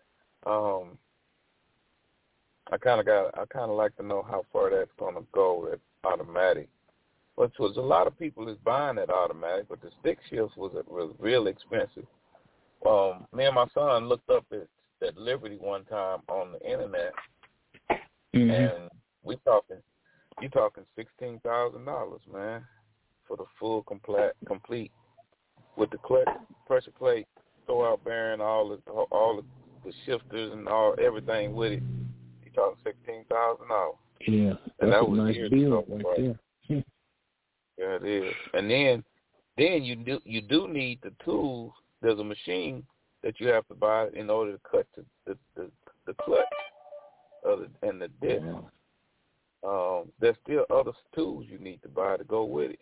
I kind of like to know how far that's gonna go. That automatic, which was a lot of people is buying that automatic, but the stick shifts was real expensive. Me and my son looked up at Liberty one time on the internet, and you talking $16,000, man, for the full complete with the clutch, pressure plate, throw-out bearing, all the shifters and everything with it. You talking $16,000. Yeah, and that's a nice deal right there. Yeah, it is. And then you do need the tools. There's a machine that you have to buy in order to cut the clutch and the disc. Yeah. There's still other tools you need to buy to go with it.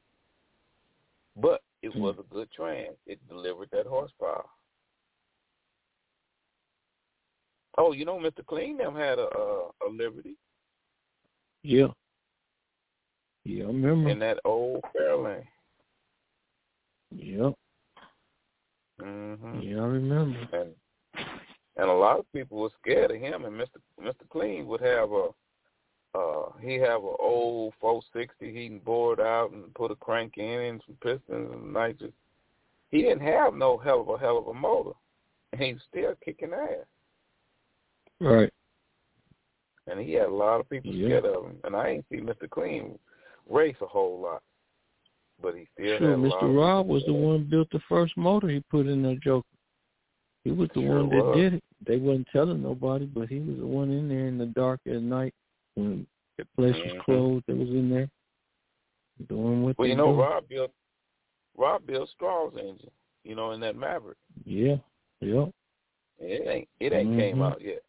But it was a good trans. It delivered that horsepower. Oh, you know, Mr. Clean them had a Liberty. Yeah. Yeah, I remember. In that old Fairlane. Yep. Mm-hmm. Yeah, I remember. And a lot of people were scared of him. And Mr. Clean would have he have an old 460 he can bore it out and put a crank in and some pistons and nitrous. He didn't have no hell of a motor, and he was still kicking ass. Right. And he had a lot of people scared of him. And I ain't seen Mr. Clean race a whole lot, but he still had a lot. Mr. Rob was the one who built the first motor he put in that Joker. He was the one that did it. They wasn't telling nobody, but he was the one in there in the dark at night when the place was closed. That was in there doing what they know, Rob built Straw's engine, you know, in that Maverick. Yeah. Yep. It ain't came out yet.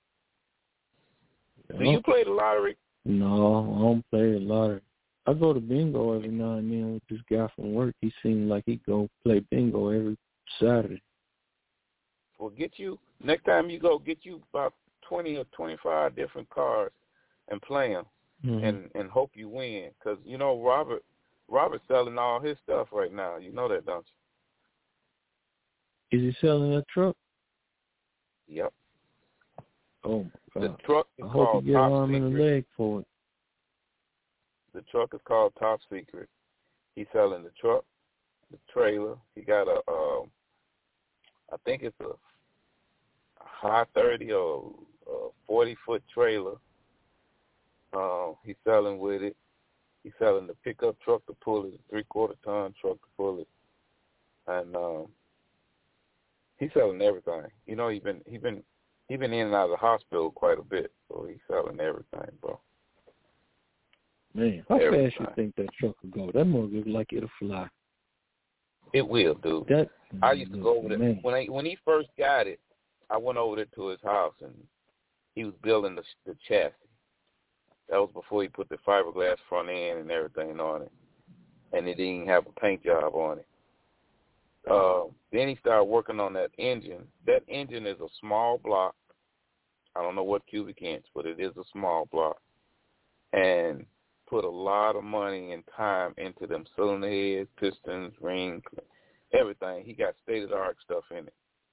Do you play the lottery? No, I don't play the lottery. I go to bingo every now and then with this guy from work. He seemed like he'd go play bingo every Saturday. Well, next time you go, get you about 20 or 25 different cards and play them and hope you win. Because, you know, Robert's selling all his stuff right now. You know that, don't you? Is he selling that truck? Yep. Oh, my God. The truck is I called hope you get an arm and a leg for it. The truck is called Top Secret. He's selling the truck, the trailer. He got I think it's a high 30 or 40-foot trailer. He's selling with it. He's selling the pickup truck to pull it, the 3/4-ton truck to pull it, and he's selling everything. You know, he been in and out of the hospital quite a bit, so he's selling everything, bro. Man, how fast you think that truck will go? That mother look like it'll fly. It will, dude. I used to go over there. When he first got it, I went over there to his house, and he was building the chassis. That was before he put the fiberglass front end and everything on it. and it didn't even have a paint job on it. Then he started working on that engine. That engine is a small block. I don't know what cubic inch, but it is a small block. And put a lot of money and time into them cylinder heads, pistons, rings, everything. He got state-of-the-art stuff in it.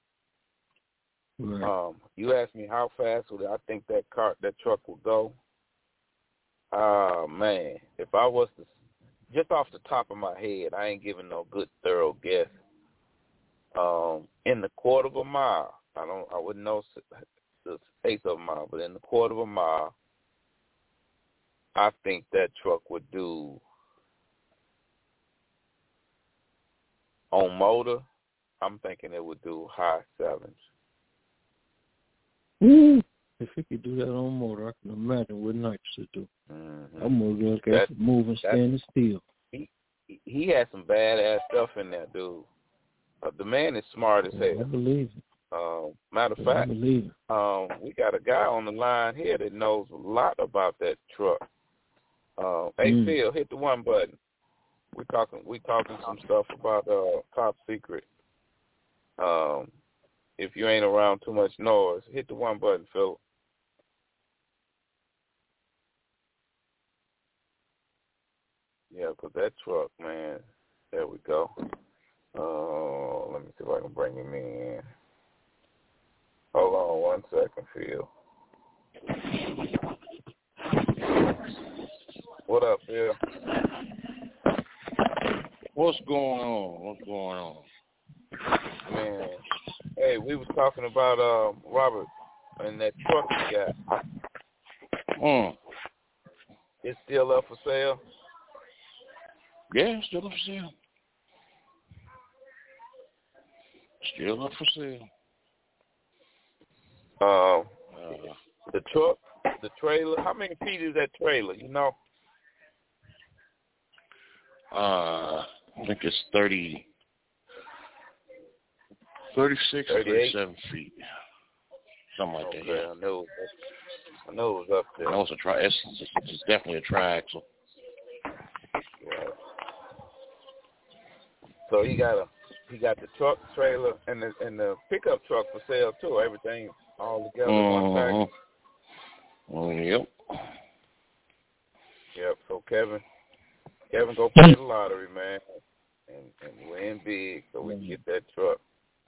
Right. You asked me how fast would I think that truck would go. Man, if I was to, just off the top of my head, I ain't giving no good thorough guess. In the quarter of a mile, I wouldn't know the eighth of a mile, but in the quarter of a mile, I think that truck would do, on motor, I'm thinking it would do high sevens. If he could do that on motor, I can imagine what nitrous would do. Mm-hmm. That motor got moving, standing still. He had some badass stuff in there, dude. The man is smart as hell. I believe it. Matter of fact, I believe it. We got a guy on the line here that knows a lot about that truck. Hey, Phil, hit the one button. We talking some stuff about top secret. If you ain't around too much noise, hit the one button, Phil. Yeah, 'cause that truck, man. There we go. Let me see if I can bring him in. Hold on 1 second, Phil. What up, Phil? What's going on? Man, hey, we was talking about Robert and that truck he got. It's still up for sale? Yeah, still up for sale. Still up for sale. The truck, the trailer, how many feet is that trailer, you know? I think it's 36 or 37 feet. Something like that, yeah. I know it was up there. No, it's definitely a triaxle. Yeah. So he got the truck, trailer, and the pickup truck for sale too. Everything all together in one package. Yep. Yep. So Kevin, go play the lottery, man, and win big so we can get that truck.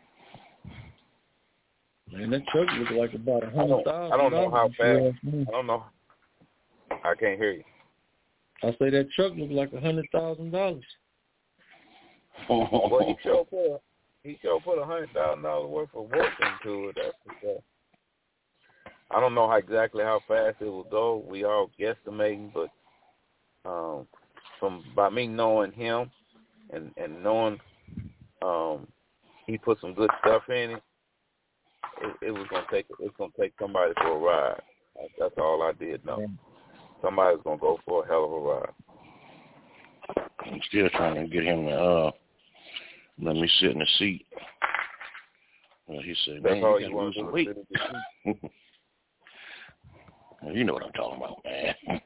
Man, that truck looks like about $100,000. I don't know how fast. I don't know. I can't hear you. I say that truck looks like $100,000. Well, he sure put $100,000 worth of work into it. That's for sure. I don't know exactly how fast it will go. We all guesstimating, but by me knowing him and knowing he put some good stuff in it, it's gonna take somebody for a ride. That's all I did know. Somebody's gonna go for a hell of a ride. I'm still trying to get him to let me sit in the seat. Well, he said, "That's man, all you you want to do." Weight. Well, you know what I'm talking about, man.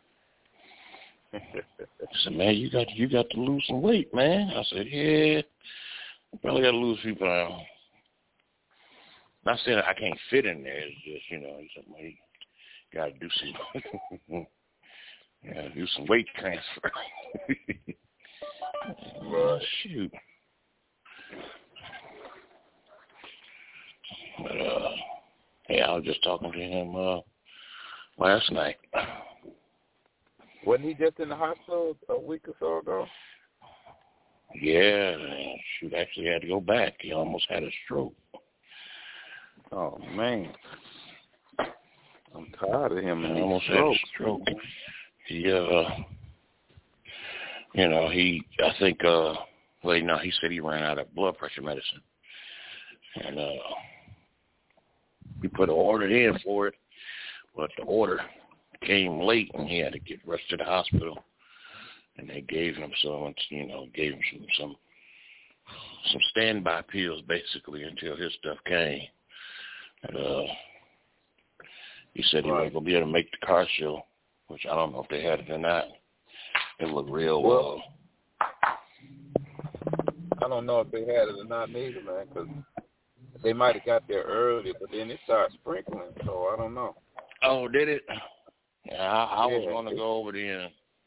He said, man, you got to lose some weight, man. I said, yeah, I probably got to lose a few pounds. Not saying I can't fit in there. It's just, he said, well, you got to do some weight transfer. Shoot. But, yeah, I was just talking to him last night. Wasn't he just in the hospital a week or so ago? Yeah, shoot, actually had to go back. He almost had a stroke. Oh, man. I'm tired of him. He almost had a stroke. He, I think, he said he ran out of blood pressure medicine. And we put an order in for it, but the order came late and he had to get rushed to the hospital. And they gave him some standby pills basically until his stuff came. And he said he wasn't going to be able to make the car show, which I don't know if they had it or not. It looked real I don't know if they had it or not neither, man, because they might have got there early, but then it started sprinkling, so I don't know. Oh, did it? Yeah, I was going to go over there.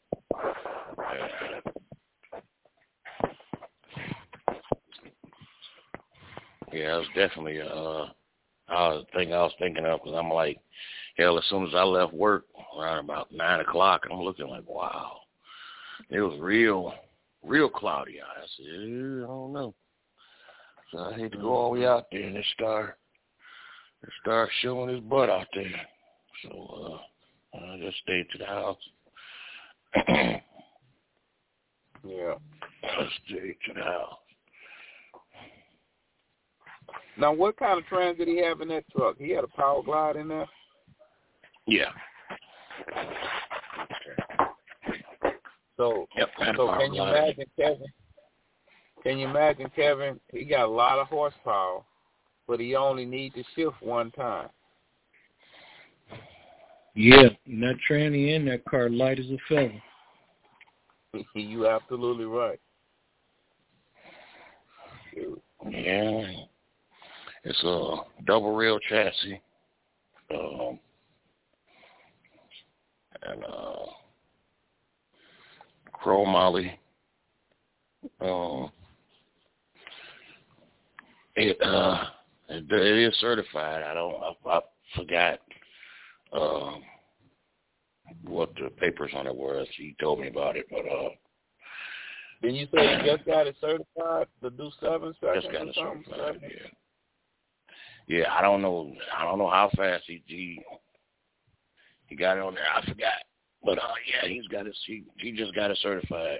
Yeah, it was definitely I was thinking of, because I'm like, hell, as soon as I left work around about 9 o'clock, I'm looking like, wow, it was real cloudy out. I said, I don't know. So I hate to go all the way out there and it start showing his butt out there. So I just stayed to the house. Yeah. I stayed to the house. Now, what kind of trans did he have in that truck? He had a Power Glide in there? Yeah. So, can you imagine, Kevin? Can you imagine, Kevin? He got a lot of horsepower, but he only needs to shift one time. Yeah, and that tranny in that car light as a feather. You absolutely right. Yeah. It's a double rail chassis. And chromoly. It is certified. I forgot what the papers on it were. He told me about it, but Didn't you say you just got it certified to do 7 seconds? Just got it certified. Yeah. I don't know how fast he got it on there. I forgot. But yeah, he's got it. He just got it certified.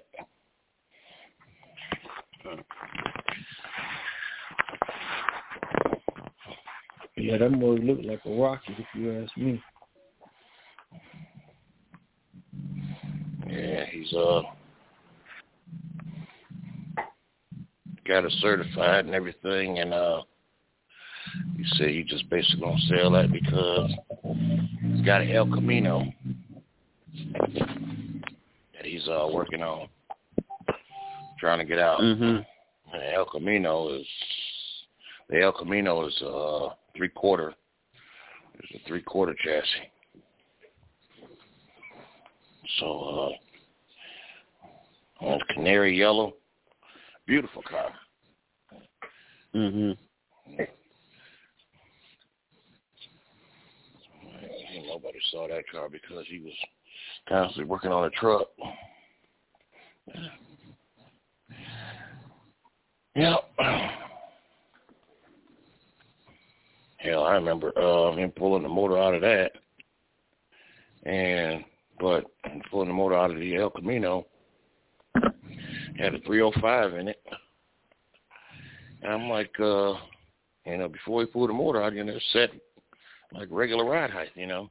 Yeah, that boy looked like a rocket, if you ask me. Yeah, he's got it certified and everything, and he said he just basically gonna sell that because he's got an El Camino that he's working on, trying to get out. Mm-hmm. And the El Camino is 3/4. It's a 3/4 chassis. So it's canary yellow, beautiful car. Mhm. Nobody saw that car because he was constantly working on a truck. Yeah. Hell, I remember him pulling the motor out of that, but pulling the motor out of the El Camino, had a 305 in it. And I'm like, before he pulled the motor out, set like regular ride height,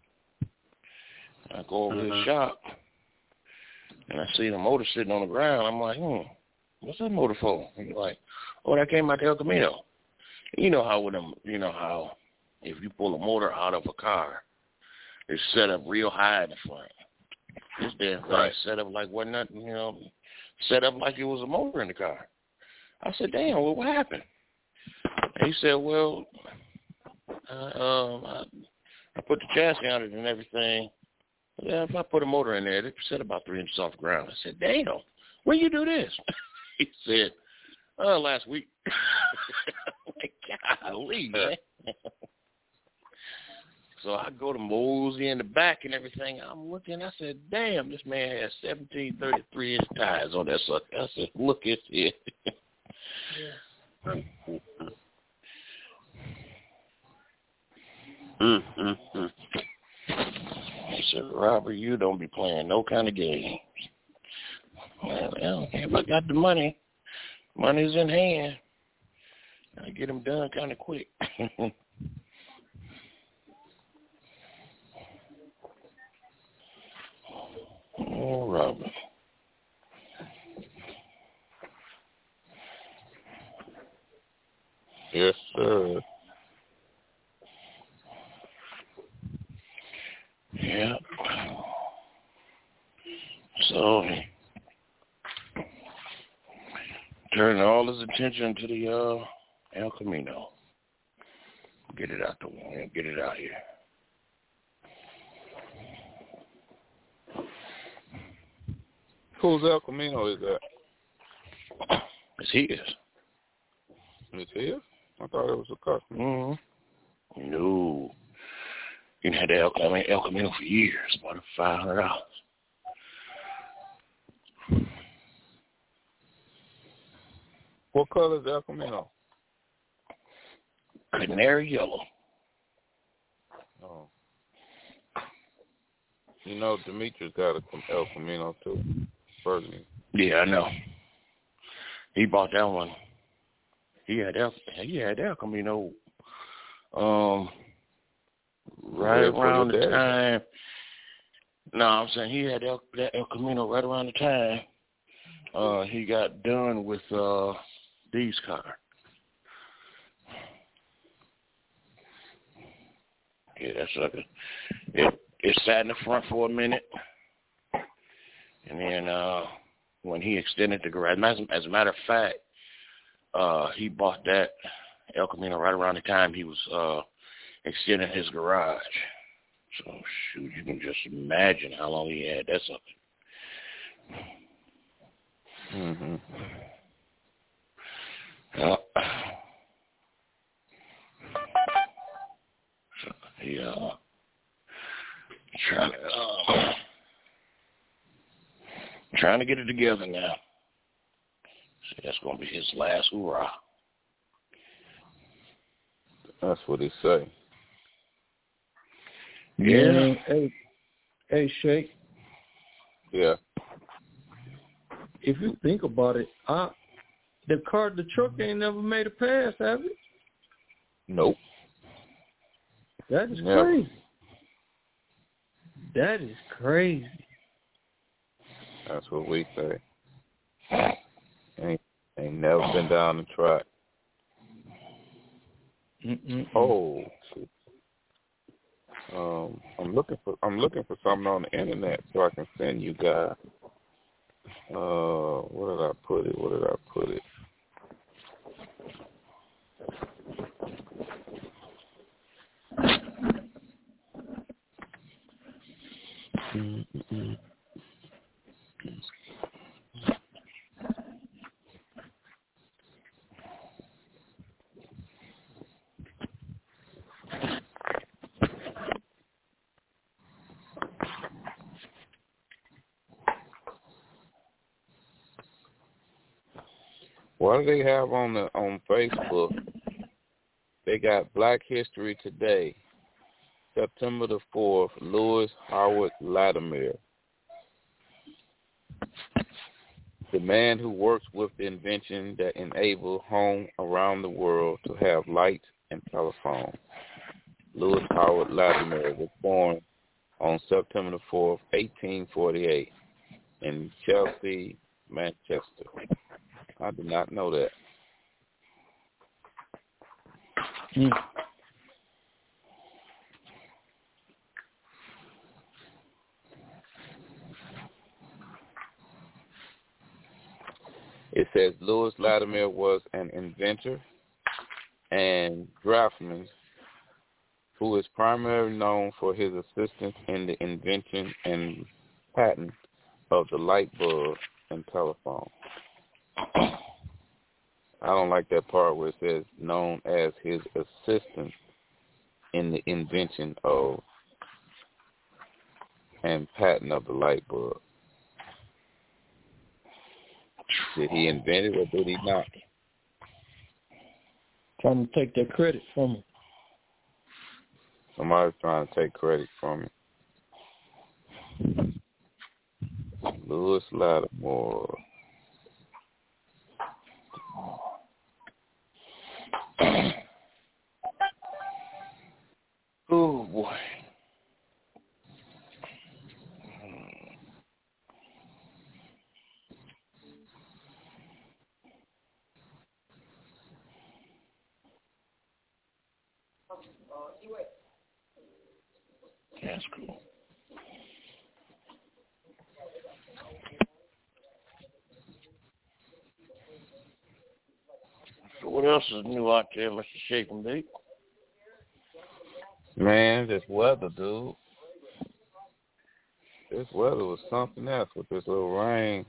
I go over to the shop, and I see the motor sitting on the ground. I'm like, what's that motor for? And he's like, oh, that came out the El Camino. You know how with them, how if you pull a motor out of a car, it's set up real high in the front. This damn thing set up like wasn't nothing, set up like it was a motor in the car. I said, damn, well, what happened? And he said, well, I put the chassis on it and everything. Yeah, if I put a motor in there, it set about 3 inches off the ground. I said, damn, when you do this? He said, last week. Like, golly, man. So I go to mosey in the back and everything. I'm looking. I said, damn, this man has 17 33-inch tires on that sucker. I said, look at it. He said, Robert, you don't be playing no kind of games. Well, if I got the money's in hand. I get them done kind of quick. Oh, Robert. Yes, sir. Yeah. So turning all his attention to the El Camino. Get it out the way. Get it out here. Whose El Camino is that? It's his. It's his? I thought it was a customer. Mm-hmm. No. You had the El Camino for years, about $500. What color is El Camino? Canary yellow. Oh. You know, Demetrius got a El Camino too. Burgundy. Yeah, I know. He bought that one. He had El Camino right around the time. No, I'm saying he had that El Camino right around the time he got done with these cars. Yeah, that's like it sat in the front for a minute, and then when he extended the garage, as a matter of fact, he bought that El Camino right around the time he was extending his garage. So, shoot, you can just imagine how long he had that sucker. Mm-hmm. So, yeah. Trying to get it together now. See, that's going to be his last hurrah. That's what he say. Yeah. Hey, Shake. Yeah. If you think about it, the truck ain't never made a pass, have it? Nope. That is crazy. That is crazy. That's what we say. Ain't never been down the track. Oh, I'm looking for something on the internet so I can send you guys. Where did I put it? What do they have on Facebook? They got Black History Today, September the 4th, Lewis Howard Latimer, the man who works with the invention that enabled homes around the world to have light and telephone. Lewis Howard Latimer was born on September the 4th, 1848, in Chelsea, Manchester. I did not know that. It says Lewis Latimer was an inventor and draftsman who is primarily known for his assistance in the invention and patent of the light bulb and telephone. I don't like that part where it says known as his assistant in the invention of and patent of the light bulb. Did he invent it or did he not? Trying to take that credit from him. Somebody's trying to take credit from him. Lewis Latimer. Oh, boy. That's cool. So what else is new out there, Mr. Shake and Bake? Man, this weather, dude. This weather was something else with this little rain.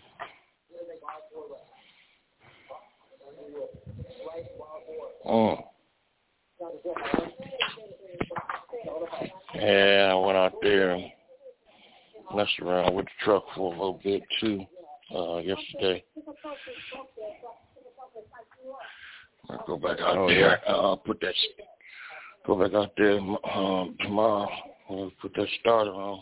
Yeah, I went out there and messed around with the truck for a little bit too yesterday. I'll go back out there. Go back out there tomorrow. I'll put that starter on.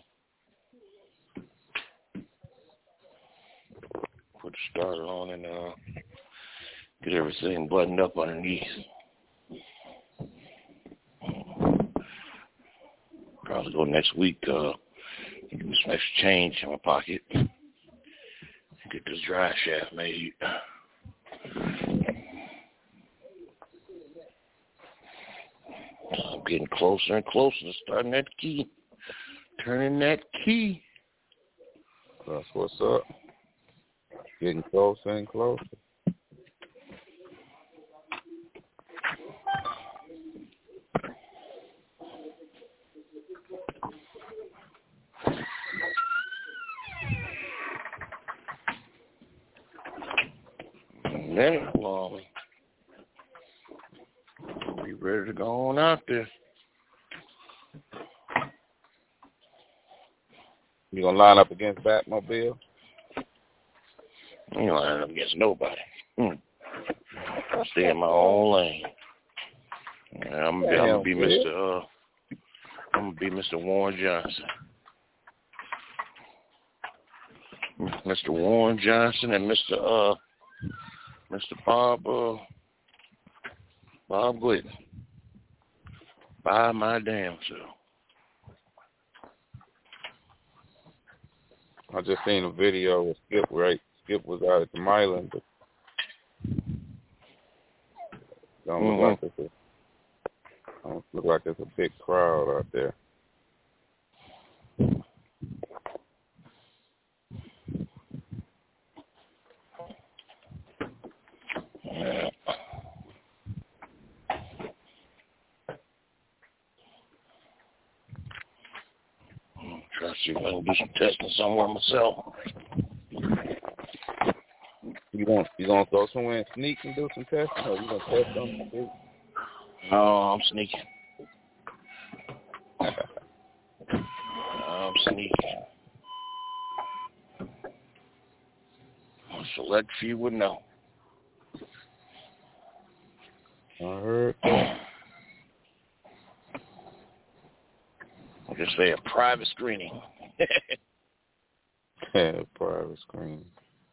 Put the starter on and get everything buttoned up underneath. Probably go next week. Get some extra change in my pocket. Get this drive shaft made. I'm getting closer and closer to starting that key. Turning that key. That's what's up. Getting closer and closer. Minute long. Be ready to go on out there. You gonna line up against Batmobile? I ain't lining up against nobody. I stay in my own lane. I'm gonna be Mr. Warren Johnson. Mr. Warren Johnson and Mr. Bob Glidden. By my damn self. I just seen a video with Skip, right? Skip was out at the Milan, but don't look like it's a big crowd out there. Yeah. Try to see if I can do some testing somewhere myself. You gonna go somewhere and sneak and do some testing, or you gonna test something? No, I'm sneaking. I'm sneaking. A select few would know. I heard that. I'll just say a private screening. Yeah, private screening.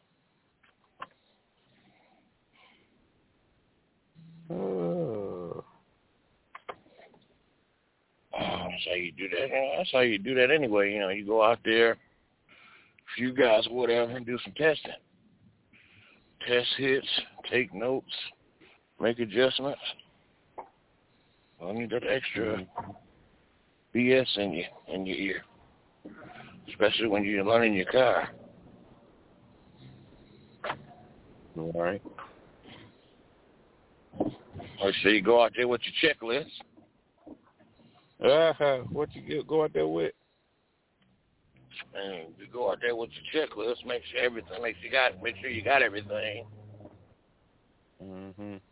Oh. That's how you do that. That's how you do that anyway. You go out there, a few guys or whatever, and do some testing. Test hits, take notes, make adjustments. Don't need that extra BS in your ear, especially when you're learning your car. All right. Or so you go out there with your checklist. What you go out there with? And you go out there with your checklist, make sure you got everything. Mhm.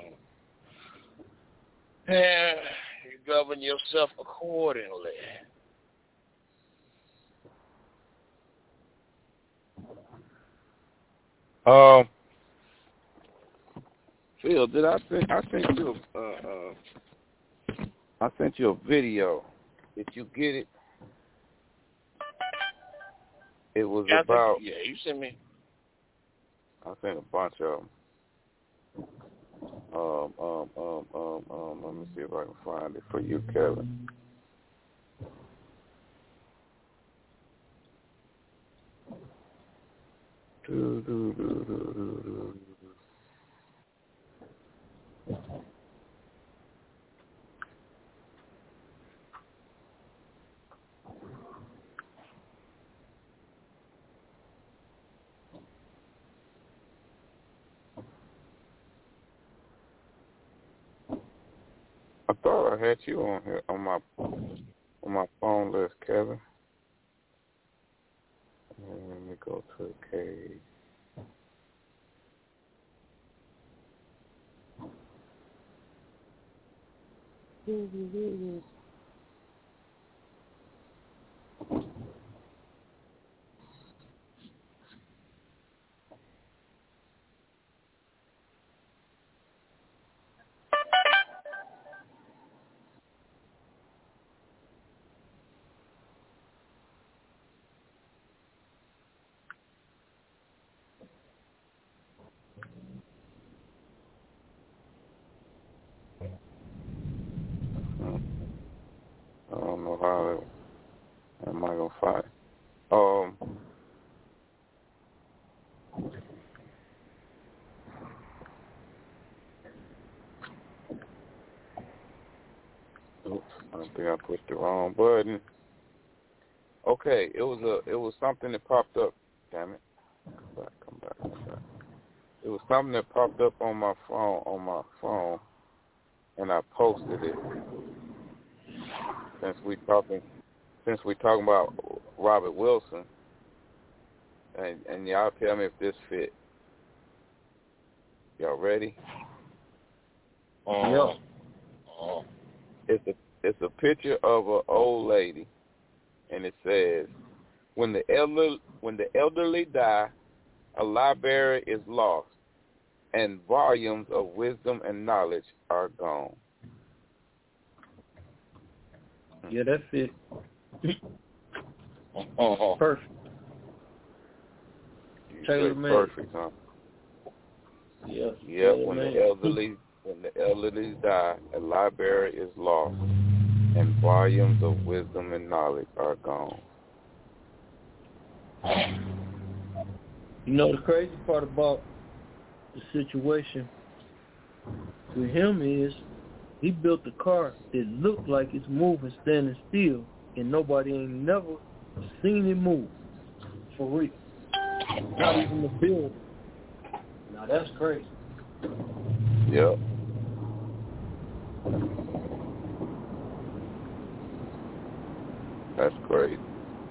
And you govern yourself accordingly. Phil, did I sent you a video. Did you get it? It was about. You sent me. I sent a bunch of them. Let me see if I can find it for you, Kevin. thought I had you on here on my phone list, Kevin. Let me go to the cage. I don't know how am I gonna find it. Oops, I think I pushed the wrong button. Okay, it was something that popped up. Damn it! Come back. It was something that popped up on my phone, and I posted it. Since we talking about Robert Wilson, and y'all tell me if this fit. Y'all ready? Yeah. It's a picture of an old lady, and it says, "When the elderly die, a library is lost, and volumes of wisdom and knowledge are gone." Yeah, that's it. Perfect. Tailor-made. Perfect, huh? Yeah. Yeah. When the elderly die, a library is lost, and volumes of wisdom and knowledge are gone. You know the crazy part about the situation with him is he built a car that looked like it's moving, standing still, and nobody ain't never seen it move. For real. Not even the build. Now that's crazy. Yep. That's crazy.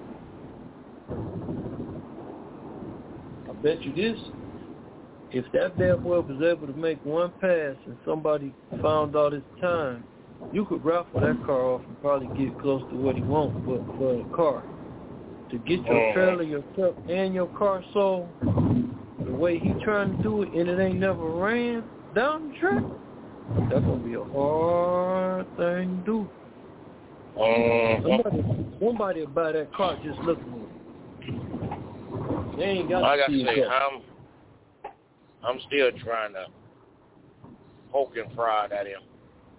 I bet you this. If that bad boy was able to make one pass and somebody found all his time, you could raffle that car off and probably get close to what he wants for a car. To get your trailer, your truck, and your car sold the way he trying to do it, and it ain't never ran down the track, that's going to be a hard thing to do. Somebody will buy that car just looking at it. They ain't got like to see I say, it. I'm still trying to poke and prod at him.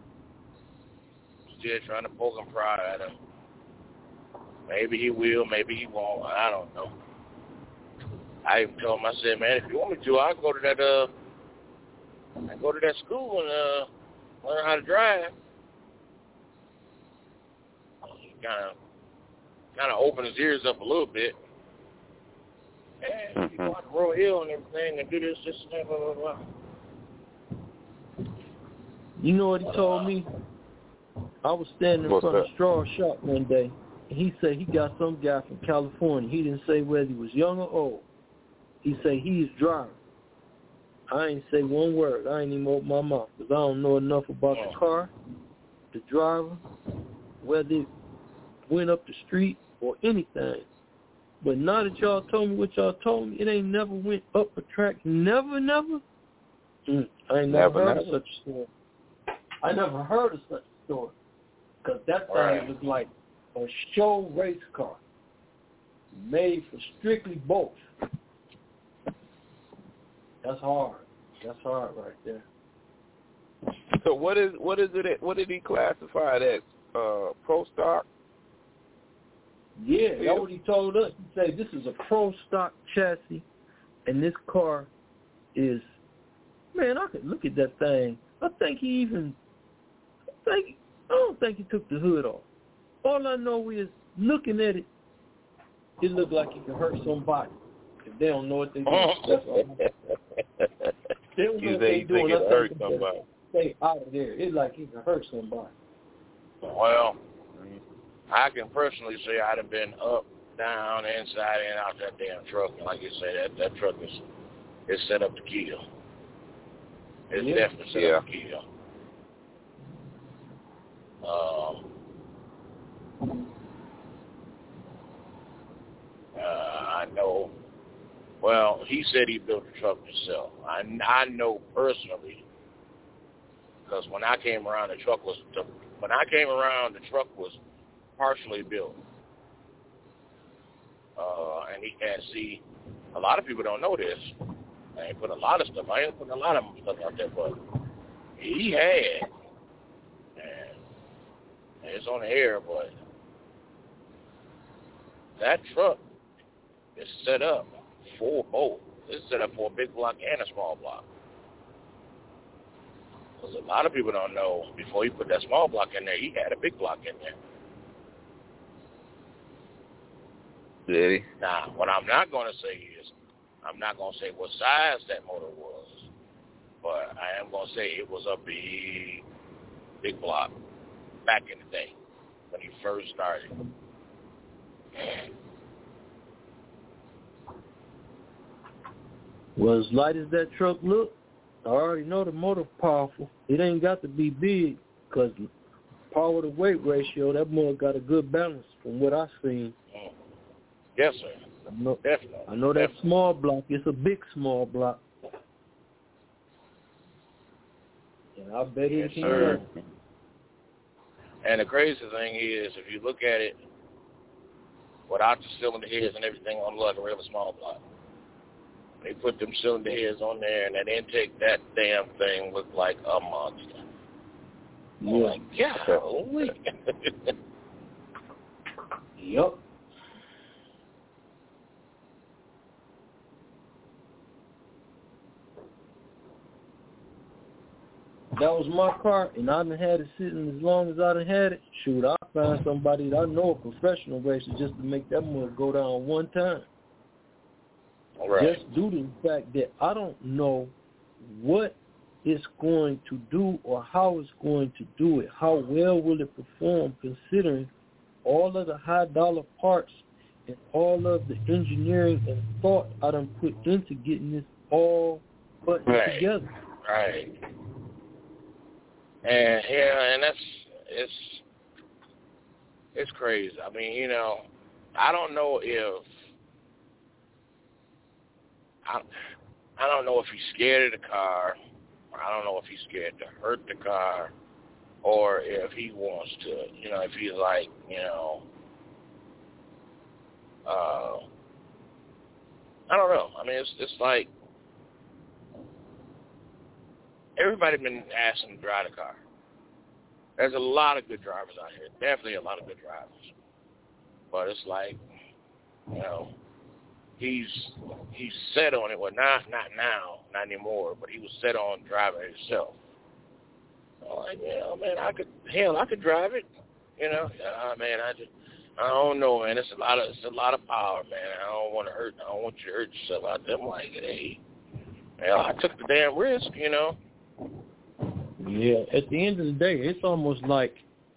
Maybe he will, maybe he won't. I don't know. I even told him, I said, man, if you want me to, I'll go to that school and learn how to drive. He kind of opened his ears up a little bit. And you go out to Royal Hill and everything and do this, and blah, blah, blah. You know what he told me? I was standing in front of a straw shop one day, and he said he got some guy from California. He didn't say whether he was young or old. He said he's driving. I ain't say one word. I ain't even open my mouth because I don't know enough about the car, the driver, whether it went up the street or anything. But now that y'all told me what y'all told me, it ain't never went up a track. Never? I ain't never heard of such a story. I never heard of such a story. Because that thing was like a show race car made for strictly both. That's hard. That's hard right there. So what did he classify it as? Pro stock? Yeah, that's what he told us. He said this is a pro stock chassis, and this car is, man, I could look at that thing. I don't think he took the hood off. All I know is looking at it, it looked like it could hurt somebody. If they don't know what they do, that's all. They don't know what they doing. It hurt somebody. Stay out of there. It's like it can hurt somebody. Well, I can personally say I'd have been up, down, inside, and out that damn truck. And like you say, that truck is set up to kill. It's definitely set up to kill. I know. Well, he said he built the truck himself. I know personally, because when I came around, the truck was partially built. And he had a lot of people don't know this. I ain't put a lot of stuff. I ain't putting a lot of stuff out there, but he had, and it's on the air, but that truck is set up for both. It's set up for a big block and a small block. Because a lot of people don't know, before he put that small block in there, he had a big block in there. Did he? Now, what I'm not going to say is, I'm not going to say what size that motor was, but I am going to say it was a big block back in the day when he first started. Well, as light as that truck look, I already know the motor powerful. It ain't got to be big, because power to weight ratio, that motor got a good balance from what I've seen. Yes, sir. Definitely. I know that small block. It's a big small block. And I bet it can work. And the crazy thing is, if you look at it, without the cylinder heads and everything on like a really small block, they put them cylinder heads on there, and that intake, that damn thing looked like a monster. Yeah. I'm like, golly. Yep. That was my car, and I done had it sitting as long as I done had it. Shoot, I'll find somebody that I know, a professional racer, just to make that motor go down one time. Right. Just due to the fact that I don't know what it's going to do or how it's going to do it. How well will it perform, considering all of the high-dollar parts and all of the engineering and thought I done put into getting this all put together. Right. And and it's crazy. I mean, I don't know if I don't know if he's scared of the car, or I don't know if he's scared to hurt the car, or if he wants to, if he's like, I don't know. I mean, it's like everybody been asking to drive the car. There's a lot of good drivers out here. Definitely a lot of good drivers. But it's like, he's set on it. Well, not now, not anymore. But he was set on driving it himself. I'm like, man, I could drive it. Man, I don't know, man. It's a lot of power, man. I don't want you to hurt yourself out there. I'm like, hey, I took the damn risk, Yeah, at the end of the day, it's almost like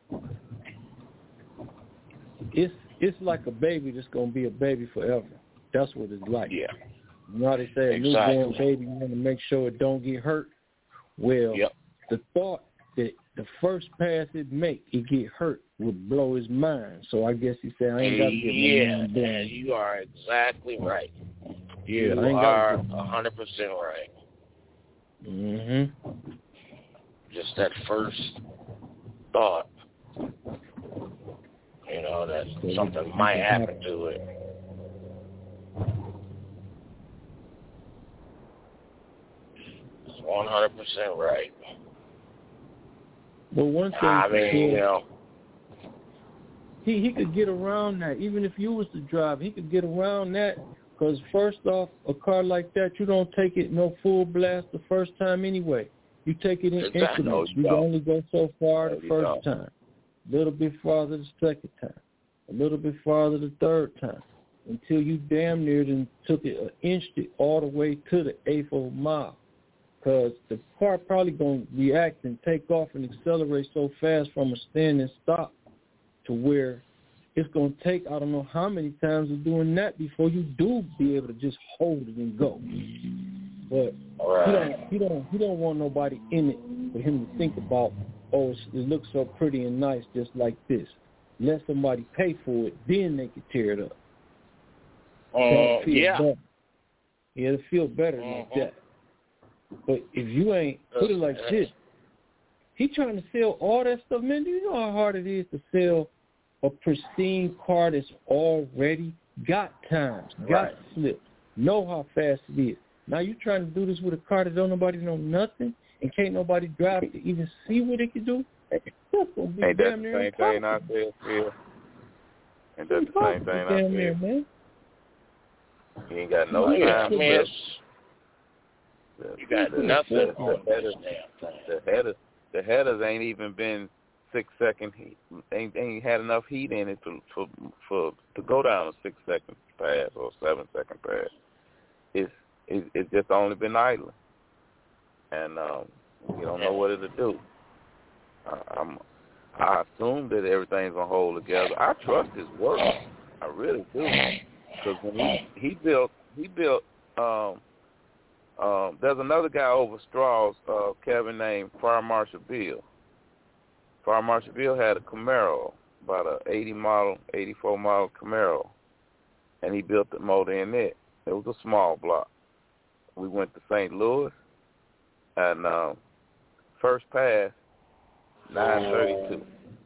it's like a baby that's gonna be a baby forever. That's what it's like. Yeah. You know how they say a newborn baby, you want to make sure it don't get hurt. Well, the thought that the first pass it make, it get hurt, would blow his mind. So I guess he said, I ain't got to get my mind down. Yeah, you are exactly right. You are 100% right. Mm-hmm. Just that first thought, that something might happen to it. It's 100% right. Well, one thing he could get around that. Even if you was to drive, he could get around that. Because first off, a car like that, you don't take it no full blast the first time anyway. You take it in increments. You can only go so far the first time, a little bit farther the second time, a little bit farther the third time, until you damn near then took it, inched it all the way to the eighth of a mile. because the car probably going to react and take off and accelerate so fast from a standing stop to where it's going to take I don't know how many times of doing that before you do be able to just hold it and go. But he don't want nobody in it for him to think about, oh, it looks so pretty and nice just like this. Let somebody pay for it, then they can tear it up. Better. Yeah, it'll feel better like that. But if you ain't, put it like this, he trying to sell all that stuff. Man, do you know how hard it is to sell a pristine car that's already got times, got slips, know how fast it is? Now you trying to do this with a car that don't nobody know nothing and can't nobody drive to even see what it can do? That's gonna be ain't damn that near the same thing I said, Phil? Ain't that the same thing I said? Man. You ain't got no time. You got nothing. The headers ain't even been 6 second heat. Ain't had enough heat in it to go down a 6 second pass or 7 second pass. It's just only been idling, and you don't know what it'll do. I assume that everything's gonna hold together. I trust his work. I really do. Because when he built. There's another guy over Strauss, Kevin, named Fire Marshal Bill. Fire Marshal Bill had a Camaro, about a 84 model Camaro, and he built the motor in it. It was a small block. We went to St. Louis, and first pass, 932.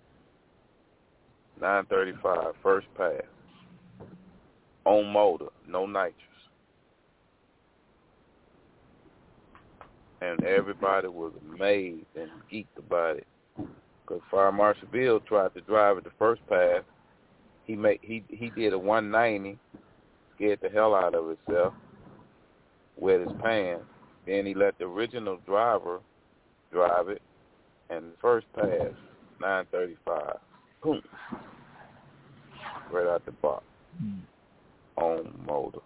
935, first pass. On motor, no nitrous. And everybody was amazed and geeked about it. Because Fire Marshal Bill tried to drive it the first pass. He did a 190, scared the hell out of himself, wet his pants. Then he let the original driver drive it, and the first pass, 935, boom, right out the box. On motor.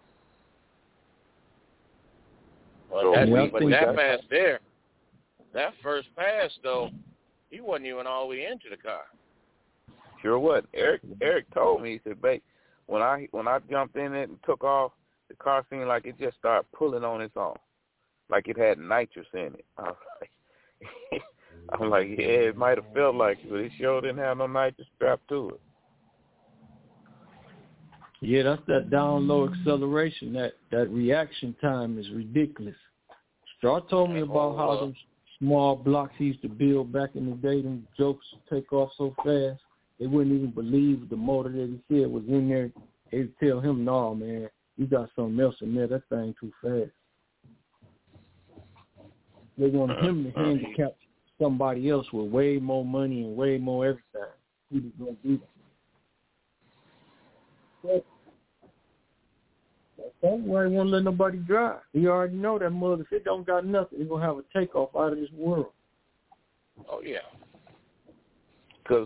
Well, that pass there, that first pass though, he wasn't even all the way into the car. Sure wasn't. Eric told me, he said, "Babe, when I jumped in it and took off, the car seemed like it just started pulling on its own, like it had nitrous in it." I'm like, yeah, it might have felt like it, but it sure didn't have no nitrous strapped to it. Yeah, that's that down low acceleration. That reaction time is ridiculous. Straw told me about how those small blocks he used to build back in the day, them jokes take off so fast, they wouldn't even believe the motor that he said was in there. They'd tell him, no, man, you got something else in there. That thing too fast. They wanted him to handicap somebody else with way more money and way more everything. He was going to do that. That's why he won't let nobody drive. He already know that mother, if it don't got nothing, he's going to have a takeoff out of this world. Oh, yeah. Because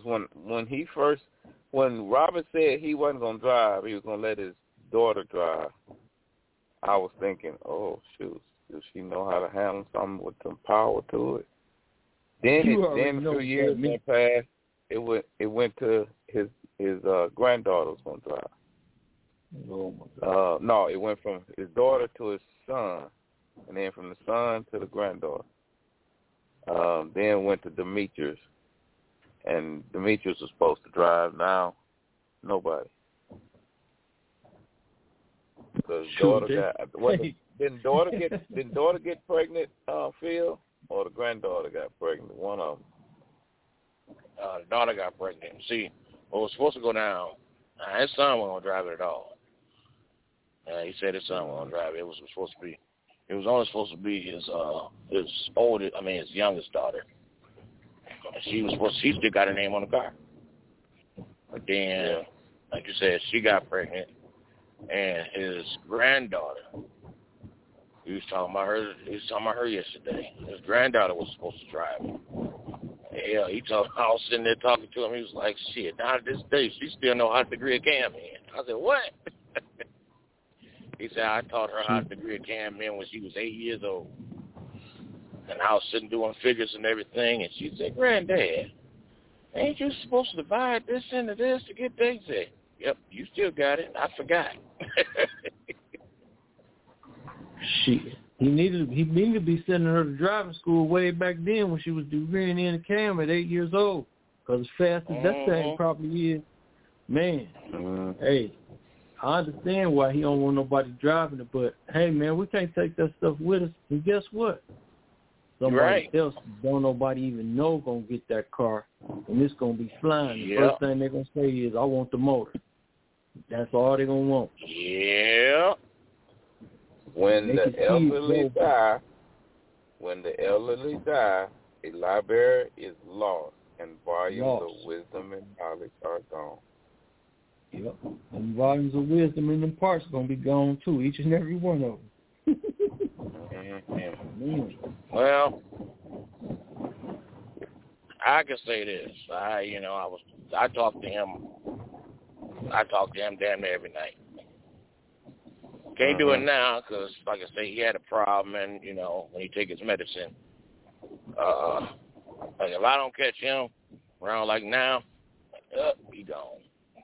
when Robert said he wasn't going to drive, he was going to let his daughter drive, I was thinking, oh, shoot, does she know how to handle something with some power to it? Then a few years went past, it went to his granddaughter was going to drive. Oh my God. No, it went from his daughter to his son, and then from the son to the granddaughter. Then went to Demetrius, and Demetrius was supposed to drive. Now, nobody. Because daughter got. Didn't daughter get pregnant, Phil, or the granddaughter got pregnant? One of them. The daughter got pregnant. See, what was supposed to go down, his son wasn't going to drive it at all. He said his son wasn't going to drive it. It was only supposed to be his youngest daughter. She still got her name on the car. But then, like you said, she got pregnant, and his granddaughter, he was talking about her yesterday. His granddaughter was supposed to drive it. Yeah, I was sitting there talking to him. He was like, shit, now to this day, she still know how to degree a cam in. I said, what? He said, I taught her how to degree a cam in when she was 8 years old. And I was sitting doing figures and everything, and she said, Granddad, ain't you supposed to divide this into this to get that? He said, yep, you still got it. I forgot. Shit. He needed to be sending her to driving school way back then when she was rearing in the cam at 8 years old. Because as fast as that thing probably is, man, hey, I understand why he don't want nobody driving it, but hey, man, we can't take that stuff with us. And guess what? Somebody else don't nobody even know gonna get that car, and it's gonna be flying. The first thing they're gonna say is, "I want the motor." That's all they're gonna want. Yeah. When the elderly die, a library is lost, and volumes of wisdom and knowledge are gone. Yep. And volumes of wisdom and them parts are gonna be gone too, each and every one of them. Well, I can say this. I talked to him. I talk to him damn near every night. Can't do it now because, like I say, he had a problem, and when he take his medicine, like if I don't catch him around like now, he gone.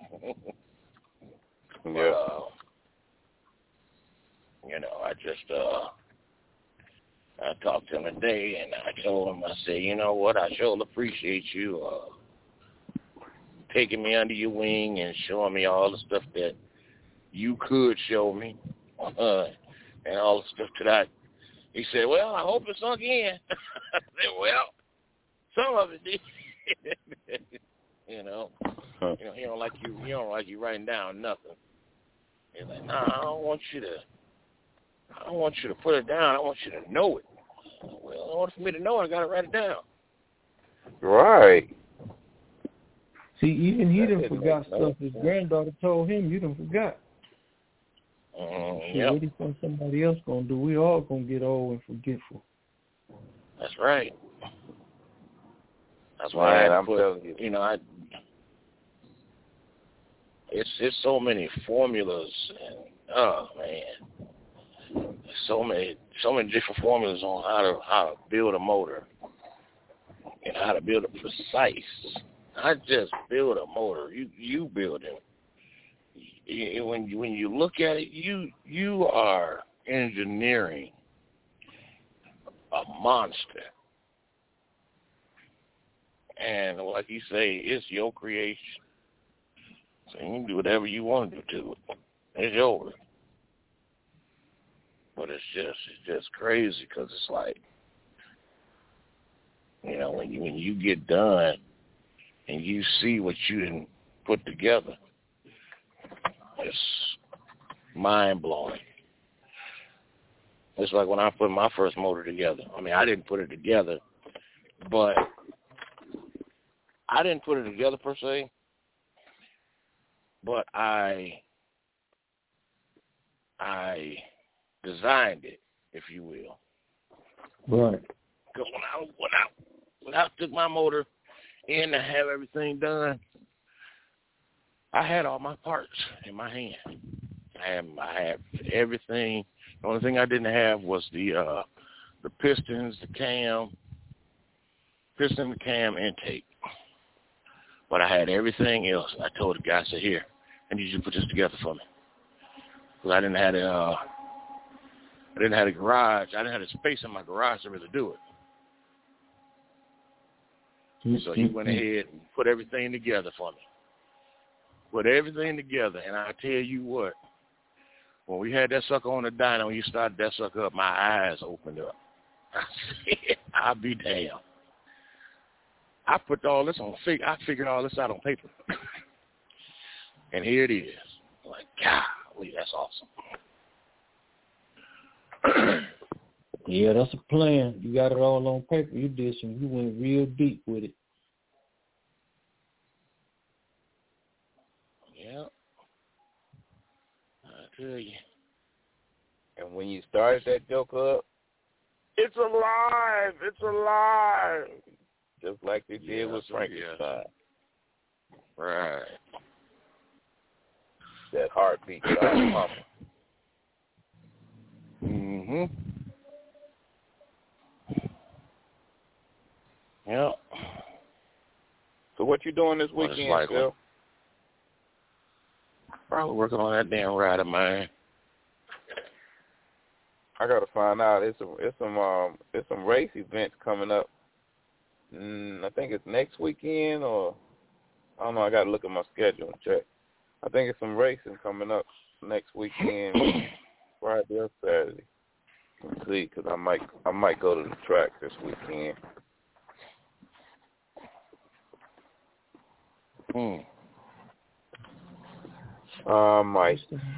I talked to him today, and I told him, I said, you know what, I sure appreciate you taking me under your wing and showing me all the stuff that you could show me, and all the stuff that he said, well, I hope it sunk in. I said, well, some of it did. He don't like you writing down nothing. He's like, nah, I don't want you to put it down. I want you to know it. Well, in order for me to know it, I got to write it down. Right. See, even he done forgot stuff his granddaughter told him. You done forgot. What do you think somebody else going to do? We all going to get old and forgetful. That's right. That's why I put, it's so many formulas, and so many different formulas on how to build a motor and how to build it precise. Not just build a motor, you build it. When you look at it, you are engineering a monster. And like you say, it's your creation. So you can do whatever you want to do to it. It's yours. But it's just crazy because it's like, when you get done and you see what you didn't put together, it's mind-blowing. It's like when I put my first motor together. I mean, I didn't put it together, but I didn't put it together per se, but I designed it, if you will. Right. Because when I took my motor in to have everything done, I had all my parts in my hand. I had everything. The only thing I didn't have was the pistons, the cam intake. But I had everything else. I told the guy, I said, here, I need you to put this together for me. Because I didn't have a garage. I didn't have the space in my garage to really do it. So he went ahead and put everything together for me. Put everything together. And I tell you what, when we had that sucker on the dyno, when you started that sucker up, my eyes opened up. I said, I'll be damned. I put all this on, I figured all this out on paper. And here it is. Like, golly, that's awesome. Yeah, that's a plan. You got it all on paper. You went real deep with it. Yeah. I tell you. And when you started that joker up, it's alive. It's alive. Just like they did with Frankenstein. Yeah. Right. That heartbeat started pumping. Yeah. So what you doing this weekend, like Phil? Probably working on that damn rider, man. I gotta find out. It's some race events coming up. I think it's next weekend, or I don't know. I gotta look at my schedule and check. I think it's some racing coming up next weekend, Friday or Saturday. Let's see, because I might go to the track this weekend. I might.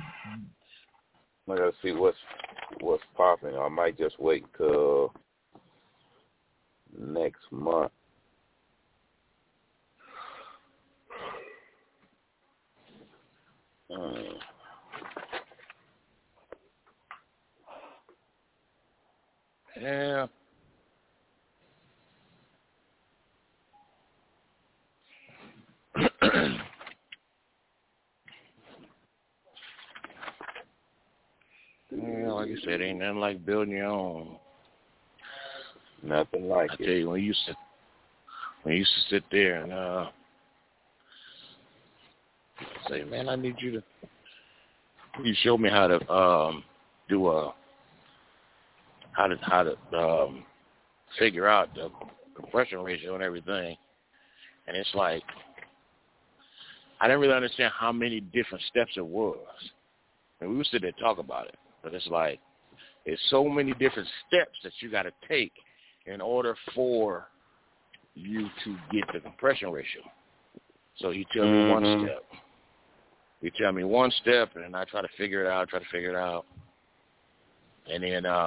I gotta see what's popping. I might just wait till next month. Yeah. Yeah, like you said, ain't nothing like building your own. Nothing like I it. tell you, when you used to sit there and say, man, I need you show me how to do how to figure out the compression ratio and everything. And it's like, I didn't really understand how many different steps it was. And we would sit there and talk about it. But it's like, there's so many different steps that you got to take in order for you to get the compression ratio. So he tell me one step. He tell me one step, and I try to figure it out. And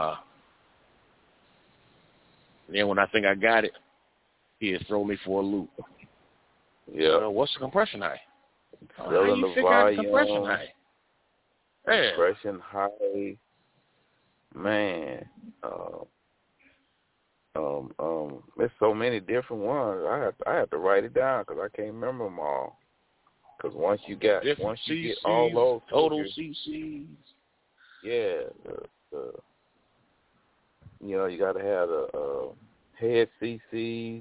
then when I think I got it, he'd throw me for a loop. Yeah. What's the compression height? How Filling you the figure out the volume, compression height? Yeah. Compression height, man. There's so many different ones. I have to write it down because I can't remember them all. Because once you get all those total figures, CCs. Yeah, you got to have the head CCs,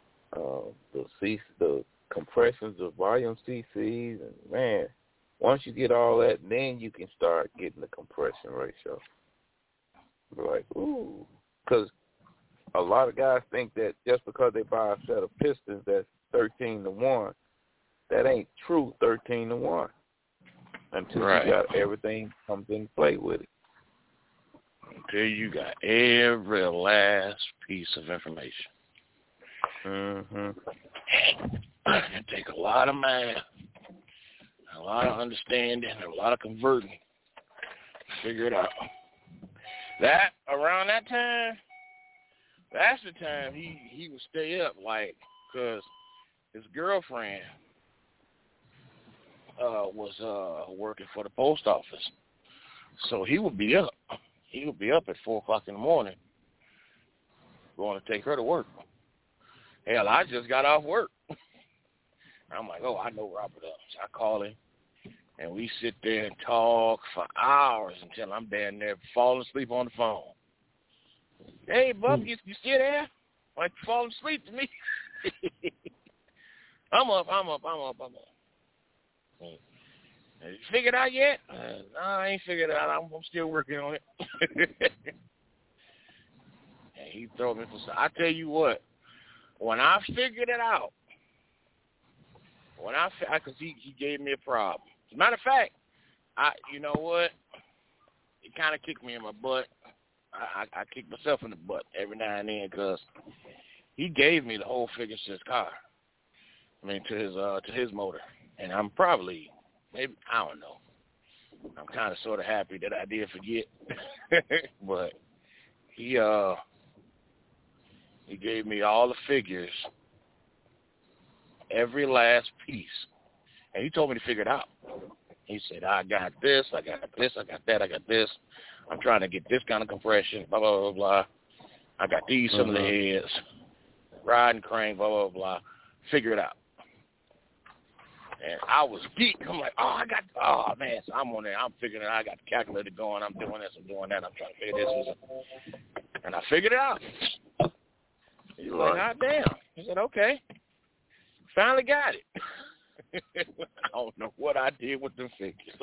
the compressions, the volume CCs, and man, once you get all that, then you can start getting the compression ratio. Like, ooh, because a lot of guys think that just because they buy a set of pistons that's 13-1, that ain't true 13-1 until you got everything comes in play with it. Until you got every last piece of information. It take a lot of math, a lot of understanding, and a lot of converting to figure it out. Around that time, that's the time he would stay up, like, because his girlfriend was working for the post office. So he would be up. He would be up at 4 o'clock in the morning going to take her to work. Hell, I just got off work. I'm like, I know Robert up. So I call him, and we sit there and talk for hours until I'm down there falling asleep on the phone. Hey, Bub, you still there? Like falling asleep to me? I'm up. Have you figured it out yet? No, I ain't figured it out. I'm still working on it. And he throw me for some. I tell you what, when I figured it out, because he gave me a problem. As a matter of fact, you know what? It kind of kicked me in my butt. I kick myself in the butt every now and then because he gave me the whole figure to his car. I mean, to his motor. And I'm probably, maybe, I don't know. I'm kind of sort of happy that I did forget. But he gave me all the figures, every last piece. And he told me to figure it out. He said, I got this, I got this, I got that, I got this. I'm trying to get this kind of compression, blah, blah, blah, blah. I got these, some of the heads, riding crank, blah, blah, blah. Figure it out. And I was geek. I'm like, man. So I'm on there. I'm figuring it out. I got the calculator going. I'm doing this. I'm doing that. I'm trying to figure this. And I figured it out. He's like, God damn. He said, okay. Finally got it. I don't know what I did with them figures.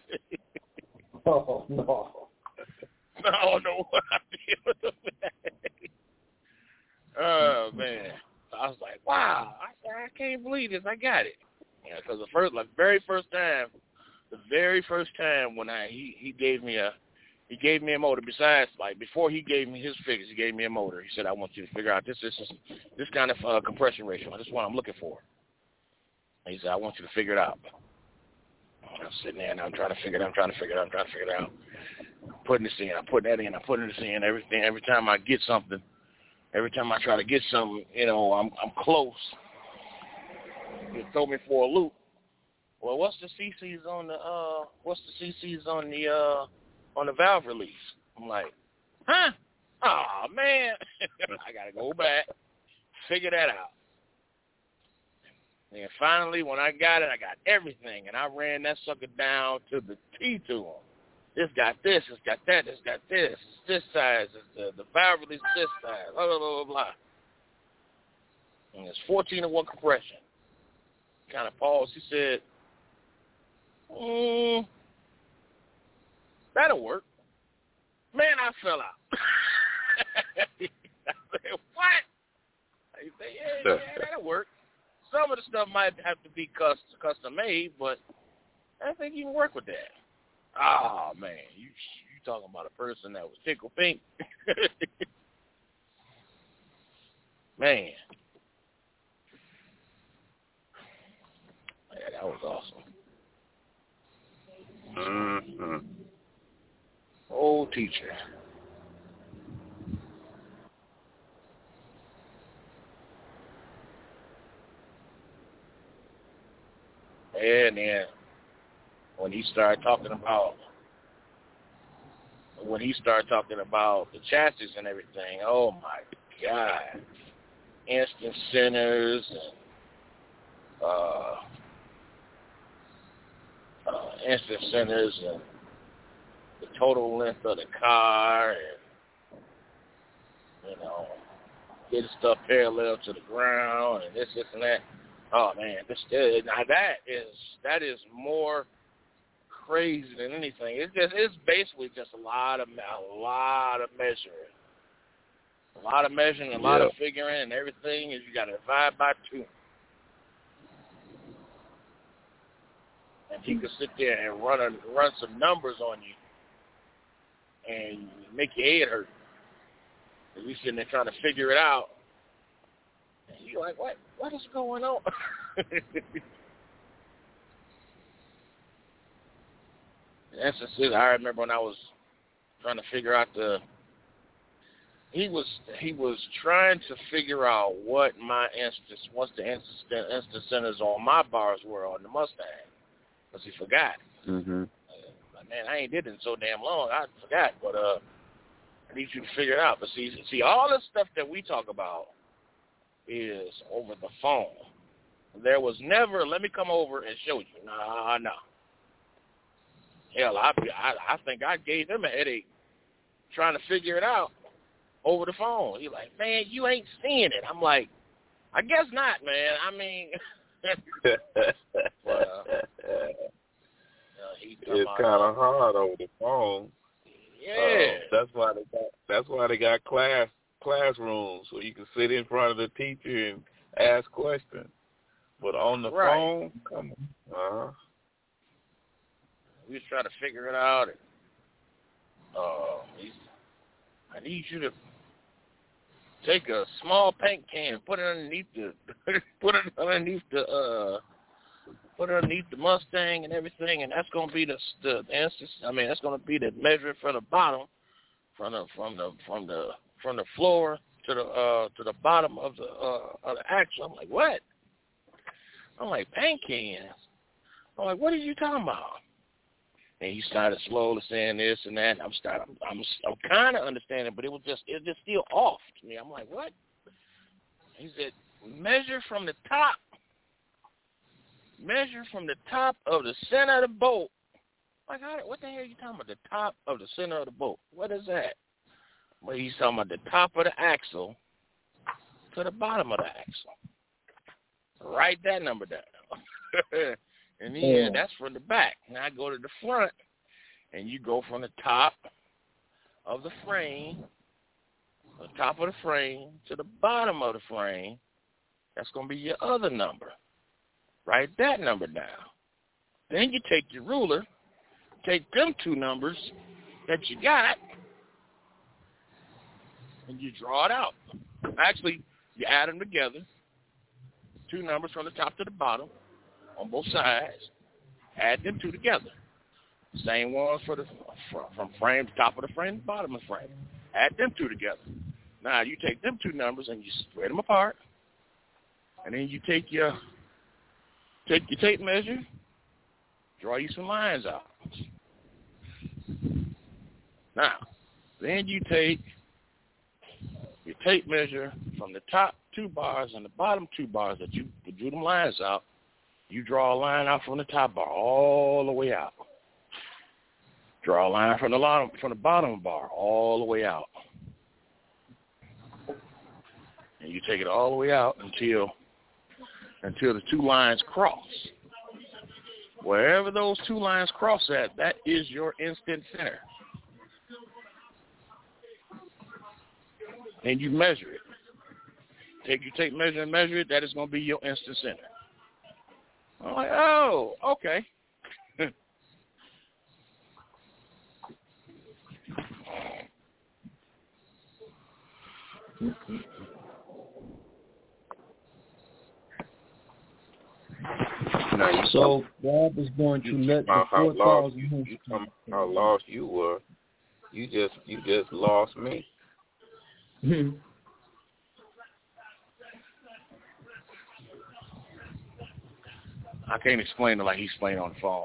Oh, no. I don't know what I did with them figures. Oh, man. I was like, wow. I said, I can't believe this. I got it. Yeah, because the very first time when he gave me a motor. Besides, like, before he gave me his figures, he gave me a motor. He said, I want you to figure out this kind of compression ratio. This is what I'm looking for. And he said, I want you to figure it out. And I'm sitting there and I'm trying to figure it out. I'm putting this in. I'm putting that in. I'm putting this in. Everything. Every time I get something, every time I try to get something, I'm close. You throw me for a loop. Well, what's the CCs on the valve release? I'm like, huh? Oh, man. I got to go back, figure that out. And finally, when I got it, I got everything. And I ran that sucker down to the T to him. This got this, it's got that, it's got this. It's this size, it's the valve release this size, blah, blah, blah, blah. And it's 14-to-1 compression. Kind of paused. He said, that'll work. Man, I fell out. I said, what? He said, yeah, that'll work. Some of the stuff might have to be custom made, but I think you can work with that. Oh, man, you talking about a person that was tickle pink. Man. Yeah, that was awesome. Mm-hmm. Old teacher. And then when he started talking about the chassis and everything, oh my God. Instant centers and the total length of the car and getting stuff parallel to the ground and this and that. Oh man, that is more crazy than anything. It's basically just a lot of measuring. A lot of measuring, a lot of figuring, and everything is you got to divide by 2. And he could sit there and run some numbers on you and make your head hurt. And you sitting there trying to figure it out. And you're like, what is going on? Instances, I remember when I was trying to figure out he was trying to figure out what the instant centers on my bars were on the Mustang. Because he forgot. Mm-hmm. Man, I ain't did it in so damn long. I forgot, but I need you to figure it out. But see, all the stuff that we talk about is over the phone. There was never, let me come over and show you. No. Hell, I think I gave him a headache trying to figure it out over the phone. He's like, man, you ain't seeing it. I'm like, I guess not, man. I mean... it's kind of hard over the phone. Yeah, that's why they got classrooms so you can sit in front of the teacher and ask questions. But on the phone, come on. We was trying to figure it out. And, I need you to take a small paint can, put it underneath the Mustang and everything, and that's gonna be the instance. I mean, that's gonna be the measure for the bottom, from the floor to the bottom of the axle. I'm like, what? I'm like, paint cans. I'm like, what are you talking about? And he started slowly saying this and that. I'm kind of understanding, but it's just still off to me. I'm like, what? He said, measure from the top of the center of the bolt. Like, what the hell are you talking about? The top of the center of the bolt. What is that? Well, he's talking about the top of the axle to the bottom of the axle. Write that number down. And then that's from the back. Now I go to the front, and you go from the top of the frame, to the bottom of the frame. That's going to be your other number. Write that number down. Then you take your ruler, take them two numbers that you got, and you draw it out. Actually, you add them together, two numbers from the top to the bottom on both sides. Add them two together. Same ones for the from frame, top of the frame, bottom of the frame. Add them two together. Now you take them two numbers and you spread them apart, and then you take your tape measure, draw you some lines out. Now, then you take your tape measure from the top two bars and the bottom two bars that you drew them lines out. You draw a line out from the top bar all the way out. Draw a line from the bottom bar all the way out. And you take it all the way out until the two lines cross. Wherever those two lines cross at, that is your instant center. And you measure it. Take your tape measure and measure it. That is going to be your instant center. I'm like, oh, okay. So God is going to let the 4,000 you how lost you were. You just lost me. I can't explain it like he's playing on the phone.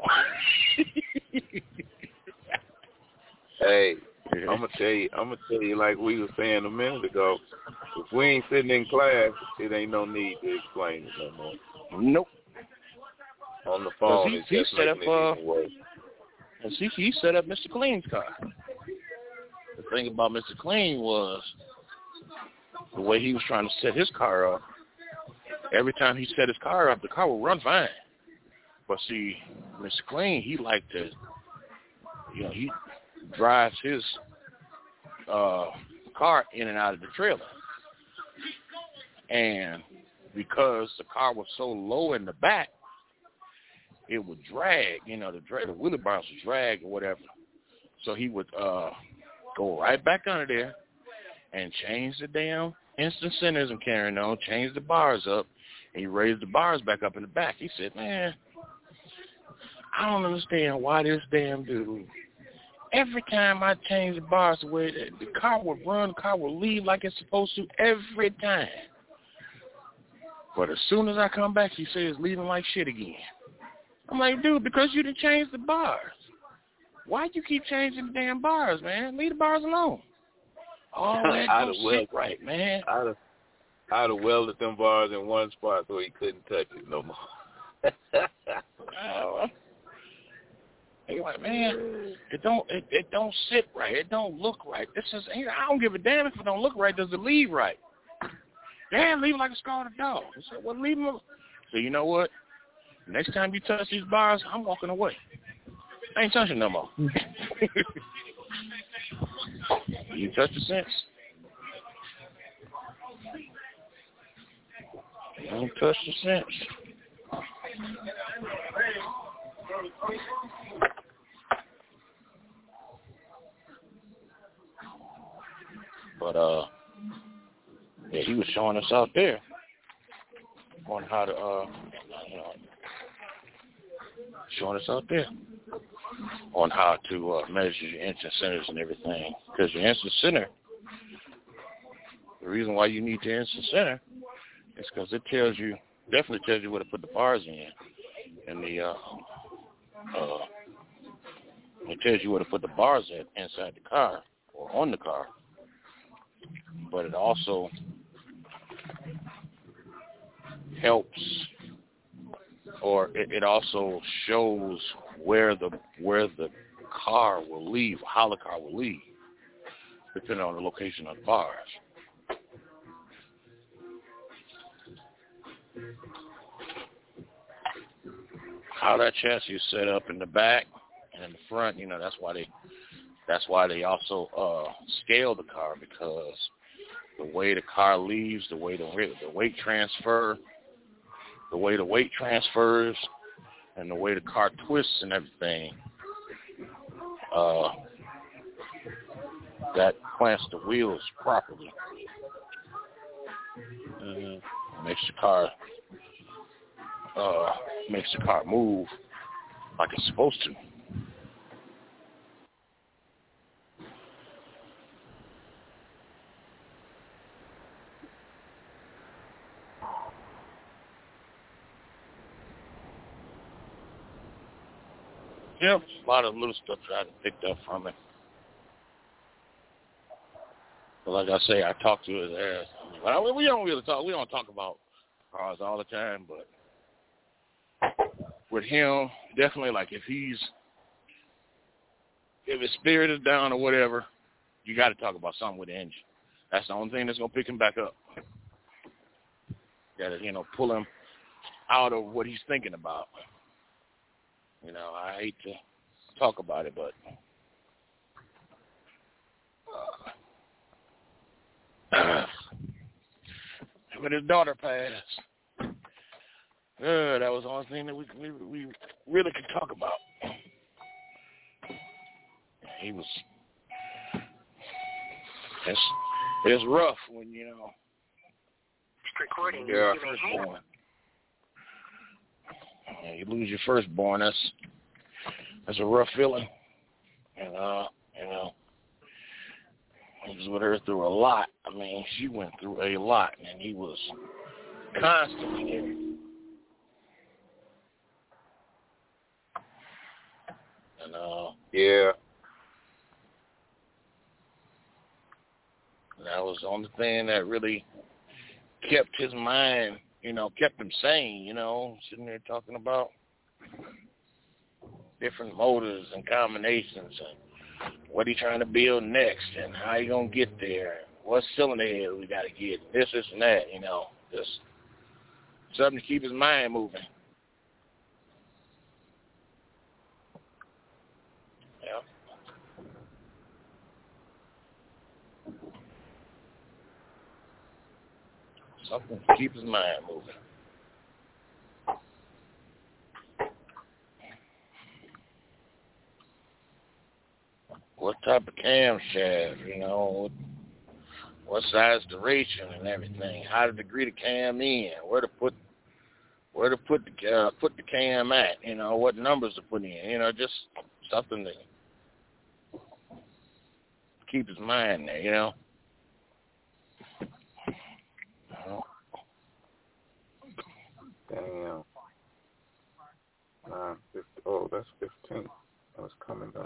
Hey, I'm gonna tell you like we were saying a minute ago. If we ain't sitting in class, it ain't no need to explain it no more. Nope. On the phone, he set up. He set up Mr. Clean's car. The thing about Mr. Clean was the way he was trying to set his car up. Every time he set his car up, the car would run fine. But see, Mr. Clean, he liked to, he drives his car in and out of the trailer. And because the car was so low in the back, it would drag, the wheelie bars would drag or whatever. So he would go right back under there and change the damn instant centers and carrying on, change the bars up, and he raised the bars back up in the back. He said, man, I don't understand why this damn dude, every time I change the bars the way the car would run, the car would leave like it's supposed to every time. But as soon as I come back, he says it's leaving like shit again. I'm like, dude, because you didn't change the bars. Why you keep changing the damn bars, man? Leave the bars alone. Oh, that don't sit right, man. I'd have welded them bars in one spot so he couldn't touch it no more. You're like, man, it don't sit right. It don't look right. I don't give a damn if it don't look right. Does it leave right? Damn, leave it like a scalded dog. I said, well, leave them. So you know what? Next time you touch these bars, I'm walking away. I ain't touching no more. You touch the sense. Don't touch the sense. But yeah, he was showing us out there on how to measure your instant centers and everything. Because your instant center, the reason why you need the instant center is because it definitely tells you where to put the bars in. And it tells you where to put the bars inside the car or on the car. But it also helps, or it also shows where the car will leave, how the car will leave, depending on the location of the bars. how that chassis is set up in the back and in the front. You know, that's why they also scale the car, because the way the car leaves, the way the weight transfers, and the way the car twists and everything, that plants the wheels properly. Makes the car move like it's supposed to. Yep, a lot of little stuff that I picked up from it. But like I say, I talk to his ass. Well, we don't really talk. We don't talk about cars all the time, but with him, definitely, like if his spirit is down or whatever, you got to talk about something with the engine. That's the only thing that's gonna pick him back up. Got to, pull him out of what he's thinking about. I hate to talk about it, but when his daughter passed, that was the only thing that we really could talk about. He was. It's rough when recording. You're firstborn. You lose your firstborn. That's a rough feeling, and he was with her through a lot. I mean, she went through a lot, and he was constantly there. And yeah, that was the only thing that really kept his mind, kept him sane, sitting there talking about different motors and combinations and what he trying to build next and how he going to get there, what cylinder head we got to get, this and that, just something to keep his mind moving. Yeah. Something to keep his mind moving. What type of camshaft, what size duration and everything, how to degree the cam in, where to put the cam at, what numbers to put in, just something to keep his mind there, Damn. That's 15. That was coming up.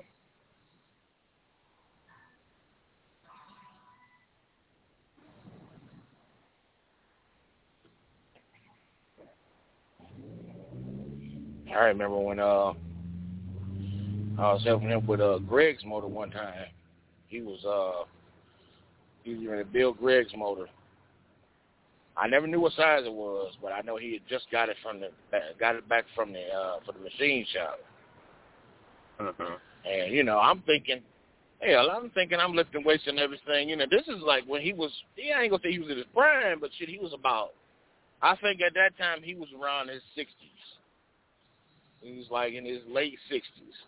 I remember when I was helping him with Greg's motor one time. He was going to build Greg's motor. I never knew what size it was, but I know he had just got it back from the machine shop. Mm-hmm. And I'm thinking, I'm lifting weights and everything. This is like when he was. I ain't gonna say he was in his prime, but shit, he was about. I think at that time he was around his 60s. He was like in his late 60s,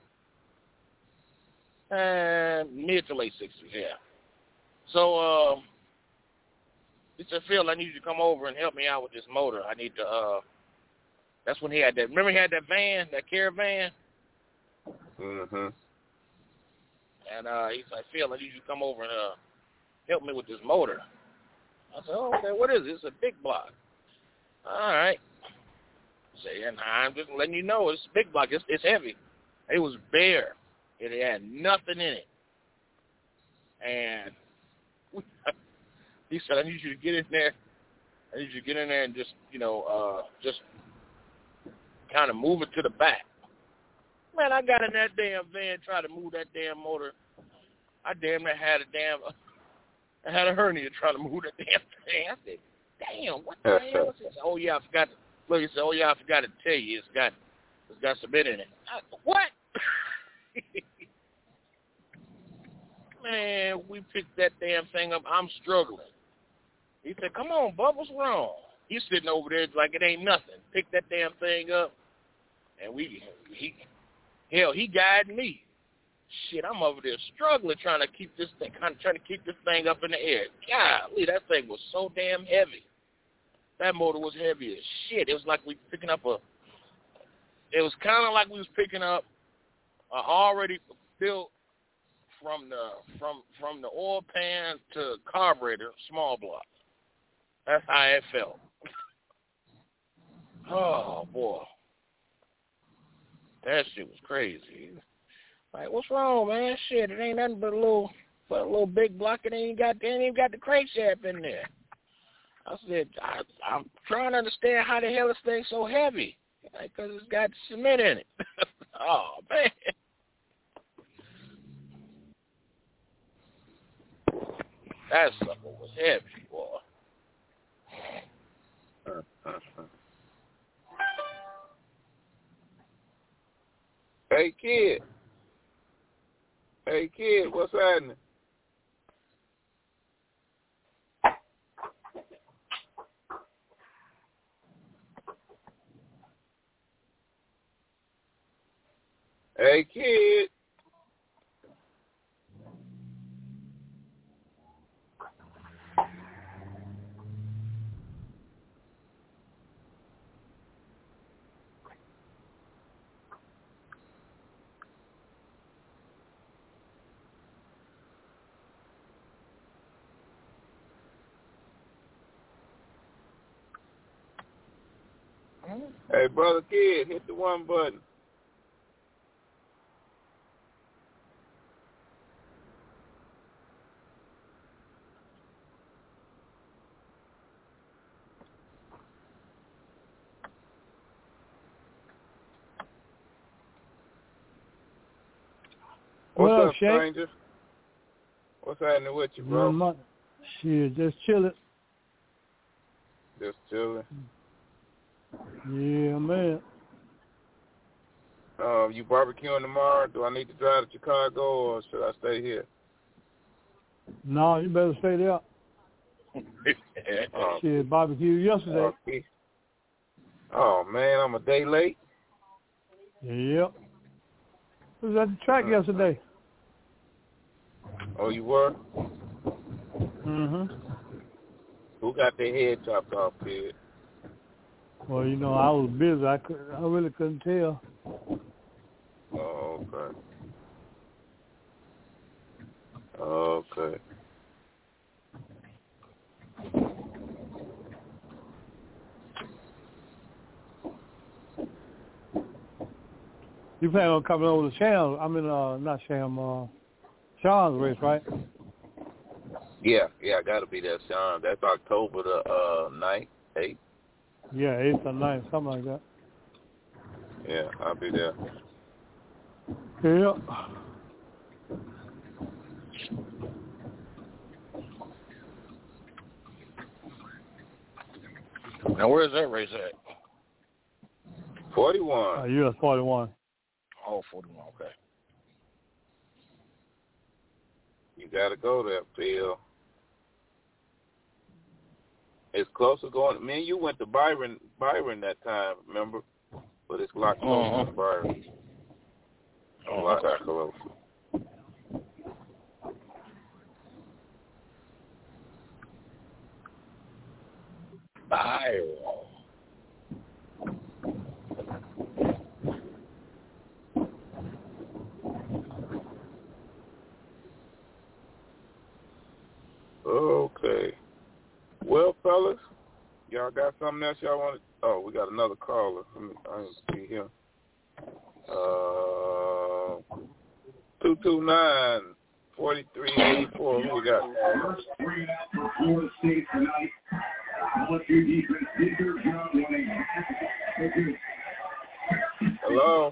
mid to late 60s, yeah. So he said, "Phil, I need you to come over and help me out with this motor. I need to." That's when he had that. Remember, he had that van, that caravan. Mhm. And he's like, "Phil, I need you to come over and help me with this motor." I said, "Oh, okay. What is it? It's a big block." All right. Say, and I'm just letting you know it's a big block. It's heavy. It was bare. It had nothing in it. And he said, "I need you to get in there. I need you to get in there and just, just kind of move it to the back." Man, I got in that damn van, tried to move that damn motor. I damn near had a hernia trying to move that damn thing. I said, damn, what the hell is this? Oh, yeah, I forgot. Look, he said, oh, yeah, I forgot to tell you. It's got cement in it. What? Man, we picked that damn thing up. I'm struggling. He said, come on, Bub, what's wrong? He's sitting over there like it ain't nothing. Pick that damn thing up. And he guided me. Shit, I'm over there struggling trying to keep this thing up in the air. Golly, that thing was so damn heavy. That motor was heavy as shit. It was like we picking up it was kind of like we was picking up already built from the oil pan to carburetor small block. That's how it felt. Oh boy, that shit was crazy. Like, what's wrong, man? Shit, it ain't nothing but a little big block. It ain't even got the crankshaft in there. I said, I'm trying to understand how the hell this thing's so heavy. Because it's got cement in it. Oh, man. That sucker was heavy, boy. Hey, kid, what's happening? Hey, kid. Hey, brother kid, hit the one button. What's up, stranger? What's happening with you, bro? Shit, just chilling. Just chilling. Yeah, man. You barbecuing tomorrow? Do I need to drive to Chicago or should I stay here? No, you better stay there. Shit, barbecue yesterday. Okay. Oh, man, I'm a day late. Yep. I was at the track yesterday. Oh, you were? Mm-hmm. Who got their head chopped off, kid? Well, you know, I was busy. I really couldn't tell. Oh, okay. You plan on coming over to Sham? I mean, not Sham, Sean's race, right? Yeah, I got to be there, Sean. That's October the 9th, 8th. Yeah, 8th or 9th, something like that. Yeah, I'll be there. Yeah. Now, where's that race at? 41. US 41. Oh, 41, okay. You got to go there, Phil. It's closer going. Me and you went to Byron that time, remember? But it's a lot closer to Byron. A lot closer. Byron. Okay. Well, fellas, y'all got something else y'all want to... Oh, we got another caller. I didn't see him. 229-4384. Who we got? Hello?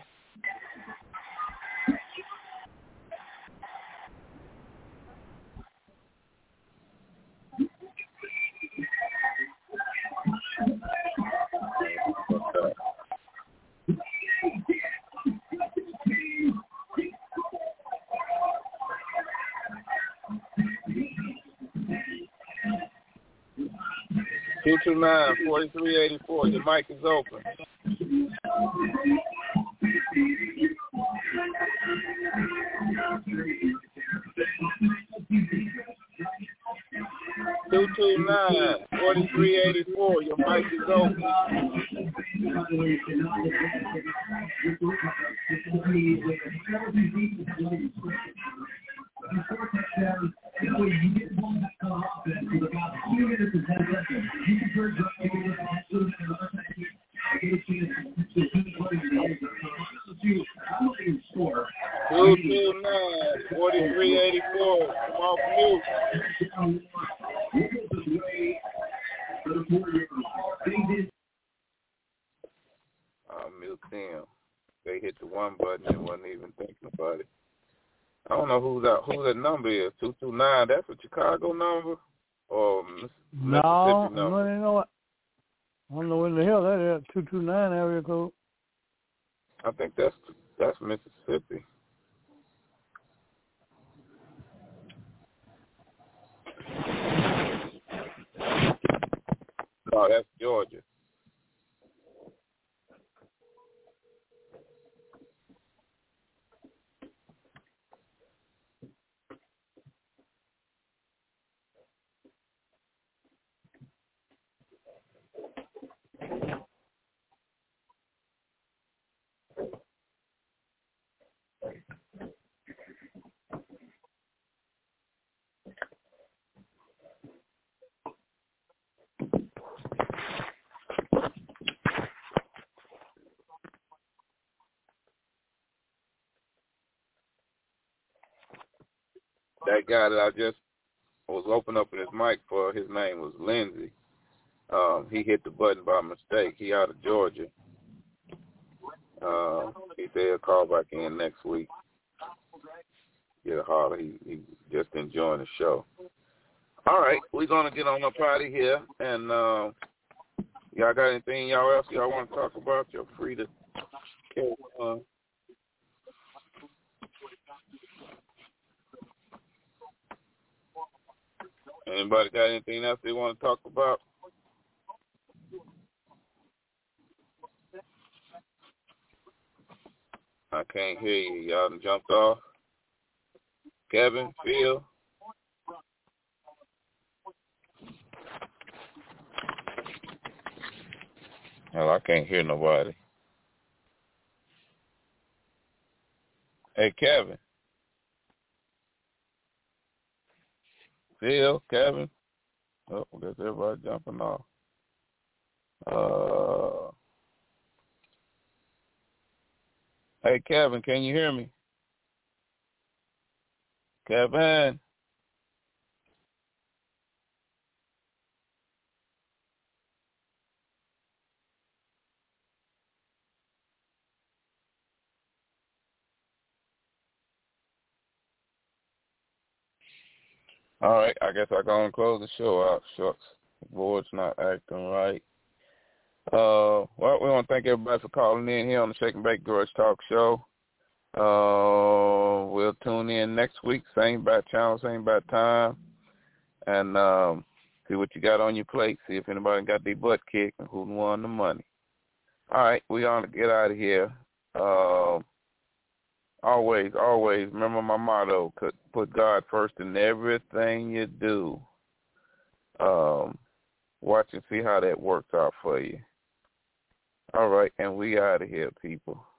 229-4384. Your mic is open. 229-4384. Your mic is open. 229-4384. Come off mute. Mute them. They hit the one button and wasn't even thinking about it. I don't know who that number is. 229. That's a Chicago number or Mississippi number? No, you know what? I don't know when the hell that is. 229 area code. I think that's Mississippi. No, that's Georgia. That guy that I just was opening up his mic for, his name was Lindsay. He hit the button by mistake. He out of Georgia. He said he'll call back in next week. Get a holler. He just enjoying the show. All right, we're going to get on up out of here. And y'all got anything y'all else y'all want to talk about? You're free to carry on. Anybody got anything else they want to talk about? I can't hear you. Y'all done jumped off. Kevin, Phil? Hell, I can't hear nobody. Hey, Kevin. Phil, Kevin. Oh, I guess everybody jumping off. Hey, Kevin, can you hear me? Kevin. All right, I guess I'm going to close the show out. Shucks, the board's not acting right. Well, we want to thank everybody for calling in here on the Shake and Bake Grudge Talk Show. We'll tune in next week, same bad channel, same bad time, and see what you got on your plate, see if anybody got their butt kicked and who won the money. All right, we on to get out of here. Always remember my motto, put God first in everything you do. Watch and see how that works out for you. All right, and we out of here, people.